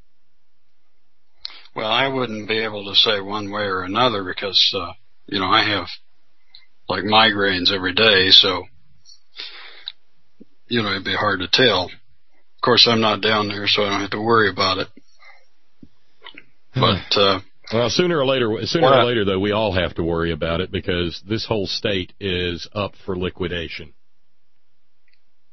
Well, I wouldn't be able to say one way or another because I have like migraines every day, so it'd be hard to tell. Of course, I'm not down there, so I don't have to worry about it. But well, sooner or later, though, we all have to worry about it because this whole state is up for liquidation.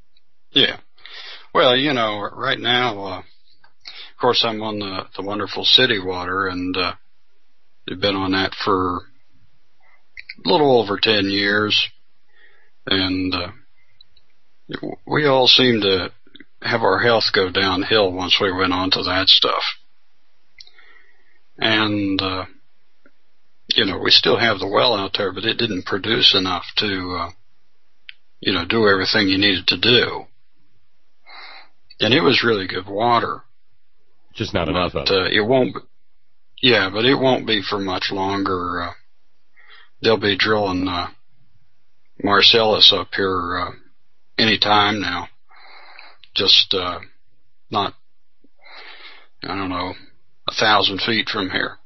Yeah. Well, right now, of course, I'm on the wonderful City Water, and I've been on that for a little over 10 years, and we all seem to have our health go downhill once we went on to that stuff. And, we still have the well out there, but it didn't produce enough to, do everything you needed to do. And it was really good water. Just not enough of it. It won't be for much longer. They'll be drilling Marcellus up here any time now. Just not, 1,000 feet from here.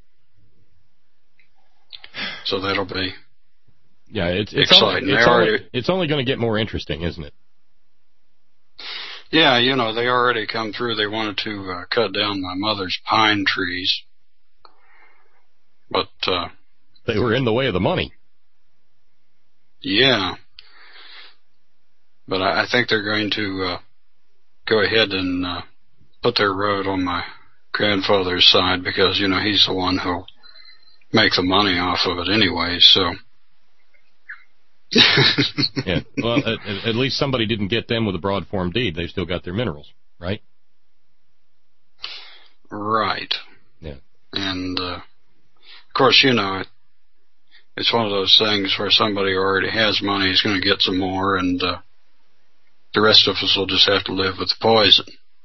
So that'll be exciting. It's only going to get more interesting, isn't it? Yeah, they already come through. They wanted to cut down my mother's pine trees. But they were in the way of the money. Yeah. But I think they're going to go ahead and put their road on my grandfather's side because, he's the one who'll make the money off of it anyway, so. Yeah. Well, at least somebody didn't get them with a broad form deed. They've still got their minerals, right? Right. Yeah. And, of course, it's one of those things where somebody who already has money is going to get some more, and the rest of us will just have to live with the poison.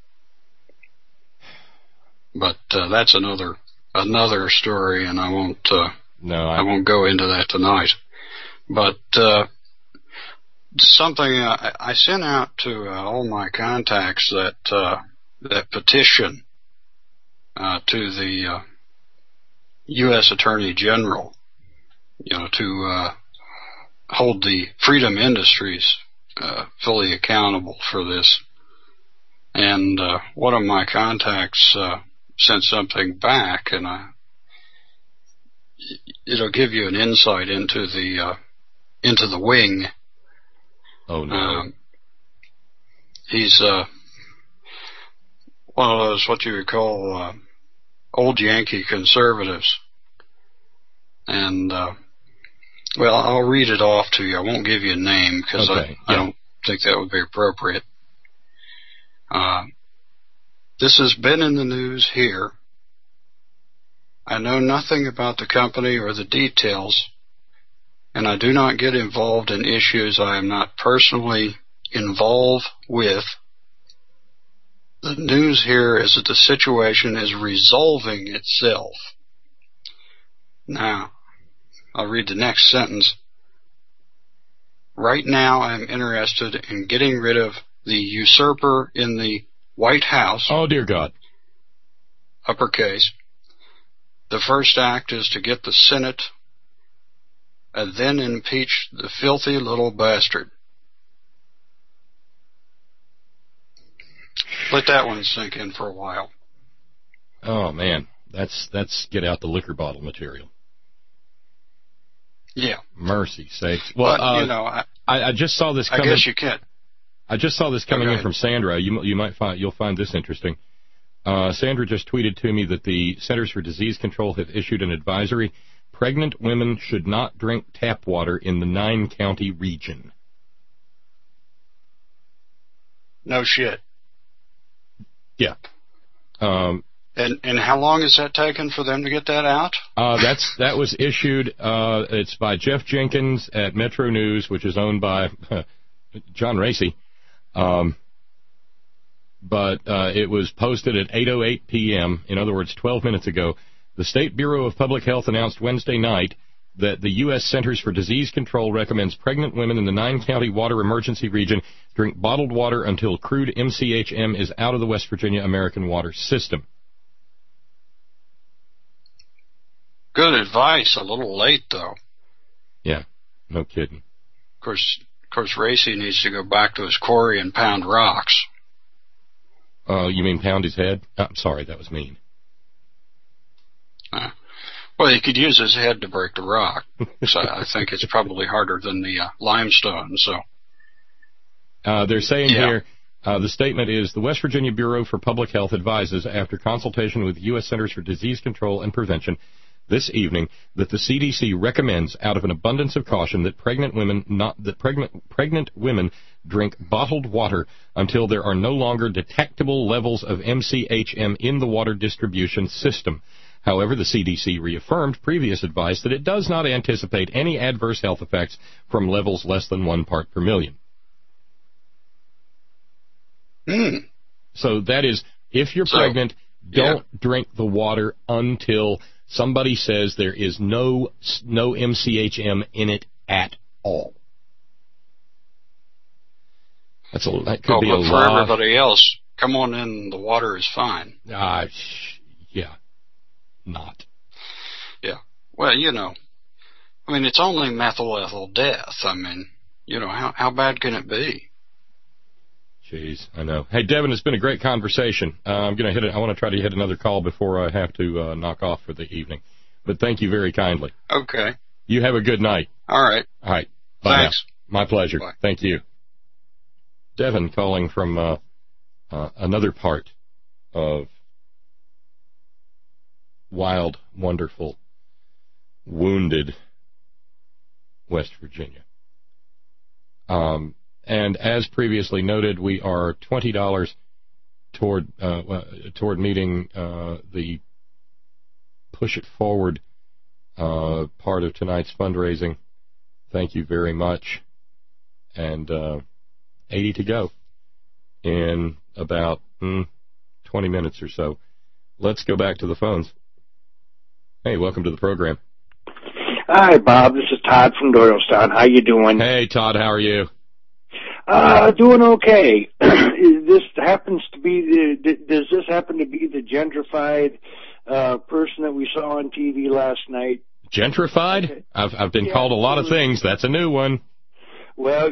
But that's another story, and I won't go into that tonight. But something I sent out to all my contacts that petition to the U.S. Attorney General, to hold the Freedom Industries fully accountable for this. And one of my contacts sent something back, and it'll give you an insight into the wing. Oh no! He's one of those what you would call old Yankee conservatives, and I'll read it off to you. I won't give you a name because I don't think that would be appropriate. This has been in the news here. I know nothing about the company or the details, and I do not get involved in issues I am not personally involved with. The news here is that the situation is resolving itself. Now, I'll read the next sentence. Right now, I'm interested in getting rid of the usurper in the White House. Oh, dear God. Uppercase. The first act is to get the Senate and then impeach the filthy little bastard. Let that one sink in for a while. Oh, man. That's get out the liquor bottle material. Yeah. Mercy sakes. Well, but, I just saw this coming. I guess you can. I just saw this coming in from Sandra. You'll find this interesting. Sandra just tweeted to me that the Centers for Disease Control have issued an advisory. Pregnant women should not drink tap water in the 9-county region. No shit. Yeah. And how long has that taken for them to get that out? That was issued. It's by Jeff Jenkins at Metro News, which is owned by John Racy. But it was posted at 8:08 p.m., in other words, 12 minutes ago. The State Bureau of Public Health announced Wednesday night that the U.S. Centers for Disease Control recommends pregnant women in the 9-county water emergency region drink bottled water until crude MCHM is out of the West Virginia American water system. Good advice. A little late, though. Yeah, no kidding. Of course, Racy needs to go back to his quarry and pound rocks. You mean pound his head? I'm sorry, that was mean. Well, he could use his head to break the rock. So I think it's probably harder than the limestone. So they're saying here, The statement is, the West Virginia Bureau for Public Health advises, after consultation with the U.S. Centers for Disease Control and Prevention this evening, that the CDC recommends, out of an abundance of caution, that pregnant women drink bottled water until there are no longer detectable levels of MCHM in the water distribution system. However, the CDC reaffirmed previous advice that it does not anticipate any adverse health effects from levels less than 1 part per million. So that is, if you're pregnant, don't drink the water until somebody says there is no MCHM in it at all. That could be a lot. For everybody else, come on in, the water is fine. Yeah, not. Yeah. Well, I mean, it's only methyl ethyl death. I mean, how bad can it be? Jeez, I know. Hey, Devin, it's been a great conversation. I want to try to hit another call before I have to knock off for the evening. But thank you very kindly. Okay. You have a good night. All right. Bye. Thanks. Now. My pleasure. Bye. Thank you. Devin calling from another part of wild, wonderful, wounded West Virginia. And as previously noted, we are $20 toward meeting the Push It Forward part of tonight's fundraising. Thank you very much. And 80 to go in about 20 minutes or so. Let's go back to the phones. Hey, welcome to the program. Hi, Bob. This is Todd from Doylestown. How you doing? Hey, Todd. How are you? Doing okay. Does this happen to be the gentrified person that we saw on TV last night? Gentrified? Okay. I've been called a lot of things. That's a new one. Well,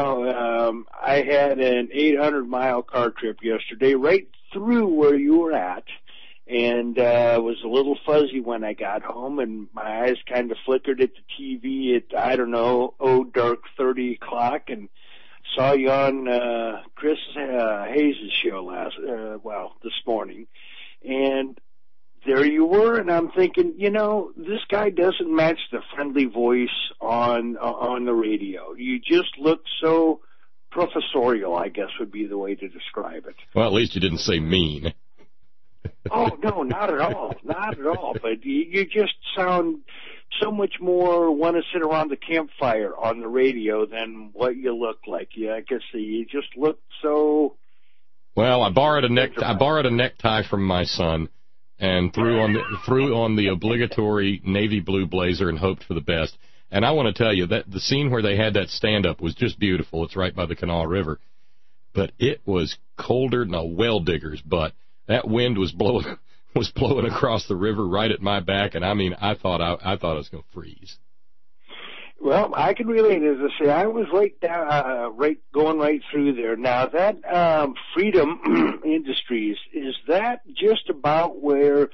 I had an 800-mile car trip yesterday right through where you were at, and was a little fuzzy when I got home, and my eyes kind of flickered at the TV at, dark 30 o'clock, and saw you on Chris Hayes' show this morning, and there you were, and I'm thinking, this guy doesn't match the friendly voice on the radio. You just look so professorial, I guess would be the way to describe it. Well, at least you didn't say mean. Oh, no, not at all. Not at all. But you just sound so much more want to sit around the campfire on the radio than what you look like. Yeah, I guess you just look so... Well, I borrowed a necktie from my son and threw on the obligatory navy blue blazer and hoped for the best. And I want to tell you that the scene where they had that stand-up was just beautiful. It's right by the Kanawha River. But it was colder than a well digger's butt. That wind was blowing across the river right at my back, and I thought I was going to freeze. Well, I can relate. As I say, I was going right through there. Now that Freedom Industries, is that just about where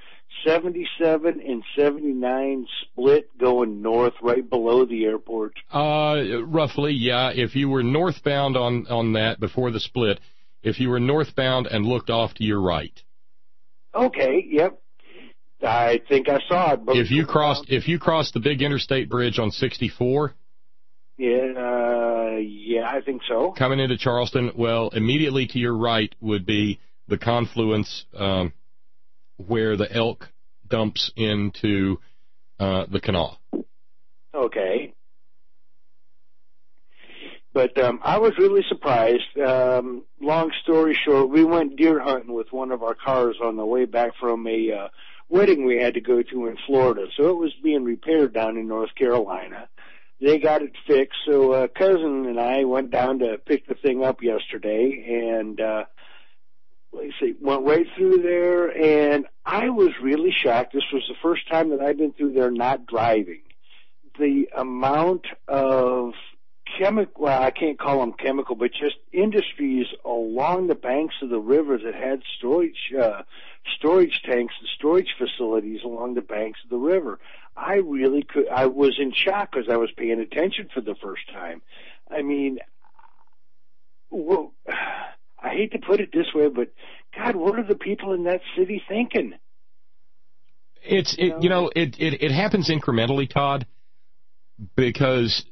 77 and 79 split going north, right below the airport? Roughly, yeah. If you were northbound on that before the split, if you were northbound and looked off to your right. Okay, yep. I think I saw it. If you crossed the big interstate bridge on 64. Yeah, I think so. Coming into Charleston, well, immediately to your right would be the confluence where the Elk dumps into the Kanawha. Okay. But I was really surprised. Long story short, we went deer hunting with one of our cars on the way back from a wedding we had to go to in Florida. So it was being repaired down in North Carolina. They got it fixed, so a cousin and I went down to pick the thing up yesterday, and went right through there, and I was really shocked. This was the first time that I've been through there not driving. The amount of chemical, well, I can't call them chemical, but just industries along the banks of the river that had storage tanks and storage facilities along the banks of the river. I was in shock because I was paying attention for the first time. I mean, well, I hate to put it this way, but God, what are the people in that city thinking? It happens incrementally, Todd, because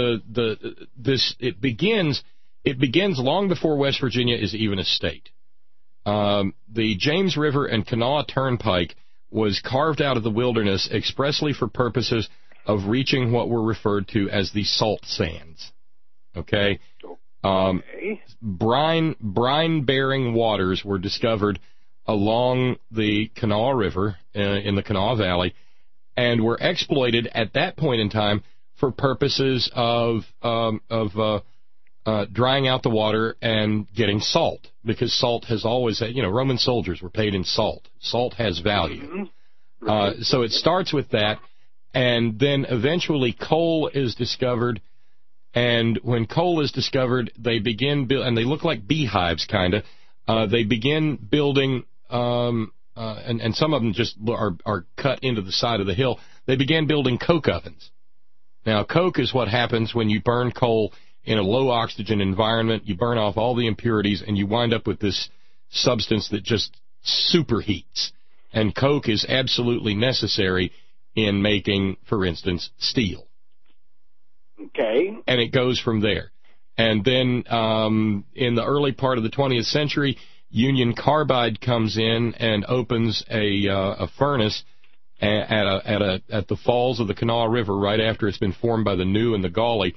it begins long before West Virginia is even a state. The James River and Kanawha Turnpike was carved out of the wilderness expressly for purposes of reaching what were referred to as the salt sands. Okay? Brine-bearing waters were discovered along the Kanawha River in the Kanawha Valley and were exploited at that point in time for purposes of drying out the water and getting salt, because salt has always, Roman soldiers were paid in salt. Salt has value. So it starts with that, and then eventually coal is discovered, and when coal is discovered, they begin, and they look like beehives, kind of. They begin building, and some of them just are cut into the side of the hill. They began building coke ovens. Now, coke is what happens when you burn coal in a low-oxygen environment. You burn off all the impurities, and you wind up with this substance that just superheats. And coke is absolutely necessary in making, for instance, steel. Okay. And it goes from there. And then in the early part of the 20th century, Union Carbide comes in and opens a furnace at the falls of the Kanawha River right after it's been formed by the New and the Gauley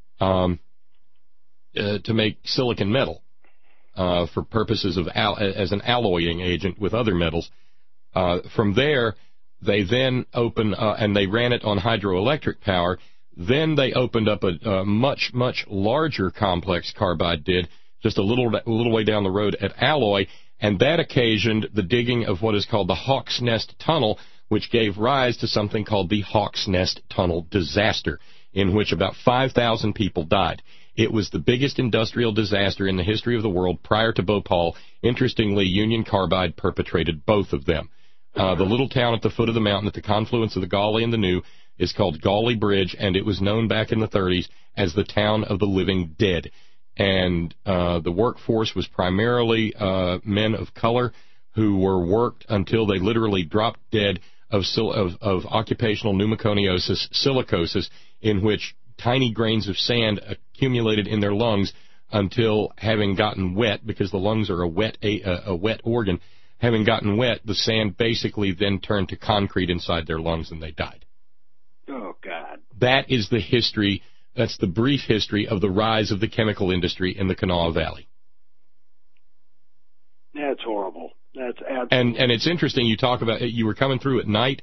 to make silicon metal for purposes of as an alloying agent with other metals. From there, they then open and they ran it on hydroelectric power. Then they opened up a much, much larger complex, Carbide did, just a little way down the road at Alloy, and that occasioned the digging of what is called the Hawk's Nest Tunnel, which gave rise to something called the Hawk's Nest Tunnel disaster, in which about 5,000 people died. It was the biggest industrial disaster in the history of the world prior to Bhopal. Interestingly, Union Carbide perpetrated both of them. The little town at the foot of the mountain at the confluence of the Gauley and the New is called Gauley Bridge, and it was known back in the 30s as the town of the living dead. And the workforce was primarily men of color who were worked until they literally dropped dead of occupational pneumoconiosis, silicosis, in which tiny grains of sand accumulated in their lungs until, having gotten wet, because the lungs are a wet organ, having gotten wet, the sand basically then turned to concrete inside their lungs and they died. Oh, God. That is the history, that's the brief history of the rise of the chemical industry in the Kanawha Valley. That's horrible. That's absolutely. And it's interesting, you talk about, you were coming through at night.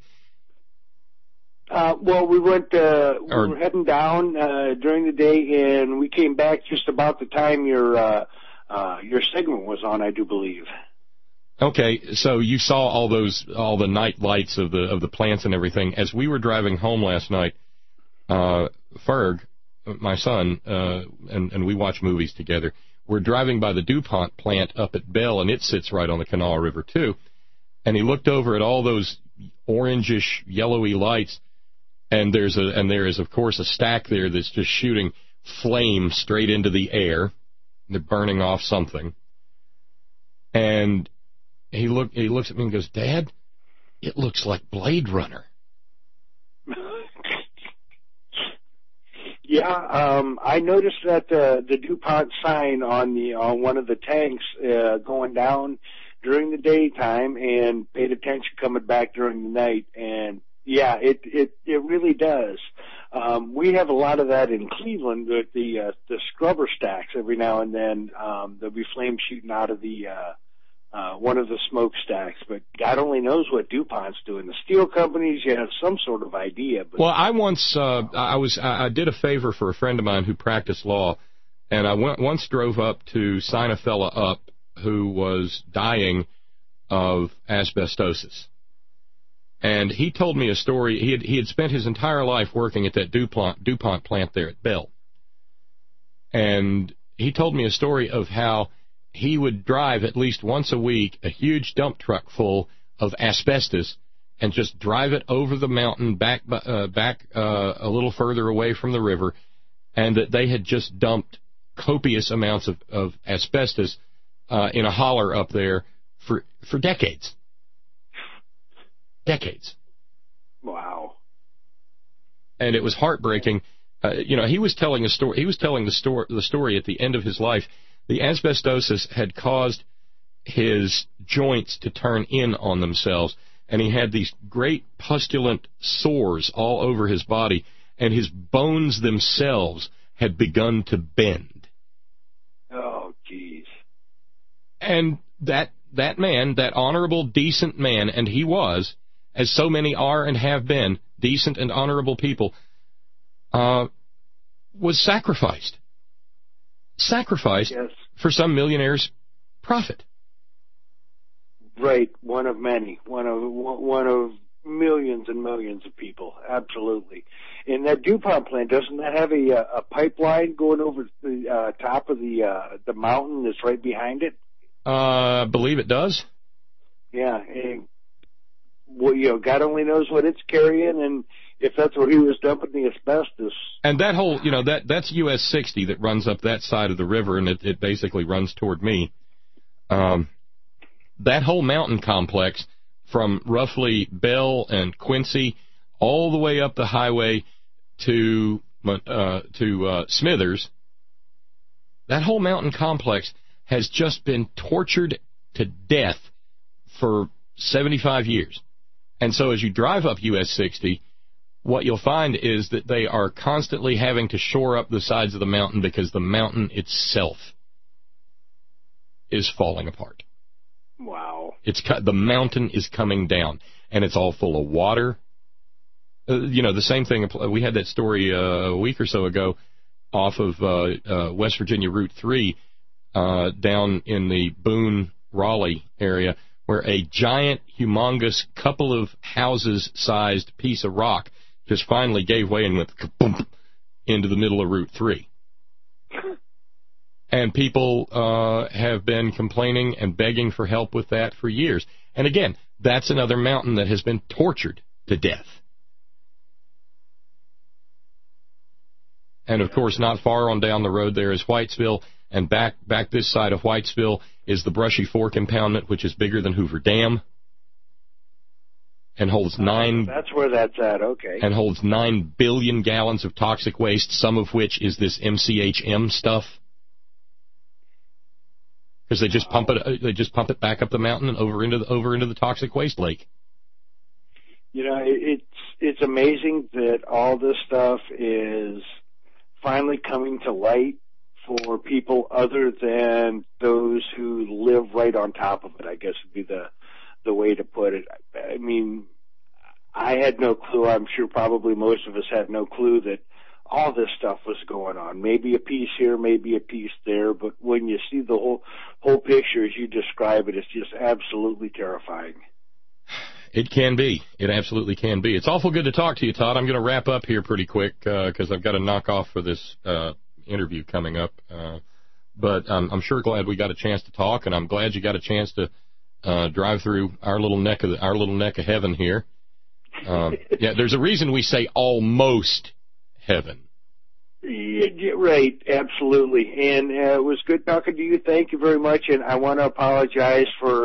Well, we went, we were heading down during the day, and we came back just about the time your segment was on, I do believe. Okay, so you saw all the night lights of the plants and everything. As we were driving home last night, Ferg, my son, and we watch movies together, we're driving by the DuPont plant up at Bell, and it sits right on the Kanawha River too. And he looked over at all those orangish, yellowy lights, and there is of course a stack there that's just shooting flame straight into the air. They're burning off something. And he looks at me and goes, "Dad, it looks like Blade Runner." Yeah, I noticed that the DuPont sign on one of the tanks going down during the daytime, and paid attention coming back during the night, and yeah, it really does. We have a lot of that in Cleveland with the scrubber stacks. Every now and then there'll be flame shooting out of the one of the smokestacks, but God only knows what DuPont's doing. The steel companies, you have some sort of idea. But well, I once I did a favor for a friend of mine who practiced law, and I once drove up to sign a fella up who was dying of asbestosis. And he told me a story. He had spent his entire life working at that DuPont plant there at Bell. And he told me a story of how he would drive at least once a week a huge dump truck full of asbestos and just drive it over the mountain back a little further away from the river, and that they had just dumped copious amounts of asbestos in a holler up there for decades. Decades. Wow. And it was heartbreaking. He was telling a story. He was telling the story at the end of his life. The asbestosis had caused his joints to turn in on themselves, and he had these great pustulent sores all over his body, and his bones themselves had begun to bend. Oh, jeez. And that man, that honorable, decent man, and he was, as so many are and have been, decent and honorable people, was sacrificed. Sacrificed yes. for some millionaire's profit. Right, one of many, one of millions and millions of people, absolutely. And that DuPont plant, doesn't that have a pipeline going over the top of the mountain that's right behind it? I believe it does. Yeah, and God only knows what it's carrying, and if that's where he was dumping the asbestos. And that whole, that's US 60 that runs up that side of the river, and it basically runs toward me. That whole mountain complex, from roughly Bell and Quincy all the way up the highway to Smithers, that whole mountain complex has just been tortured to death for 75 years. And so as you drive up US 60, what you'll find is that they are constantly having to shore up the sides of the mountain because the mountain itself is falling apart. Wow. The mountain is coming down, and it's all full of water. The same thing. We had that story a week or so ago off of West Virginia Route 3 down in the Boone-Raleigh area, where a giant, humongous, couple of houses-sized piece of rock just finally gave way and went kaboom into the middle of Route 3. And people have been complaining and begging for help with that for years. And again, that's another mountain that has been tortured to death. And of course, not far on down the road there is Whitesville, and back this side of Whitesville is the Brushy Fork impoundment, which is bigger than Hoover Dam, and holds That's where that's at. Okay. And holds 9 billion gallons of toxic waste, some of which is this MCHM stuff. Because they just pump it back up the mountain and over into the toxic waste lake. It's amazing that all this stuff is finally coming to light for people other than those who live right on top of it, I guess would be the way to put it. I mean, I had no clue. I'm sure probably most of us had no clue that all this stuff was going on. Maybe a piece here, maybe a piece there, but when you see the whole picture as you describe it, it's just absolutely terrifying. It can be. It absolutely can be. It's awful good to talk to you, Todd. I'm going to wrap up here pretty quick because I've got to knock off for this interview coming up. But I'm sure glad we got a chance to talk, and I'm glad you got a chance to drive through our little neck of heaven here. Yeah, there's a reason we say almost heaven. Yeah, right, absolutely. And it was good talking to you. Thank you very much. And I want to apologize for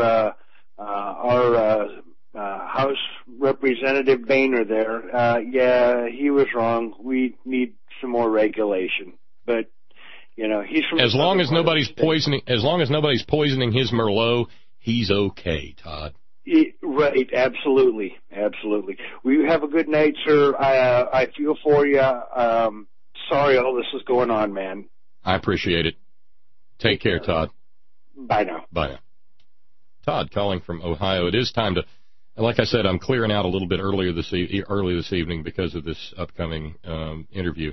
our House Representative Boehner there. Yeah, he was wrong. We need some more regulation. But he's from as long as nobody's poisoning his Merlot, he's okay, Todd. Right, absolutely. Well, you have a good night, sir. I feel for you. Sorry all this is going on, man. I appreciate it. Take care, Todd. Bye now. Bye now. Todd calling from Ohio. It is time to, like I said, I'm clearing out a little bit early this evening because of this upcoming interview.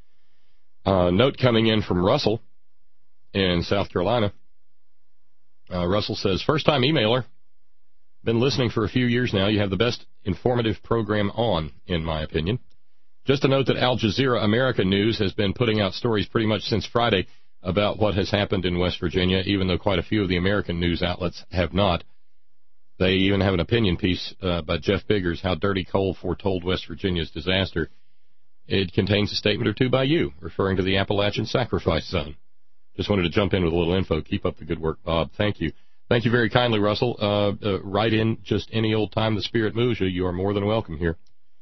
Note coming in from Russell in South Carolina. Russell says, first-time emailer. Been listening for a few years now. You have the best informative program on, in my opinion. Just a note that Al Jazeera America News has been putting out stories pretty much since Friday about what has happened in West Virginia, even though quite a few of the American news outlets have not. They even have an opinion piece by Jeff Biggers, How Dirty Coal Foretold West Virginia's Disaster. It contains a statement or two by you, referring to the Appalachian Sacrifice Zone. Just wanted to jump in with a little info. Keep up the good work, Bob. Thank you. Thank you very kindly, Russell. Write in just any old time the spirit moves you. You are more than welcome here.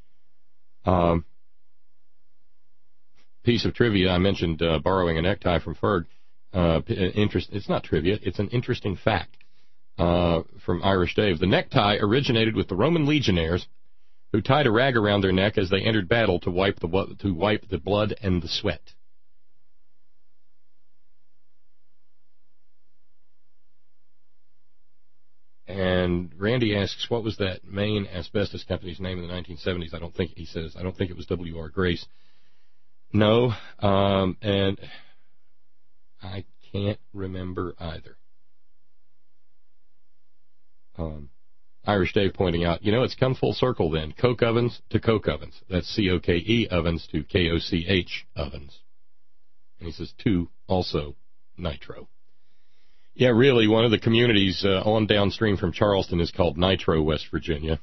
Piece of trivia, I mentioned borrowing a necktie from Ferg. It's not trivia. It's an interesting fact from Irish Dave. The necktie originated with the Roman legionnaires who tied a rag around their neck as they entered battle to wipe the blood and the sweat. And Randy asks, what was that Maine asbestos company's name in the 1970s? I don't think it was W.R. Grace. No, and I can't remember either. Irish Dave pointing out, it's come full circle then. Coke ovens to Coke ovens. That's C-O-K-E ovens to K-O-C-H ovens. And he says, two, also nitro. Yeah, really, one of the communities on downstream from Charleston is called Nitro, West Virginia.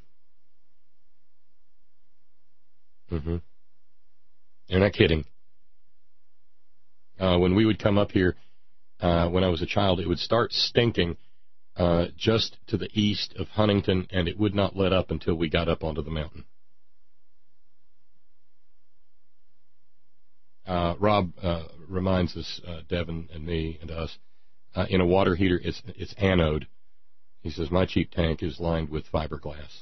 You're not kidding. When we would come up here, when I was a child, it would start stinking just to the east of Huntington, and it would not let up until we got up onto the mountain. Rob reminds us, Devin and me and us, in a water heater, it's anode. He says, my cheap tank is lined with fiberglass.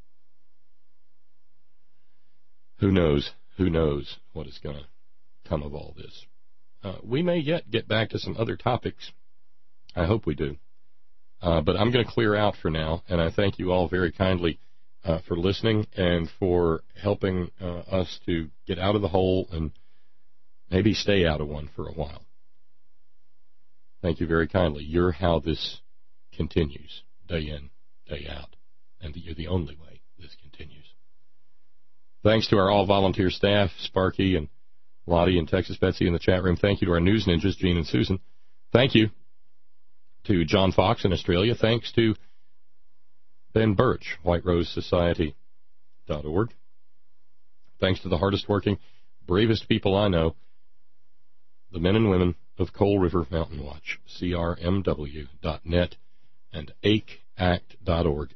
Who knows what is going to come of all this. We may yet get back to some other topics. I hope we do. But I'm going to clear out for now, and I thank you all very kindly for listening and for helping us to get out of the hole and maybe stay out of one for a while. Thank you very kindly. You're how this continues, day in, day out, and you're the only way this continues. Thanks to our all-volunteer staff, Sparky and Lottie and Texas Betsy in the chat room. Thank you to our news ninjas, Gene and Susan. Thank you to John Fox in Australia. Thanks to Ben Birch, WhiteRoseSociety.org. Thanks to the hardest working, bravest people I know, the men and women of Coal River Mountain Watch, CRMW.net, and ACHEACT.org,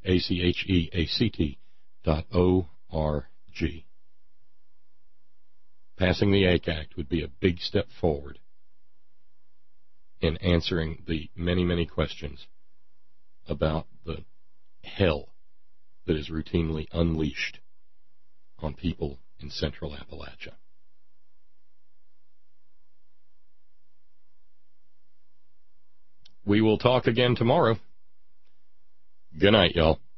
ACHEACT.org. Passing the ACHE Act would be a big step forward in answering the many, many questions about the hell that is routinely unleashed on people in central Appalachia. We will talk again tomorrow. Good night, y'all.